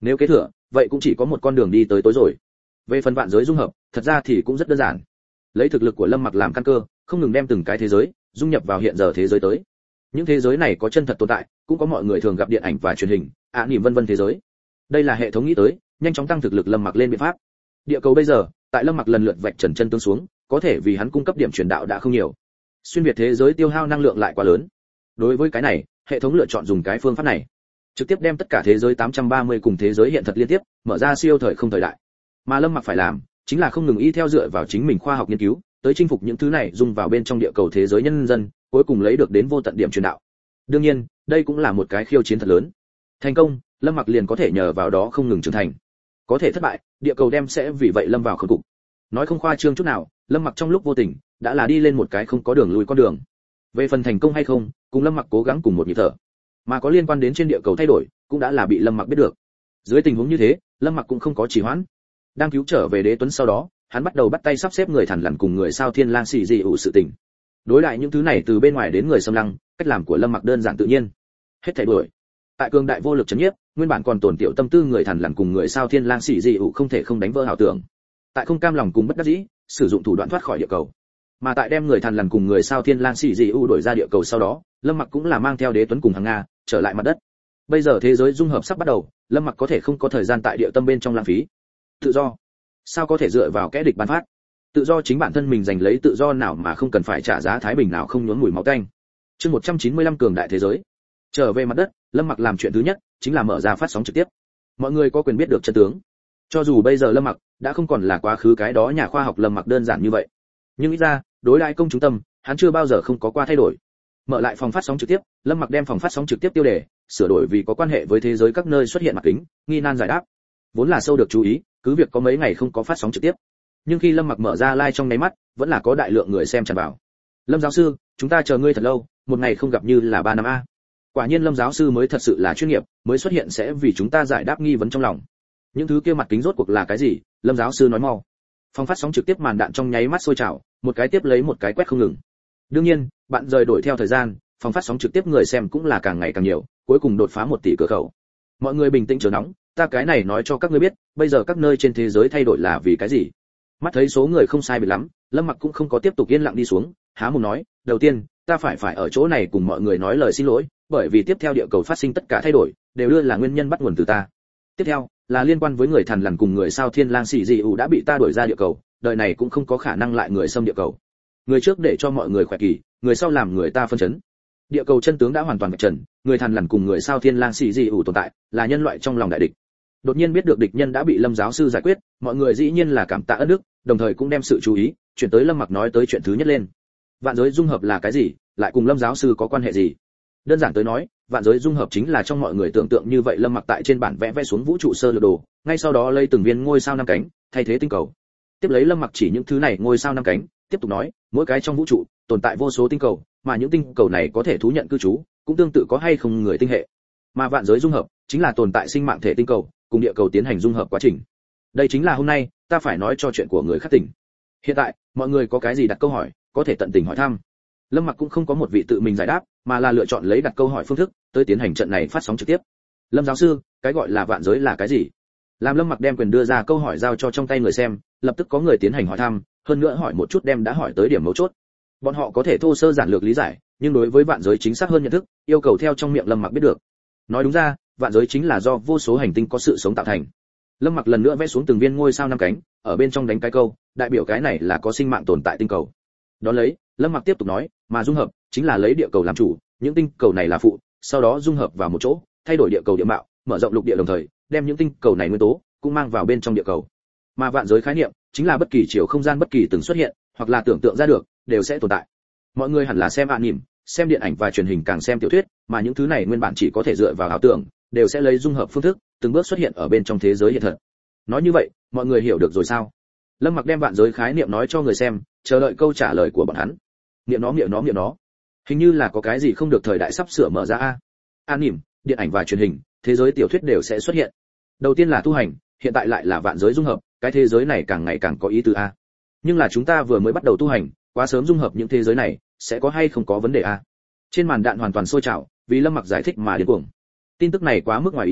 Speaker 1: Nếu kế thừa, vậy cũng chỉ có một con đường đi tới tối rồi. Về phần vạn giới dung hợp, thật ra thì cũng rất đơn giản. Lấy thực lực của Lâm Mặc làm căn cơ, không ngừng đem từng cái thế giới dung nhập vào hiện giờ thế giới tới. Những thế giới này có chân thật tồn tại, cũng có mọi người thường gặp điện ảnh và truyền hình, ạ niệm vân vân thế giới. Đây là hệ thống nghĩ tới, nhanh chóng tăng thực lực Lâm Mặc lên biện pháp. Địa cầu bây giờ, tại Lâm Mặc lần lượt vạch trần chân tương xuống, có thể vì hắn cung cấp điểm truyền đạo đã không nhiều. Xuyên việt thế giới tiêu hao năng lượng lại quá lớn. Đối với cái này, hệ thống lựa chọn dùng cái phương pháp này, trực tiếp đem tất cả thế giới tám trăm ba mươi cùng thế giới hiện thật liên tiếp, mở ra siêu thời không thời đại. Mà Lâm Mặc phải làm, chính là không ngừng y theo dựa vào chính mình khoa học nghiên cứu, tới chinh phục những thứ này dung vào bên trong địa cầu thế giới nhân dân, cuối cùng lấy được đến vô tận điểm truyền đạo. Đương nhiên, đây cũng là một cái khiêu chiến thật lớn. Thành công, Lâm Mặc liền có thể nhờ vào đó không ngừng trưởng thành. Có thể thất bại, địa cầu đem sẽ vì vậy lâm vào khốn cục. Nói không khoa trương chút nào, Lâm Mặc trong lúc vô tình đã là đi lên một cái không có đường lui con đường. Về phần thành công hay không, cùng Lâm Mặc cố gắng cùng một nhịp thở, mà có liên quan đến trên địa cầu thay đổi, cũng đã là bị Lâm Mặc biết được. Dưới tình huống như thế, Lâm Mặc cũng không có trì hoãn. Đang cứu trở về Đế Tuấn sau đó, hắn bắt đầu bắt tay sắp xếp người thằn lằn cùng người sao Thiên Lang xì dị ủ sự tình. Đối lại những thứ này từ bên ngoài đến người xâm lăng, cách làm của Lâm Mặc đơn giản tự nhiên. Hết thảy đuổi. Tại cường đại vô lực chấn nhiếp, nguyên bản còn tổn tiểu tâm tư người thằn lằn cùng người sao Thiên Lang xì dị ủ không thể không đánh vỡ ảo tưởng. Tại không cam lòng cùng bất đắc dĩ, sử dụng thủ đoạn thoát khỏi địa cầu. Mà tại đem người thằn lằn cùng người sao Thiên Lang xì dị ủ đuổi ra địa cầu sau đó, Lâm Mặc cũng là mang theo Đế Tuấn cùng hàng Nga trở lại mặt đất. Bây giờ thế giới dung hợp sắp bắt đầu, Lâm Mặc có thể không có thời gian tại địa tâm bên trong lãng phí. Tự do, sao có thể dựa vào kẻ địch ban phát? Tự do chính bản thân mình giành lấy tự do nào mà không cần phải trả giá thái bình nào không nhuốm mùi máu tanh. Chương một trăm chín mươi lăm cường đại thế giới. Trở về mặt đất, Lâm Mặc làm chuyện thứ nhất chính là mở ra phát sóng trực tiếp. Mọi người có quyền biết được chân tướng. Cho dù bây giờ Lâm Mặc đã không còn là quá khứ cái đó nhà khoa học Lâm Mặc đơn giản như vậy, nhưng ít ra, đối đãi công chúng tâm, hắn chưa bao giờ không có qua thay đổi. Mở lại phòng phát sóng trực tiếp, Lâm Mặc đem phòng phát sóng trực tiếp tiêu đề sửa đổi vì có quan hệ với thế giới các nơi xuất hiện mặt kính, nghi nan giải đáp. Vốn là sâu được chú ý, cứ việc có mấy ngày không có phát sóng trực tiếp, nhưng khi Lâm Mặc mở ra live trong nháy mắt, vẫn là có đại lượng người xem tràn vào. Lâm giáo sư, chúng ta chờ ngươi thật lâu, một ngày không gặp như là ba năm a. Quả nhiên Lâm giáo sư mới thật sự là chuyên nghiệp, mới xuất hiện sẽ vì chúng ta giải đáp nghi vấn trong lòng. Những thứ kia mặt kính rốt cuộc là cái gì? Lâm giáo sư nói mau. Phòng phát sóng trực tiếp màn đạn trong nháy mắt sôi trào, một cái tiếp lấy một cái quét không ngừng. Đương nhiên, bạn rời đổi theo thời gian, phòng phát sóng trực tiếp người xem cũng là càng ngày càng nhiều, cuối cùng đột phá một tỷ cửa khẩu. Mọi người bình tĩnh chờ nóng, ta cái này nói cho các ngươi biết, bây giờ các nơi trên thế giới thay đổi là vì cái gì? Mắt thấy số người không sai biệt lắm, Lâm Mặc cũng không có tiếp tục yên lặng đi xuống, há mồm nói, đầu tiên, ta phải phải ở chỗ này cùng mọi người nói lời xin lỗi, bởi vì tiếp theo địa cầu phát sinh tất cả thay đổi, đều đưa là nguyên nhân bắt nguồn từ ta. Tiếp theo, là liên quan với người thằn lằn cùng người sao Thiên Lang xì dị ủ đã bị ta đuổi ra địa cầu, đời này cũng không có khả năng lại người xâm địa cầu. Người trước để cho mọi người khỏe kỳ, người sau làm người ta phân chấn. Địa cầu chân tướng đã hoàn toàn vạch trần, người thằn lằn cùng người sao Thiên Lang xì dị ủ tồn tại, là nhân loại trong lòng đại địch. Đột nhiên biết được địch nhân đã bị Lâm giáo sư giải quyết, mọi người dĩ nhiên là cảm tạ ơn đức, đồng thời cũng đem sự chú ý chuyển tới Lâm Mặc nói tới chuyện thứ nhất lên. Vạn giới dung hợp là cái gì, lại cùng Lâm giáo sư có quan hệ gì? Đơn giản tới nói, vạn giới dung hợp chính là trong mọi người tưởng tượng như vậy. Lâm Mặc tại trên bản vẽ vẽ xuống vũ trụ sơ lược đồ, ngay sau đó lấy từng viên ngôi sao năm cánh thay thế tinh cầu. Tiếp lấy Lâm Mặc chỉ những thứ này ngôi sao năm cánh, tiếp tục nói, mỗi cái trong vũ trụ tồn tại vô số tinh cầu, mà những tinh cầu này có thể thú nhận cư trú, cũng tương tự có hay không người tinh hệ. Mà vạn giới dung hợp chính là tồn tại sinh mạng thể tinh cầu cùng địa cầu tiến hành dung hợp quá trình. Đây chính là hôm nay ta phải nói cho chuyện của người khác tỉnh. Hiện tại, mọi người có cái gì đặt câu hỏi, có thể tận tình hỏi thăm. Lâm Mặc cũng không có một vị tự mình giải đáp, mà là lựa chọn lấy đặt câu hỏi phương thức tới tiến hành trận này phát sóng trực tiếp. Lâm giáo sư, cái gọi là vạn giới là cái gì? Làm Lâm Mặc đem quyền đưa ra câu hỏi giao cho trong tay người xem, lập tức có người tiến hành hỏi thăm, hơn nữa hỏi một chút đem đã hỏi tới điểm mấu chốt. Bọn họ có thể thô sơ giản lược lý giải, nhưng đối với vạn giới chính xác hơn nhận thức, yêu cầu theo trong miệng Lâm Mặc biết được. Nói đúng ra, vạn giới chính là do vô số hành tinh có sự sống tạo thành. Lâm Mặc lần nữa vẽ xuống từng viên ngôi sao năm cánh, ở bên trong đánh cái câu, đại biểu cái này là có sinh mạng tồn tại tinh cầu. Đó lấy, Lâm Mặc tiếp tục nói, mà dung hợp chính là lấy địa cầu làm chủ, những tinh cầu này là phụ, sau đó dung hợp vào một chỗ, thay đổi địa cầu địa mạo, mở rộng lục địa đồng thời, đem những tinh cầu này nguyên tố cũng mang vào bên trong địa cầu. Mà vạn giới khái niệm chính là bất kỳ chiều không gian bất kỳ từng xuất hiện, hoặc là tưởng tượng ra được, đều sẽ tồn tại. Mọi người hẳn là xem anime, xem điện ảnh và truyền hình càng xem tiểu thuyết, mà những thứ này nguyên bản chỉ có thể dựa vào ảo tưởng, đều sẽ lấy dung hợp phương thức, từng bước xuất hiện ở bên trong thế giới hiện thật. Nói như vậy, mọi người hiểu được rồi sao? Lâm Mặc đem vạn giới khái niệm nói cho người xem, chờ đợi câu trả lời của bọn hắn. Niệm nó niệm nó niệm nó. Hình như là có cái gì không được thời đại sắp sửa mở ra a. Anime, điện ảnh và truyền hình, thế giới tiểu thuyết đều sẽ xuất hiện. Đầu tiên là tu hành, hiện tại lại là vạn giới dung hợp, cái thế giới này càng ngày càng có ý tứ a. Nhưng là chúng ta vừa mới bắt đầu tu hành, quá sớm dung hợp những thế giới này, sẽ có hay không có vấn đề a? Trên màn đạn hoàn toàn sôi trào, vì Lâm Mặc giải thích mà điên cuồng. Tin tức này quá mức ngoài ý muốn,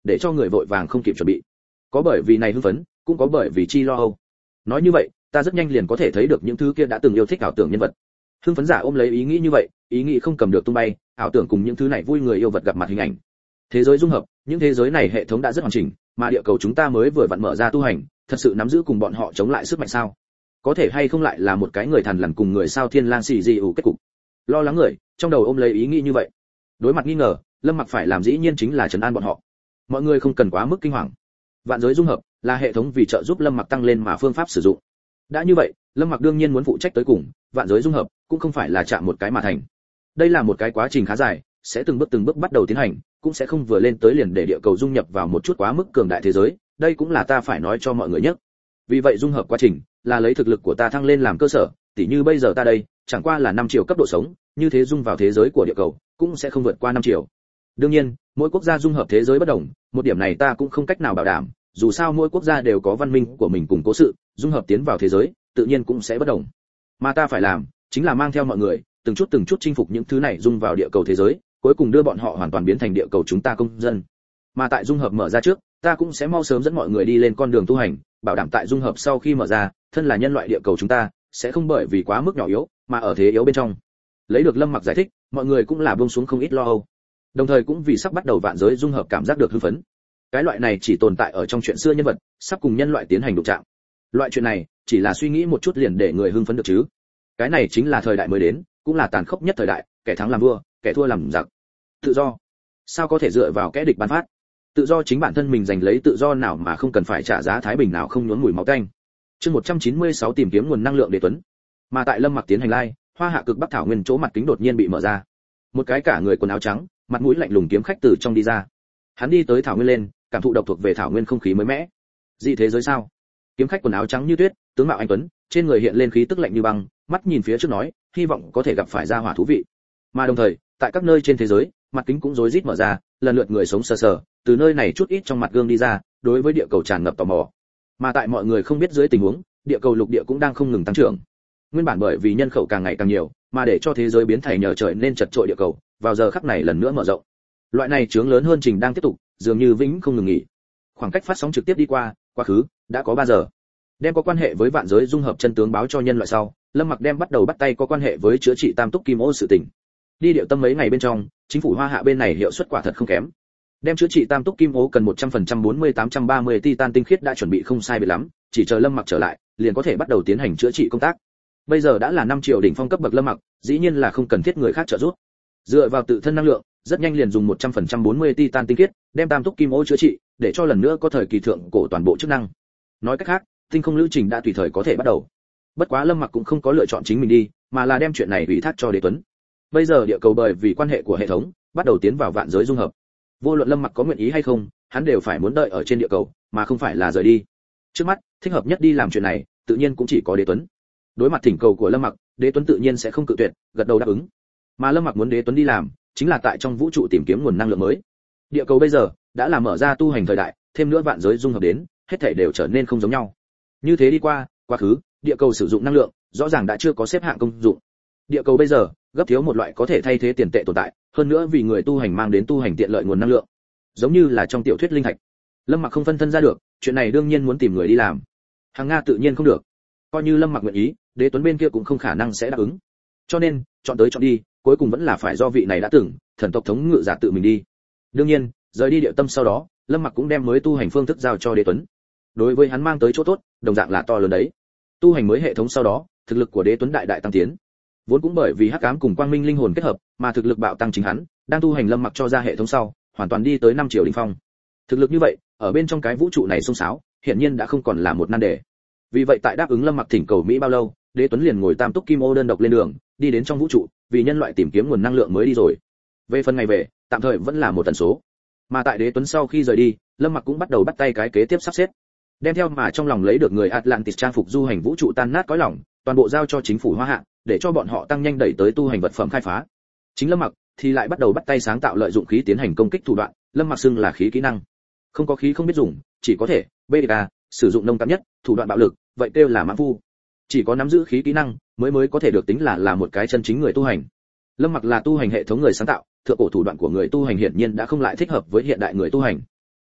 Speaker 1: để cho người vội vàng không kịp chuẩn bị. Có bởi vì này hưng phấn, cũng có bởi vì chi lo âu. Nói như vậy, ta rất nhanh liền có thể thấy được những thứ kia đã từng yêu thích ảo tưởng nhân vật. Hưng phấn giả ôm lấy ý nghĩ như vậy, ý nghĩ không cầm được tung bay, ảo tưởng cùng những thứ này vui người yêu vật gặp mặt hình ảnh. Thế giới dung hợp, những thế giới này hệ thống đã rất hoàn chỉnh, mà địa cầu chúng ta mới vừa vặn mở ra tu hành, thật sự nắm giữ cùng bọn họ chống lại sức mạnh sao? Có thể hay không lại là một cái người thằn lằn cùng người sao thiên lang xì gì ủ kết cục. Lo lắng người, trong đầu ôm lấy ý nghĩ như vậy. Đối mặt nghi ngờ, Lâm Mặc phải làm dĩ nhiên chính là trấn an bọn họ. Mọi người không cần quá mức kinh hoàng. Vạn giới dung hợp là hệ thống vì trợ giúp Lâm Mặc tăng lên mà phương pháp sử dụng. Đã như vậy, Lâm Mặc đương nhiên muốn phụ trách tới cùng, vạn giới dung hợp cũng không phải là chạm một cái mà thành. Đây là một cái quá trình khá dài, sẽ từng bước từng bước bắt đầu tiến hành, cũng sẽ không vừa lên tới liền để địa cầu dung nhập vào một chút quá mức cường đại thế giới, đây cũng là ta phải nói cho mọi người nhất. Vì vậy dung hợp quá trình là lấy thực lực của ta thăng lên làm cơ sở, tỉ như bây giờ ta đây, chẳng qua là năm triệu cấp độ sống, như thế dung vào thế giới của địa cầu, cũng sẽ không vượt qua năm triệu. Đương nhiên, mỗi quốc gia dung hợp thế giới bất đồng, một điểm này ta cũng không cách nào bảo đảm, dù sao mỗi quốc gia đều có văn minh của mình cùng cố sự, dung hợp tiến vào thế giới, tự nhiên cũng sẽ bất đồng. Mà ta phải làm, chính là mang theo mọi người, từng chút từng chút chinh phục những thứ này dung vào địa cầu thế giới, cuối cùng đưa bọn họ hoàn toàn biến thành địa cầu chúng ta công dân. Mà tại dung hợp mở ra trước, ta cũng sẽ mau sớm dẫn mọi người đi lên con đường tu hành, bảo đảm tại dung hợp sau khi mở ra, thân là nhân loại địa cầu chúng ta sẽ không bởi vì quá mức nhỏ yếu mà ở thế yếu bên trong. Lấy được Lâm Mặc giải thích, mọi người cũng là buông xuống không ít lo âu, đồng thời cũng vì sắp bắt đầu vạn giới dung hợp cảm giác được hưng phấn. Cái loại này chỉ tồn tại ở trong chuyện xưa nhân vật sắp cùng nhân loại tiến hành đụng chạm. Loại chuyện này chỉ là suy nghĩ một chút liền để người hưng phấn được chứ. Cái này chính là thời đại mới đến, cũng là tàn khốc nhất thời đại, kẻ thắng làm vua, kẻ thua làm giặc. Tự do sao có thể dựa vào kẻ địch ban phát? Tự do chính bản thân mình giành lấy tự do nào mà không cần phải trả giá thái bình nào không nhuốm mùi máu tanh. Chương một trăm chín mươi sáu tìm kiếm nguồn năng lượng để tuấn. Mà tại Lâm Mặc tiến hành lai, Hoa Hạ cực Bắc thảo nguyên chỗ mặt kính đột nhiên bị mở ra. Một cái cả người quần áo trắng, mặt mũi lạnh lùng kiếm khách từ trong đi ra. Hắn đi tới thảo nguyên lên, cảm thụ độc thuộc về thảo nguyên không khí mới mẻ. Dị thế giới sao? Kiếm khách quần áo trắng như tuyết, tướng mạo anh tuấn, trên người hiện lên khí tức lạnh như băng, mắt nhìn phía trước nói, hy vọng có thể gặp phải gia hỏa thú vị. Mà đồng thời, tại các nơi trên thế giới, mặt kính cũng rối rít mở ra, lần lượt người sống sờ sờ, từ nơi này chút ít trong mặt gương đi ra, đối với địa cầu tràn ngập tò mò. Mà tại mọi người không biết dưới tình huống, địa cầu lục địa cũng đang không ngừng tăng trưởng. Nguyên bản bởi vì nhân khẩu càng ngày càng nhiều, mà để cho thế giới biến thành nhờ trời nên chật trội địa cầu, vào giờ khắc này lần nữa mở rộng. Loại này chướng lớn hơn trình đang tiếp tục, dường như vĩnh không ngừng nghỉ. Khoảng cách phát sóng trực tiếp đi qua, quá khứ đã có ba giờ. Đem có quan hệ với vạn giới dung hợp chân tướng báo cho nhân loại sau, Lâm Mặc đem bắt đầu bắt tay có quan hệ với chữa trị tam túc kim ô sự tình. Đi điệu tâm mấy ngày bên trong, chính phủ Hoa Hạ bên này hiệu suất quả thật không kém. Đem chữa trị tam túc kim ô cần một trăm phần trăm bốn mươi tám trăm ba mươi titan tinh khiết đã chuẩn bị không sai biệt lắm, chỉ chờ Lâm Mặc trở lại, liền có thể bắt đầu tiến hành chữa trị công tác. Bây giờ đã là năm triệu đỉnh phong cấp bậc Lâm Mặc, dĩ nhiên là không cần thiết người khác trợ giúp. Dựa vào tự thân năng lượng, rất nhanh liền dùng một trăm phần trăm bốn mươi titan tinh khiết, đem tam túc kim ô chữa trị, để cho lần nữa có thời kỳ thượng cổ toàn bộ chức năng. Nói cách khác, tinh không lữ trình đã tùy thời có thể bắt đầu. Bất quá Lâm Mặc cũng không có lựa chọn chính mình đi, mà là đem chuyện này ủy thác cho Đế Tuấn. Bây giờ địa cầu bởi vì quan hệ của hệ thống, bắt đầu tiến vào vạn giới dung hợp. Vô luận Lâm Mặc có nguyện ý hay không, hắn đều phải muốn đợi ở trên địa cầu, mà không phải là rời đi. Trước mắt, thích hợp nhất đi làm chuyện này, tự nhiên cũng chỉ có Đế Tuấn. Đối mặt thỉnh cầu của Lâm Mặc, Đế Tuấn tự nhiên sẽ không cự tuyệt, gật đầu đáp ứng. Mà Lâm Mặc muốn Đế Tuấn đi làm, chính là tại trong vũ trụ tìm kiếm nguồn năng lượng mới. Địa cầu bây giờ đã là mở ra tu hành thời đại, thêm nữa vạn giới dung hợp đến, hết thảy đều trở nên không giống nhau. Như thế đi qua, quá khứ, địa cầu sử dụng năng lượng, rõ ràng đã chưa có xếp hạng công dụng. Địa cầu bây giờ gấp thiếu một loại có thể thay thế tiền tệ tồn tại, hơn nữa vì người tu hành mang đến tu hành tiện lợi nguồn năng lượng. Giống như là trong tiểu thuyết linh thạch. Lâm Mặc không phân thân ra được, chuyện này đương nhiên muốn tìm người đi làm. Hàng Nga tự nhiên không được. Coi như Lâm Mặc nguyện ý, Đế Tuấn bên kia cũng không khả năng sẽ đáp ứng. Cho nên, chọn tới chọn đi, cuối cùng vẫn là phải do vị này đã từng thần tộc thống ngự giả tự mình đi. Đương nhiên, rời đi địa tâm sau đó, Lâm Mặc cũng đem mới tu hành phương thức giao cho Đế Tuấn. Đối với hắn mang tới chỗ tốt, đồng dạng là to lớn đấy. Tu hành mới hệ thống sau đó, thực lực của Đế Tuấn đại đại tăng tiến. Vốn cũng bởi vì hắc ám cùng quang minh linh hồn kết hợp, mà thực lực bạo tăng chính hắn, đang tu hành Lâm Mặc cho ra hệ thống sau, hoàn toàn đi tới năm triệu đỉnh phong. Thực lực như vậy, ở bên trong cái vũ trụ này xông xáo, hiện nhiên đã không còn là một nan đề. Vì vậy tại đáp ứng Lâm Mặc thỉnh cầu Mỹ bao lâu, Đế Tuấn liền ngồi tam túc kim ô đơn độc lên đường, đi đến trong vũ trụ, vì nhân loại tìm kiếm nguồn năng lượng mới đi rồi. Về phần ngày về, tạm thời vẫn là một tần số. Mà tại Đế Tuấn sau khi rời đi, Lâm Mặc cũng bắt đầu bắt tay cái kế tiếp sắp xếp. Đem theo mà trong lòng lấy được người Atlantis trang phục du hành vũ trụ tan nát cõi lòng, toàn bộ giao cho chính phủ Hoa Hạ, để cho bọn họ tăng nhanh đẩy tới tu hành vật phẩm khai phá. Chính Lâm Mặc thì lại bắt đầu bắt tay sáng tạo lợi dụng khí tiến hành công kích thủ đoạn, Lâm Mặc xưng là khí kỹ năng. Không có khí không biết dùng, chỉ có thể bê đê ca sử dụng nông cạn nhất, thủ đoạn bạo lực, vậy kêu là mãng phu. Chỉ có nắm giữ khí kỹ năng mới mới có thể được tính là là một cái chân chính người tu hành. Lâm Mặc là tu hành hệ thống người sáng tạo, thượng cổ thủ đoạn của người tu hành hiển nhiên đã không lại thích hợp với hiện đại người tu hành.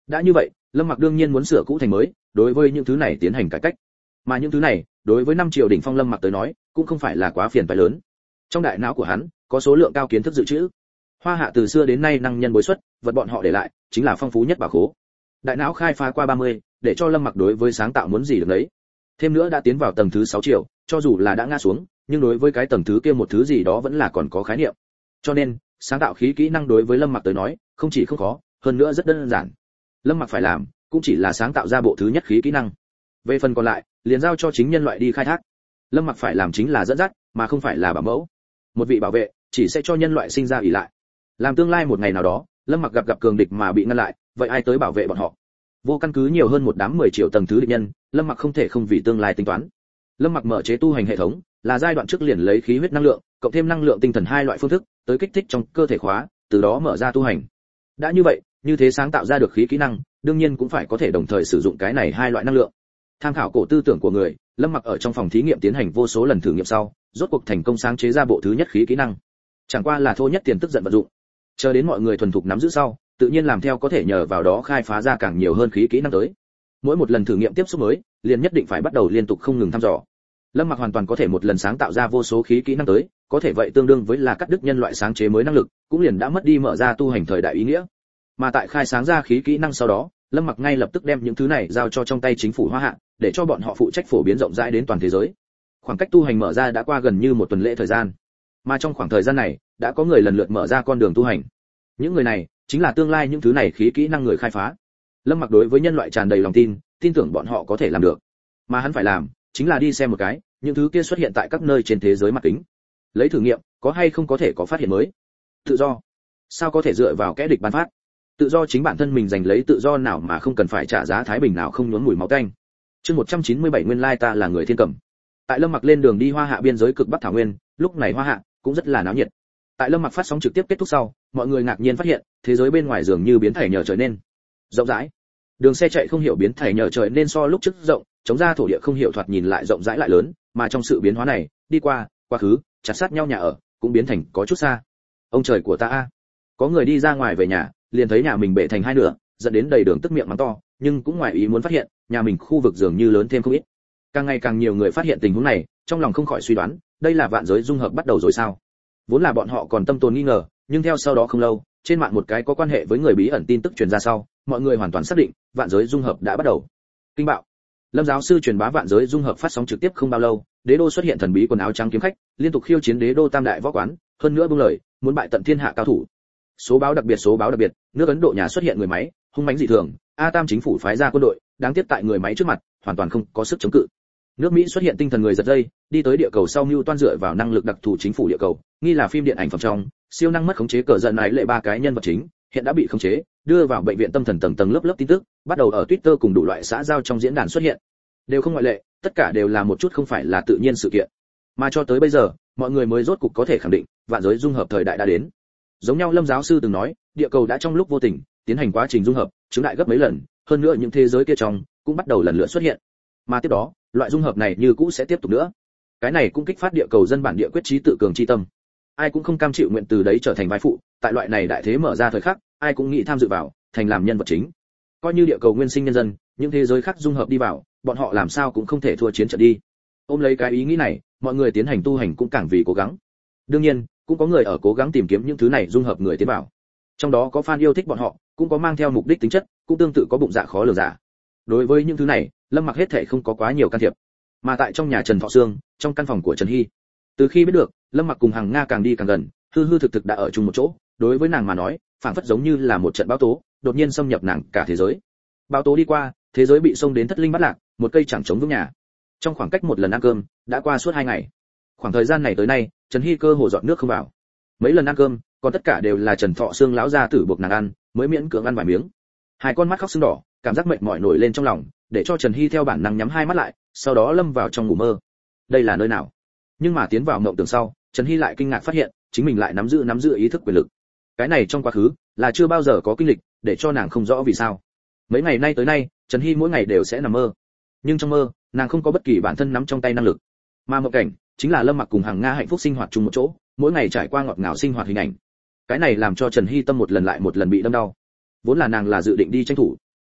Speaker 1: Đã như vậy, Lâm Mặc đương nhiên muốn sửa cũ thành mới, đối với những thứ này tiến hành cải cách. Mà những thứ này, đối với năm triều đỉnh phong Lâm Mặc tới nói, cũng không phải là quá phiền phải lớn. Trong đại não của hắn, có số lượng cao kiến thức dự trữ. Hoa Hạ từ xưa đến nay năng nhân bối xuất, vật bọn họ để lại chính là phong phú nhất bảo khố. Đại não khai phá qua ba mươi, để cho Lâm Mặc đối với sáng tạo muốn gì được đấy. Thêm nữa đã tiến vào tầng thứ sáu triệu, cho dù là đã ngã xuống, nhưng đối với cái tầng thứ kia một thứ gì đó vẫn là còn có khái niệm. Cho nên, sáng tạo khí kỹ năng đối với Lâm Mặc tới nói, không chỉ không khó, hơn nữa rất đơn giản. Lâm Mặc phải làm, cũng chỉ là sáng tạo ra bộ thứ nhất khí kỹ năng. Về phần còn lại, liền giao cho chính nhân loại đi khai thác. Lâm Mặc phải làm chính là dẫn dắt, mà không phải là bảo mẫu. Một vị bảo vệ, chỉ sẽ cho nhân loại sinh ra ỷ lại. Làm tương lai một ngày nào đó, Lâm Mặc gặp gặp cường địch mà bị ngăn lại, vậy ai tới bảo vệ bọn họ? Vô căn cứ nhiều hơn một đám mười triệu tầng thứ địch nhân, Lâm Mặc không thể không vì tương lai tính toán. Lâm Mặc mở chế tu hành hệ thống, là giai đoạn trước liền lấy khí huyết năng lượng, cộng thêm năng lượng tinh thần hai loại phương thức, tới kích thích trong cơ thể khóa, từ đó mở ra tu hành. Đã như vậy, như thế sáng tạo ra được khí kỹ năng, đương nhiên cũng phải có thể đồng thời sử dụng cái này hai loại năng lượng. Tham khảo cổ tư tưởng của người, Lâm Mặc ở trong phòng thí nghiệm tiến hành vô số lần thử nghiệm sau, rốt cuộc thành công sáng chế ra bộ thứ nhất khí kỹ năng. Chẳng qua là thô nhất tiền tức giận vận dụng. Chờ đến mọi người thuần thục nắm giữ sau, tự nhiên làm theo có thể nhờ vào đó khai phá ra càng nhiều hơn khí kỹ năng tới. Mỗi một lần thử nghiệm tiếp xúc mới, liền nhất định phải bắt đầu liên tục không ngừng thăm dò. Lâm Mặc hoàn toàn có thể một lần sáng tạo ra vô số khí kỹ năng tới, có thể vậy tương đương với là cắt đứt nhân loại sáng chế mới năng lực, cũng liền đã mất đi mở ra tu hành thời đại ý nghĩa. Mà tại khai sáng ra khí kỹ năng sau đó, Lâm Mặc ngay lập tức đem những thứ này giao cho trong tay chính phủ Hoa Hạ, để cho bọn họ phụ trách phổ biến rộng rãi đến toàn thế giới. Khoảng cách tu hành mở ra đã qua gần như một tuần lễ thời gian, mà trong khoảng thời gian này, đã có người lần lượt mở ra con đường tu hành. Những người này chính là tương lai những thứ này khí kỹ năng người khai phá. Lâm Mặc đối với nhân loại tràn đầy lòng tin, tin tưởng bọn họ có thể làm được. Mà hắn phải làm, chính là đi xem một cái, những thứ kia xuất hiện tại các nơi trên thế giới mặt kính. Lấy thử nghiệm, có hay không có thể có phát hiện mới. Tự do. Sao có thể dựa vào kẻ địch ban phát? Tự do chính bản thân mình giành lấy tự do nào mà không cần phải trả giá thái bình nào không nhuốm mùi máu tanh. Chương một trăm chín mươi bảy nguyên lai ta là người thiên cầm. Tại Lâm Mặc lên đường đi Hoa Hạ biên giới cực Bắc Thảo Nguyên, lúc này Hoa Hạ cũng rất là náo nhiệt. Tại Lâm Mặc phát sóng trực tiếp kết thúc sau, mọi người ngạc nhiên phát hiện, thế giới bên ngoài dường như biến thành nhờ trời nên rộng rãi. Đường xe chạy không hiểu biến thành nhờ trời nên so lúc trước rộng, chống ra thổ địa không hiểu thoạt nhìn lại rộng rãi lại lớn, mà trong sự biến hóa này, đi qua, quá khứ, chặt sát nhau nhà ở, cũng biến thành có chút xa. Ông trời của ta a. Có người đi ra ngoài về nhà, liền thấy nhà mình bể thành hai nửa, dẫn đến đầy đường tức miệng mắng to, nhưng cũng ngoài ý muốn phát hiện, nhà mình khu vực dường như lớn thêm không ít. Càng ngày càng nhiều người phát hiện tình huống này, trong lòng không khỏi suy đoán, đây là vạn giới dung hợp bắt đầu rồi sao? Vốn là bọn họ còn tâm tồn nghi ngờ, nhưng theo sau đó không lâu, trên mạng một cái có quan hệ với người bí ẩn tin tức truyền ra sau, mọi người hoàn toàn xác định, vạn giới dung hợp đã bắt đầu. Kinh bạo. Lâm giáo sư truyền bá vạn giới dung hợp phát sóng trực tiếp không bao lâu, đế đô xuất hiện thần bí quần áo trắng kiếm khách, liên tục khiêu chiến đế đô tam đại võ quán, hơn nữa buông lời, muốn bại tận thiên hạ cao thủ. Số báo đặc biệt số báo đặc biệt, nước Ấn Độ nhà xuất hiện người máy, hung mãnh dị thường, A Tam chính phủ phái ra quân đội, đáng tiếc tại người máy trước mặt, hoàn toàn không có sức chống cự. Nước Mỹ xuất hiện tinh thần người giật dây, đi tới địa cầu sau mưu toan dựa vào năng lực đặc thù chính phủ địa cầu, nghi là phim điện ảnh phẩm trong, siêu năng mất khống chế cờ giận ái lệ ba cái nhân vật chính, hiện đã bị khống chế, đưa vào bệnh viện tâm thần tầng tầng lớp lớp tin tức, bắt đầu ở Twitter cùng đủ loại xã giao trong diễn đàn xuất hiện. Đều không ngoại lệ, tất cả đều là một chút không phải là tự nhiên sự kiện. Mà cho tới bây giờ, mọi người mới rốt cục có thể khẳng định, vạn giới dung hợp thời đại đã đến. Giống nhau Lâm giáo sư từng nói, địa cầu đã trong lúc vô tình tiến hành quá trình dung hợp, chứng đại gấp mấy lần, hơn nữa những thế giới kia trong cũng bắt đầu lần lượt xuất hiện. Mà tiếp đó, loại dung hợp này như cũ sẽ tiếp tục nữa. Cái này cũng kích phát địa cầu dân bản địa quyết chí tự cường chi tâm. Ai cũng không cam chịu nguyện từ đấy trở thành vai phụ, tại loại này đại thế mở ra thời khắc, ai cũng nghĩ tham dự vào, thành làm nhân vật chính. Coi như địa cầu nguyên sinh nhân dân, những thế giới khác dung hợp đi vào, bọn họ làm sao cũng không thể thua chiến trận đi. Ôm lấy cái ý nghĩ này, mọi người tiến hành tu hành cũng càng vì cố gắng. Đương nhiên, cũng có người ở cố gắng tìm kiếm những thứ này dung hợp người tiến vào. Trong đó có fan yêu thích bọn họ, cũng có mang theo mục đích tính chất, cũng tương tự có bụng dạ khó lường giả. Đối với những thứ này, Lâm Mặc hết thảy không có quá nhiều can thiệp. Mà tại trong nhà Trần Thọ Sương, trong căn phòng của Trần Hy, từ khi biết được, Lâm Mặc cùng Hằng Nga càng đi càng gần, hư hư thực thực đã ở chung một chỗ, đối với nàng mà nói, phảng phất giống như là một trận bão tố, đột nhiên xâm nhập nàng cả thế giới. Bão tố đi qua, thế giới bị xông đến thất linh bát lạc, một cây chẳng chống vững nhà. Trong khoảng cách một lần ăn cơm, đã qua suốt hai ngày. Khoảng thời gian này tới nay, Trần Hy cơ hồ dọn nước không vào. Mấy lần ăn cơm, còn tất cả đều là Trần Thọ Sương lão gia tử buộc nàng ăn, mới miễn cưỡng ăn vài miếng. Hai con mắt khóc sưng đỏ, cảm giác mệt mỏi nổi lên trong lòng, để cho Trần Hy theo bản năng nhắm hai mắt lại, sau đó lâm vào trong ngủ mơ. Đây là nơi nào? Nhưng mà tiến vào mộng tưởng sau, Trần Hy lại kinh ngạc phát hiện, chính mình lại nắm giữ nắm giữ ý thức quyền lực. Cái này trong quá khứ là chưa bao giờ có kinh lịch, để cho nàng không rõ vì sao. Mấy ngày nay tới nay, Trần Hy mỗi ngày đều sẽ nằm mơ, nhưng trong mơ, nàng không có bất kỳ bản thân nắm trong tay năng lực. Mà mộng cảnh chính là Lâm Mặc cùng Hằng Nga hạnh phúc sinh hoạt chung một chỗ, mỗi ngày trải qua ngọt ngào sinh hoạt hình ảnh. Cái này làm cho Trần Hy tâm một lần lại một lần bị đâm đau. Vốn là nàng là dự định đi tranh thủ,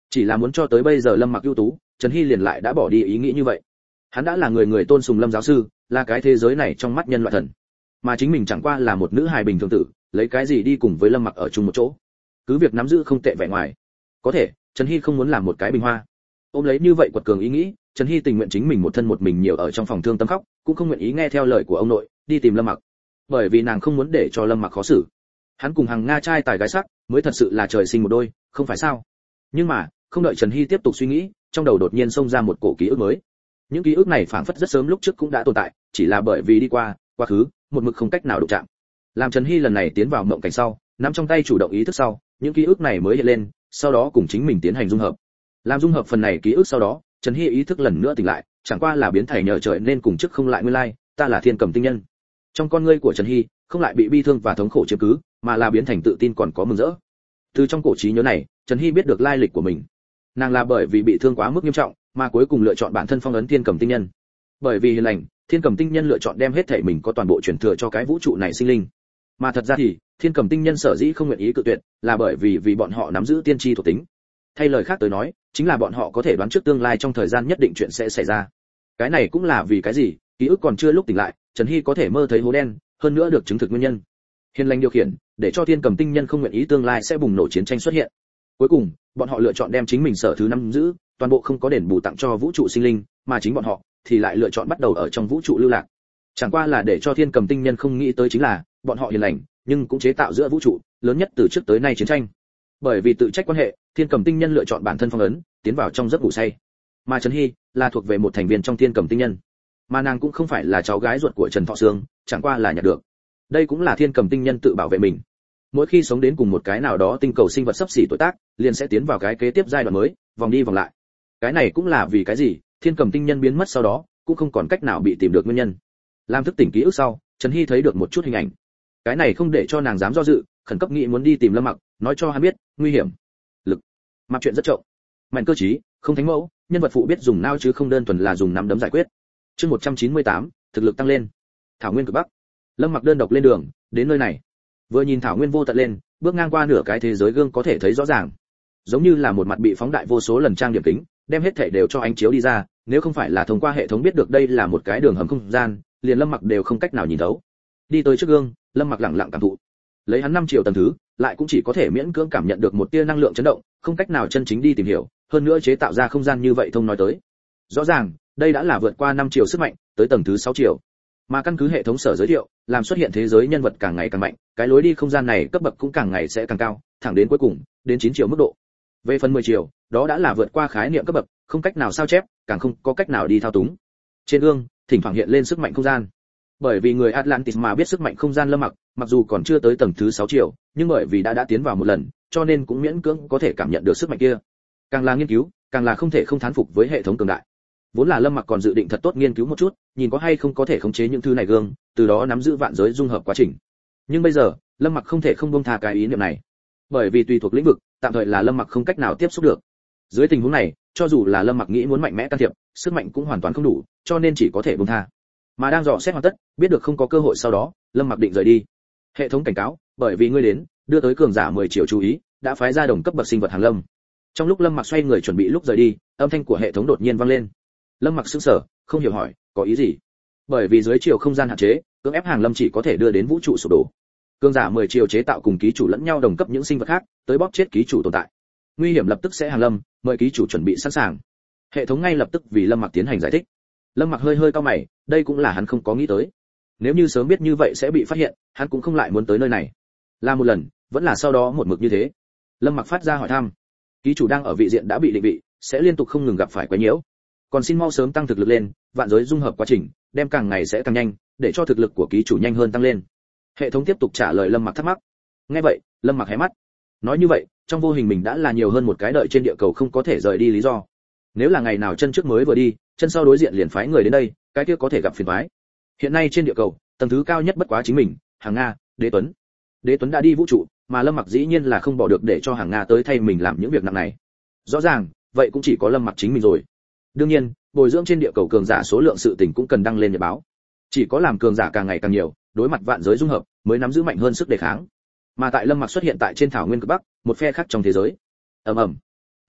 Speaker 1: Chỉ là muốn cho tới bây giờ Lâm Mặc ưu tú, Trần Hy liền lại đã bỏ đi ý nghĩ như vậy. Hắn đã là người người tôn sùng Lâm giáo sư, là cái thế giới này trong mắt nhân loại thần. Mà chính mình chẳng qua là một nữ hài bình thường tử, lấy cái gì đi cùng với Lâm Mặc ở chung một chỗ. Cứ việc nắm giữ không tệ vẻ ngoài. Có thể, Trần Hy không muốn làm một cái bình hoa. Ôm lấy như vậy quật cường ý nghĩ, Trần Hy tình nguyện chính mình một thân một mình nhiều ở trong phòng thương tâm khóc, cũng không nguyện ý nghe theo lời của ông nội, đi tìm Lâm Mặc. Bởi vì nàng không muốn để cho Lâm Mặc khó xử. Hắn cùng hàng Nga trai tài gái sắc, mới thật sự là trời sinh một đôi, không phải sao? Nhưng mà, không đợi Trần Hy tiếp tục suy nghĩ, trong đầu đột nhiên xông ra một cổ ký ức mới. Những ký ức này phảng phất rất sớm lúc trước cũng đã tồn tại, chỉ là bởi vì đi qua, quá khứ, một mực không cách nào đụng chạm. Làm Trần Hy lần này tiến vào mộng cảnh sau, nắm trong tay chủ động ý thức sau, những ký ức này mới hiện lên, sau đó cùng chính mình tiến hành dung hợp. Làm dung hợp phần này ký ức sau đó, Trần Hy ý thức lần nữa tỉnh lại, chẳng qua là biến thành nhờ trời nên cùng trước không lại nguyên lai, ta là Thiên Cầm tinh nhân. Trong con ngươi của Trần Hy, không lại bị bi thương và thống khổ chiếm cứ, mà là biến thành tự tin còn có mừng rỡ. Từ trong cổ trí nhớ này, Trần Hy biết được lai lịch của mình. Nàng là bởi vì bị thương quá mức nghiêm trọng, mà cuối cùng lựa chọn bản thân phong ấn Thiên Cầm tinh nhân. Bởi vì hiền lành, Thiên Cầm tinh nhân lựa chọn đem hết thể mình có toàn bộ truyền thừa cho cái vũ trụ này sinh linh. Mà thật ra thì, Thiên Cầm tinh nhân sở dĩ không nguyện ý cự tuyệt, là bởi vì vì bọn họ nắm giữ tiên tri thuộc tính. Thay lời khác tới nói, chính là bọn họ có thể đoán trước tương lai trong thời gian nhất định chuyện sẽ xảy ra. Cái này cũng là vì cái gì, ký ức còn chưa lúc tỉnh lại, Trần Hy có thể mơ thấy hố đen, hơn nữa được chứng thực nguyên nhân. Hiền lành điều khiển, để cho Thiên Cầm tinh nhân không nguyện ý tương lai sẽ bùng nổ chiến tranh xuất hiện. Cuối cùng, bọn họ lựa chọn đem chính mình sở thứ nắm giữ, toàn bộ không có đền bù tặng cho vũ trụ sinh linh, mà chính bọn họ thì lại lựa chọn bắt đầu ở trong vũ trụ lưu lạc. Chẳng qua là để cho Thiên Cầm tinh nhân không nghĩ tới chính là, bọn họ hiền lành, nhưng cũng chế tạo giữa vũ trụ lớn nhất từ trước tới nay chiến tranh. Bởi vì tự trách quan hệ, Thiên Cầm tinh nhân lựa chọn bản thân phong ấn, tiến vào trong giấc ngủ say. Mà Trần Hy là thuộc về một thành viên trong Thiên Cầm tinh nhân, mà nàng cũng không phải là cháu gái ruột của Trần Thọ Sương, chẳng qua là nhặt được. Đây cũng là Thiên Cầm tinh nhân tự bảo vệ mình. Mỗi khi sống đến cùng một cái nào đó tinh cầu sinh vật sắp xỉ tuổi tác, liền sẽ tiến vào cái kế tiếp giai đoạn mới, vòng đi vòng lại. Cái này cũng là vì cái gì, Thiên Cầm tinh nhân biến mất sau đó, cũng không còn cách nào bị tìm được nguyên nhân. Làm thức tỉnh ký ức sau, Trần Hy thấy được một chút hình ảnh. Cái này không để cho nàng dám do dự, khẩn cấp nghĩ muốn đi tìm Lâm Mặc, nói cho hắn biết, nguy hiểm. Lực. Mặc chuyện rất trộm. Mạnh cơ trí, không thánh mẫu, nhân vật phụ biết dùng não chứ không đơn thuần là dùng nắm đấm giải quyết. Chương một trăm chín mươi tám, thực lực tăng lên. Thảo nguyên cực bắc. Lâm Mặc đơn độc lên đường, đến nơi này. Vừa nhìn thảo nguyên vô tận lên, bước ngang qua nửa cái thế giới gương có thể thấy rõ ràng. Giống như là một mặt bị phóng đại vô số lần trang điểm kính, đem hết thảy đều cho ánh chiếu đi ra, nếu không phải là thông qua hệ thống biết được đây là một cái đường hầm không gian, liền Lâm Mặc đều không cách nào nhìn thấu. Đi tới trước gương, Lâm Mặc lặng lặng cảm thụ. Lấy hắn năm triệu tầng thứ, lại cũng chỉ có thể miễn cưỡng cảm nhận được một tia năng lượng chấn động, không cách nào chân chính đi tìm hiểu, hơn nữa chế tạo ra không gian như vậy thông nói tới. Rõ ràng, đây đã là vượt qua năm triệu sức mạnh, tới tầng thứ sáu triệu. Mà căn cứ hệ thống sở giới thiệu, làm xuất hiện thế giới nhân vật càng ngày càng mạnh, cái lối đi không gian này cấp bậc cũng càng ngày sẽ càng cao, thẳng đến cuối cùng, đến chín triệu mức độ. Về phần mười triệu, đó đã là vượt qua khái niệm cấp bậc, không cách nào sao chép, càng không có cách nào đi thao túng. Trên gương, thỉnh thoảng hiện lên sức mạnh không gian. Bởi vì người Atlantis mà biết sức mạnh không gian Lâm Mặc, mặc dù còn chưa tới tầng thứ sáu triệu, nhưng bởi vì đã đã tiến vào một lần, cho nên cũng miễn cưỡng có thể cảm nhận được sức mạnh kia. Càng là nghiên cứu, càng là không thể không thán phục với hệ thống cường đại. Vốn là Lâm Mặc còn dự định thật tốt nghiên cứu một chút, nhìn có hay không có thể khống chế những thứ này gương, từ đó nắm giữ vạn giới dung hợp quá trình. Nhưng bây giờ, Lâm Mặc không thể không buông tha cái ý niệm này. Bởi vì tùy thuộc lĩnh vực, tạm thời là Lâm Mặc không cách nào tiếp xúc được. Dưới tình huống này, cho dù là Lâm Mặc nghĩ muốn mạnh mẽ can thiệp, sức mạnh cũng hoàn toàn không đủ, cho nên chỉ có thể buông tha. Mà đang dò xét hoàn tất, biết được không có cơ hội sau đó, Lâm Mặc định rời đi. Hệ thống cảnh cáo, bởi vì ngươi đến, đưa tới cường giả mười triệu chú ý, đã phái ra đồng cấp bậc sinh vật hàng lâm. Trong lúc Lâm Mặc xoay người chuẩn bị lúc rời đi, âm thanh của hệ thống đột nhiên vang lên. Lâm Mặc sững sờ, không hiểu hỏi, có ý gì? Bởi vì dưới chiều không gian hạn chế, cưỡng ép hàng lâm chỉ có thể đưa đến vũ trụ sụp đổ. Cường giả mười chiều chế tạo cùng ký chủ lẫn nhau đồng cấp những sinh vật khác, tới bóp chết ký chủ tồn tại. Nguy hiểm lập tức sẽ hàng lâm, mời ký chủ chuẩn bị sẵn sàng. Hệ thống ngay lập tức vì Lâm Mặc tiến hành giải thích. Lâm Mặc hơi hơi cau mày, đây cũng là hắn không có nghĩ tới. Nếu như sớm biết như vậy sẽ bị phát hiện, hắn cũng không lại muốn tới nơi này. Là một lần, vẫn là sau đó một mực như thế. Lâm Mặc phát ra hỏi thăm. Ký chủ đang ở vị diện đã bị định vị, sẽ liên tục không ngừng gặp phải quấy nhiễu. Còn xin mau sớm tăng thực lực lên, vạn giới dung hợp quá trình, đem càng ngày sẽ càng nhanh, để cho thực lực của ký chủ nhanh hơn tăng lên. Hệ thống tiếp tục trả lời Lâm Mặc thắc mắc. Nghe vậy, Lâm Mặc hé mắt. Nói như vậy, trong vô hình mình đã là nhiều hơn một cái đợi trên địa cầu không có thể rời đi lý do. Nếu là ngày nào chân trước mới vừa đi, chân sau đối diện liền phái người đến đây, cái kia có thể gặp phiền toái. Hiện nay trên địa cầu, tầng thứ cao nhất bất quá chính mình, Hàng Nga, Đế Tuấn. Đế Tuấn đã đi vũ trụ, mà Lâm Mặc dĩ nhiên là không bỏ được để cho Hàng Nga tới thay mình làm những việc nặng này. Rõ ràng, vậy cũng chỉ có Lâm Mặc chính mình rồi. Đương nhiên, bồi dưỡng trên địa cầu cường giả số lượng sự tình cũng cần đăng lên nhật báo. Chỉ có làm cường giả càng ngày càng nhiều, đối mặt vạn giới dung hợp, mới nắm giữ mạnh hơn sức đề kháng. Mà tại Lâm Mặc xuất hiện tại trên thảo nguyên cực bắc, một phe khác trong thế giới. Ầm ầm.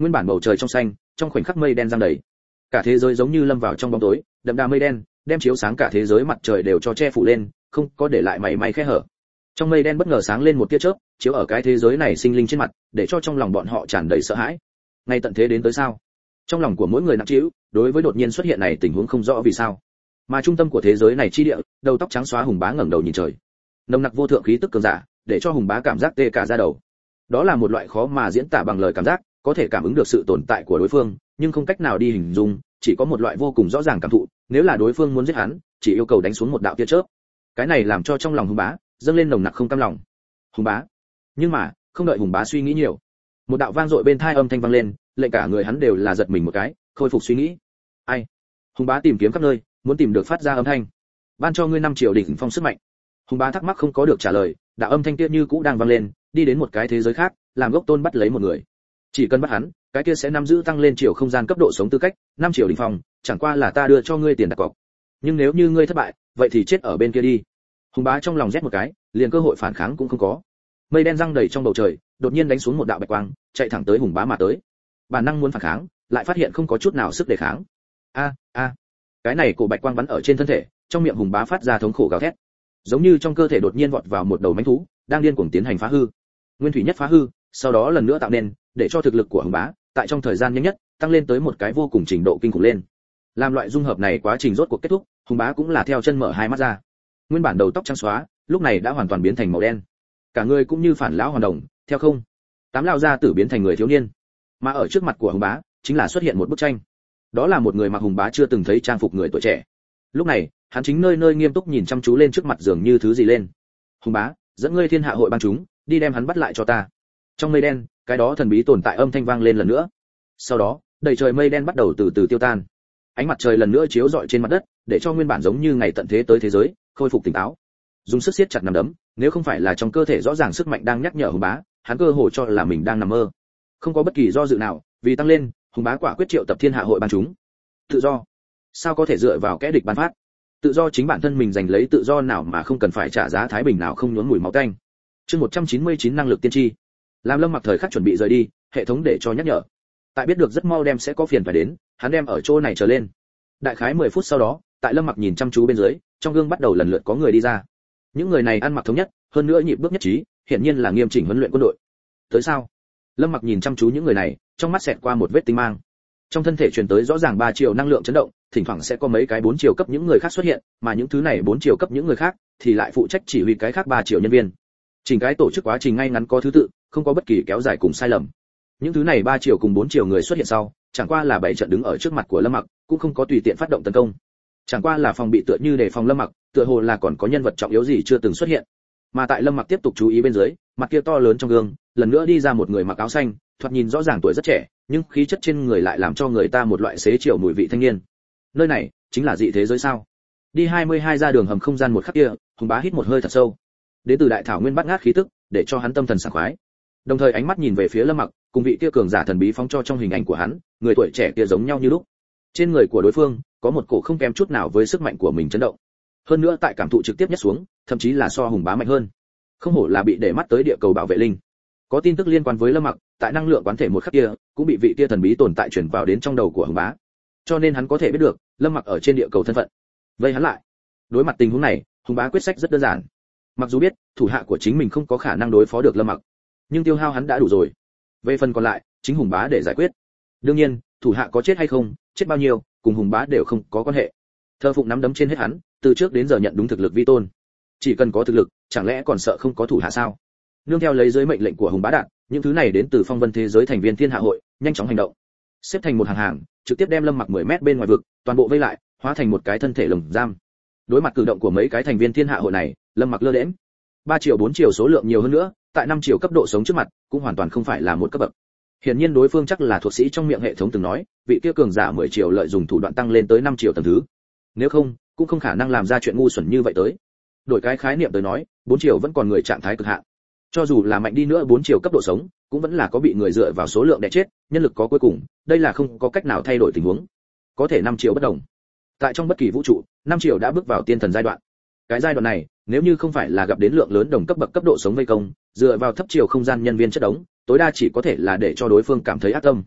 Speaker 1: Nguyên bản bầu trời trong xanh, trong khoảnh khắc mây đen giăng đầy. Cả thế giới giống như lâm vào trong bóng tối, đậm đà mây đen, đem chiếu sáng cả thế giới mặt trời đều cho che phủ lên, không có để lại mảy may khe hở. Trong mây đen bất ngờ sáng lên một tia chớp, chiếu ở cái thế giới này sinh linh trên mặt, để cho trong lòng bọn họ tràn đầy sợ hãi. Ngay tận thế đến tới sao? Trong lòng của mỗi người nặng trĩu, đối với đột nhiên xuất hiện này tình huống không rõ vì sao. Mà trung tâm của thế giới này chi địa, đầu tóc trắng xóa Hùng Bá ngẩng đầu nhìn trời. Nồng nặc vô thượng khí tức cường giả, để cho Hùng Bá cảm giác tê cả da đầu. Đó là một loại khó mà diễn tả bằng lời cảm giác, có thể cảm ứng được sự tồn tại của đối phương, nhưng không cách nào đi hình dung, chỉ có một loại vô cùng rõ ràng cảm thụ, nếu là đối phương muốn giết hắn, chỉ yêu cầu đánh xuống một đạo tia chớp. Cái này làm cho trong lòng Hùng Bá dâng lên nồng nặc không cam lòng. Hùng Bá. Nhưng mà, không đợi Hùng Bá suy nghĩ nhiều, một đạo vang dội bên tai âm thanh vang lên, lệnh cả người hắn đều là giật mình một cái, khôi phục suy nghĩ. Ai? Hùng Bá tìm kiếm khắp nơi, muốn tìm được phát ra âm thanh. Ban cho ngươi năm triệu đỉnh phong sức mạnh. Hùng Bá thắc mắc không có được trả lời, đạo âm thanh kia như cũ đang vang lên, đi đến một cái thế giới khác, làm gốc tôn bắt lấy một người. Chỉ cần bắt hắn, cái kia sẽ nắm giữ tăng lên chiều không gian cấp độ sống tư cách, năm triệu đỉnh phong, chẳng qua là ta đưa cho ngươi tiền đặt cọc. Nhưng nếu như ngươi thất bại, vậy thì chết ở bên kia đi. Hùng Bá trong lòng rét một cái, liền cơ hội phản kháng cũng không có. Mây đen răng đầy trong bầu trời, đột nhiên đánh xuống một đạo bạch quang, chạy thẳng tới Hùng Bá mà tới. Bản năng muốn phản kháng, lại phát hiện không có chút nào sức đề kháng. A a, cái này cổ bạch quang bắn ở trên thân thể, trong miệng Hùng Bá phát ra thống khổ gào thét, giống như trong cơ thể đột nhiên vọt vào một đầu mãnh thú, đang điên cuồng tiến hành phá hư. Nguyên thủy nhất phá hư, sau đó lần nữa tạo nên, để cho thực lực của Hùng Bá tại trong thời gian nhanh nhất tăng lên tới một cái vô cùng trình độ kinh khủng lên. Làm loại dung hợp này quá trình rốt cuộc kết thúc, Hùng Bá cũng là theo chân mở hai mắt ra. Nguyên bản đầu tóc trắng xóa, lúc này đã hoàn toàn biến thành màu đen. Cả người cũng như phản lão hoàn đồng, theo không. Tám lão gia tử biến thành người thiếu niên. Mà ở trước mặt của Hùng Bá, chính là xuất hiện một bức tranh. Đó là một người mặc Hùng Bá chưa từng thấy trang phục người tuổi trẻ. Lúc này, hắn chính nơi nơi nghiêm túc nhìn chăm chú lên trước mặt dường như thứ gì lên. Hùng Bá, dẫn ngươi thiên hạ hội ban chúng, đi đem hắn bắt lại cho ta. Trong mây đen, cái đó thần bí tồn tại âm thanh vang lên lần nữa. Sau đó, đầy trời mây đen bắt đầu từ từ tiêu tan. Ánh mặt trời lần nữa chiếu rọi trên mặt đất, để cho nguyên bản giống như ngày tận thế tới thế giới khôi phục tỉnh táo. Dùng sức siết chặt nắm đấm, nếu không phải là trong cơ thể rõ ràng sức mạnh đang nhắc nhở Hùng Bá, hắn cơ hồ cho là mình đang nằm mơ. Không có bất kỳ do dự nào, vì tăng lên, Hùng Bá quả quyết triệu tập thiên hạ hội ban chúng. Tự do, sao có thể dựa vào kẻ địch ban phát? Tự do chính bản thân mình giành lấy tự do nào mà không cần phải trả giá thái bình nào không nhuốm mùi máu tanh. Chương một trăm chín mươi chín năng lực tiên tri. Làm Lâm Mặc thời khắc chuẩn bị rời đi, hệ thống để cho nhắc nhở. Tại biết được rất mau đem sẽ có phiền phải đến, hắn đem ở chỗ này trở lên. Đại khái mười phút sau đó, tại Lâm Mặc nhìn chăm chú bên dưới, trong gương bắt đầu lần lượt có người đi ra. Những người này ăn mặc thống nhất, hơn nữa nhịp bước nhất trí, hiển nhiên là nghiêm chỉnh huấn luyện quân đội. Tới sao? Lâm Mặc nhìn chăm chú những người này, trong mắt xẹt qua một vết tinh mang. Trong thân thể truyền tới rõ ràng ba triệu năng lượng chấn động, thỉnh thoảng sẽ có mấy cái bốn triệu cấp những người khác xuất hiện, mà những thứ này bốn triệu cấp những người khác thì lại phụ trách chỉ huy cái khác ba triệu nhân viên. Chỉnh cái tổ chức quá trình ngay ngắn có thứ tự, không có bất kỳ kéo dài cùng sai lầm. Những thứ này ba triệu cùng bốn triệu người xuất hiện sau, chẳng qua là bảy trận đứng ở trước mặt của Lâm Mặc, cũng không có tùy tiện phát động tấn công. Chẳng qua là phòng bị tựa như để phòng Lâm Mặc, tựa hồ là còn có nhân vật trọng yếu gì chưa từng xuất hiện. Mà tại Lâm Mặc tiếp tục chú ý bên dưới, mặt kia to lớn trong gương, lần nữa đi ra một người mặc áo xanh, thoạt nhìn rõ ràng tuổi rất trẻ, nhưng khí chất trên người lại làm cho người ta một loại xế chiều mùi vị thanh niên. Nơi này chính là dị thế giới sao? Đi hai mươi hai ra đường hầm không gian một khắc kia, Hùng Bá hít một hơi thật sâu. Đến từ đại thảo nguyên bắt ngát khí tức, để cho hắn tâm thần sảng khoái. Đồng thời ánh mắt nhìn về phía Lâm Mặc, cùng vị kia cường giả thần bí phóng cho trong hình ảnh của hắn, người tuổi trẻ kia giống nhau như lúc. Trên người của đối phương có một cổ không kém chút nào với sức mạnh của mình chấn động. Hơn nữa tại cảm thụ trực tiếp nhất xuống, thậm chí là so Hùng Bá mạnh hơn. Không hổ là bị để mắt tới địa cầu bảo vệ linh. Có tin tức liên quan với Lâm Mặc, tại năng lượng quán thể một khắc kia, cũng bị vị kia thần bí tồn tại truyền vào đến trong đầu của Hùng Bá. Cho nên hắn có thể biết được Lâm Mặc ở trên địa cầu thân phận. Vây hắn lại. Đối mặt tình huống này, Hùng Bá quyết sách rất đơn giản. Mặc dù biết thủ hạ của chính mình không có khả năng đối phó được Lâm Mặc, nhưng tiêu hao hắn đã đủ rồi. Về phần còn lại, chính Hùng Bá để giải quyết. Đương nhiên, thủ hạ có chết hay không, chết bao nhiêu, cùng Hùng Bá đều không có quan hệ. Thơ phụng nắm đấm trên hết hắn, từ trước đến giờ nhận đúng thực lực vi tôn. Chỉ cần có thực lực, chẳng lẽ còn sợ không có thủ hạ sao? Nương theo lấy dưới mệnh lệnh của Hùng Bá Đạt, những thứ này đến từ phong vân thế giới thành viên thiên hạ hội, nhanh chóng hành động. Xếp thành một hàng hàng, trực tiếp đem Lâm Mặc mười mét bên ngoài vực, toàn bộ vây lại, hóa thành một cái thân thể lồng giam. Đối mặt cử động của mấy cái thành viên thiên hạ hội này, Lâm Mặc lơ đễnh. ba triệu bốn triệu số lượng nhiều hơn nữa, tại năm triệu cấp độ sống trước mặt, cũng hoàn toàn không phải là một cấp bậc. Hiển nhiên đối phương chắc là thuộc sĩ trong miệng hệ thống từng nói, vị kia cường giả mười triệu lợi dùng thủ đoạn tăng lên tới năm triệu tầng thứ. Nếu không, cũng không khả năng làm ra chuyện ngu xuẩn như vậy tới. Đổi cái khái niệm tới nói, bốn triệu vẫn còn người trạng thái cực hạn. Cho dù là mạnh đi nữa bốn triệu cấp độ sống, cũng vẫn là có bị người dựa vào số lượng đè chết, nhân lực có cuối cùng, đây là không có cách nào thay đổi tình huống. Có thể năm triệu bất đồng. Tại trong bất kỳ vũ trụ, năm triệu đã bước vào tiên thần giai đoạn. Cái giai đoạn này, nếu như không phải là gặp đến lượng lớn đồng cấp bậc cấp độ sống vây công, dựa vào thấp chiều không gian nhân viên chất đống, tối đa chỉ có thể là để cho đối phương cảm thấy ác tâm.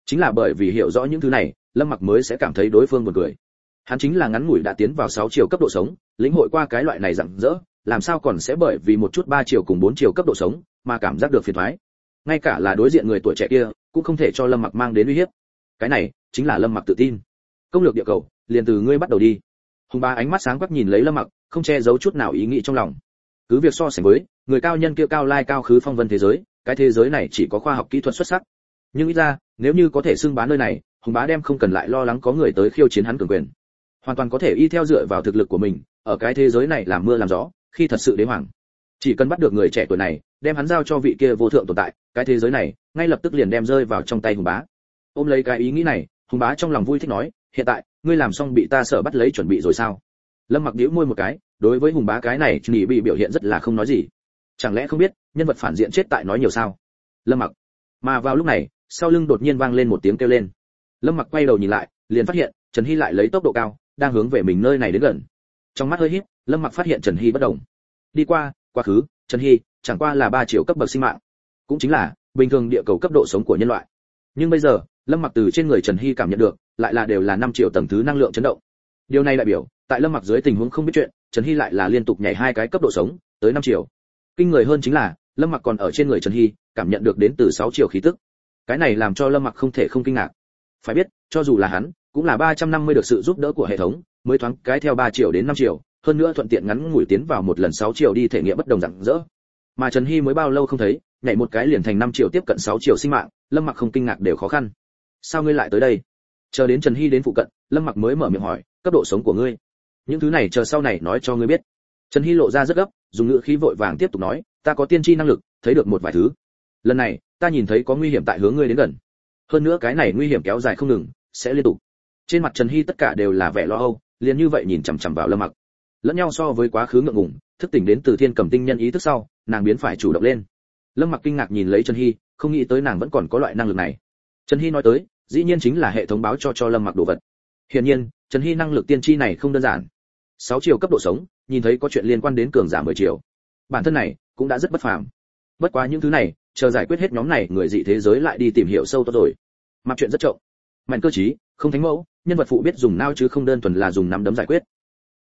Speaker 1: Chính là bởi vì hiểu rõ những thứ này, Lâm Mặc mới sẽ cảm thấy đối phương buồn cười. Hắn chính là ngắn ngủi đã tiến vào sáu chiều cấp độ sống, lĩnh hội qua cái loại này rạng rỡ, làm sao còn sẽ bởi vì một chút ba chiều cùng bốn chiều cấp độ sống mà cảm giác được phiền toái. Ngay cả là đối diện người tuổi trẻ kia cũng không thể cho Lâm Mặc mang đến uy hiếp. Cái này chính là Lâm Mặc tự tin. Công lược địa cầu, liền từ ngươi bắt đầu đi. Hùng Bá ánh mắt sáng quắc nhìn lấy Lâm Mặc, không che giấu chút nào ý nghĩ trong lòng. Cứ việc so sánh với người cao nhân kia cao lai cao khứ phong vân thế giới, cái thế giới này chỉ có khoa học kỹ thuật xuất sắc. Nhưng ít ra, nếu như có thể xưng bá nơi này, Hùng Bá đem không cần lại lo lắng có người tới khiêu chiến hắn cường quyền. Hoàn toàn có thể y theo dựa vào thực lực của mình, ở cái thế giới này làm mưa làm gió, khi thật sự đế hoàng. Chỉ cần bắt được người trẻ tuổi này, đem hắn giao cho vị kia vô thượng tồn tại, cái thế giới này ngay lập tức liền đem rơi vào trong tay Hùng Bá. Ôm lấy cái ý nghĩ này, Hùng Bá trong lòng vui thích nói, hiện tại ngươi làm xong bị ta sợ bắt lấy chuẩn bị rồi sao? Lâm Mặc nhíu môi một cái, đối với Hùng Bá cái này chỉ bị biểu hiện rất là không nói gì. Chẳng lẽ không biết nhân vật phản diện chết tại nói nhiều sao? Lâm Mặc. Mà vào lúc này, sau lưng đột nhiên vang lên một tiếng kêu lên. Lâm Mặc quay đầu nhìn lại, liền phát hiện Trần Hy lại lấy tốc độ cao đang hướng về mình nơi này đến gần. Trong mắt hơi híp, Lâm Mặc phát hiện Trần Hy bất động. Đi qua, quá khứ, Trần Hy chẳng qua là ba triệu cấp bậc sinh mạng, cũng chính là bình thường địa cầu cấp độ sống của nhân loại. Nhưng bây giờ, Lâm Mặc từ trên người Trần Hy cảm nhận được, lại là đều là năm triệu tầng thứ năng lượng chấn động. Điều này đại biểu, tại Lâm Mặc dưới tình huống không biết chuyện, Trần Hy lại là liên tục nhảy hai cái cấp độ sống, tới năm triệu. Kinh người hơn chính là, Lâm Mặc còn ở trên người Trần Hy, cảm nhận được đến từ sáu triệu khí tức. Cái này làm cho Lâm Mặc không thể không kinh ngạc. Phải biết, cho dù là hắn, cũng là ba trăm năm mươi được sự giúp đỡ của hệ thống, mới thoáng cái theo ba triệu đến năm triệu, hơn nữa thuận tiện ngắn ngủi tiến vào một lần sáu triệu đi thể nghiệm bất đồng rạng rỡ. Mà Trần Hy mới bao lâu không thấy, nhảy một cái liền thành năm triệu tiếp cận sáu triệu sinh mạng, Lâm Mặc không kinh ngạc đều khó khăn. Sao ngươi lại tới đây? Chờ đến Trần Hy đến phụ cận, Lâm Mặc mới mở miệng hỏi, cấp độ sống của ngươi. Những thứ này chờ sau này nói cho ngươi biết. Trần Hy lộ ra rất gấp, dùng ngữ khí vội vàng tiếp tục nói, ta có tiên tri năng lực, thấy được một vài thứ. Lần này, ta nhìn thấy có nguy hiểm tại hướng ngươi đến gần. Hơn nữa cái này nguy hiểm kéo dài không ngừng, sẽ liên tục. Trên mặt Trần Hy tất cả đều là vẻ lo âu, liền như vậy nhìn chằm chằm vào Lâm Mặc. Lẫn nhau so với quá khứ ngượng ngùng, thức tỉnh đến từ Thiên Cầm Tinh nhân ý thức sau, nàng biến phải chủ động lên. Lâm Mặc kinh ngạc nhìn lấy Trần Hy, không nghĩ tới nàng vẫn còn có loại năng lực này. Trần Hy nói tới, dĩ nhiên chính là hệ thống báo cho cho Lâm Mặc đồ vật. Hiển nhiên, Trần Hy năng lực tiên tri này không đơn giản. sáu chiều cấp độ sống, nhìn thấy có chuyện liên quan đến cường giả mười chiều. Bản thân này cũng đã rất bất phàm. Bất quá những thứ này, chờ giải quyết hết nhóm này, người dị thế giới lại đi tìm hiểu sâu tốt rồi. Mặc chuyện rất chậm. Mạnh cơ trí, không thánh mẫu, nhân vật phụ biết dùng não chứ không đơn thuần là dùng nắm đấm giải quyết.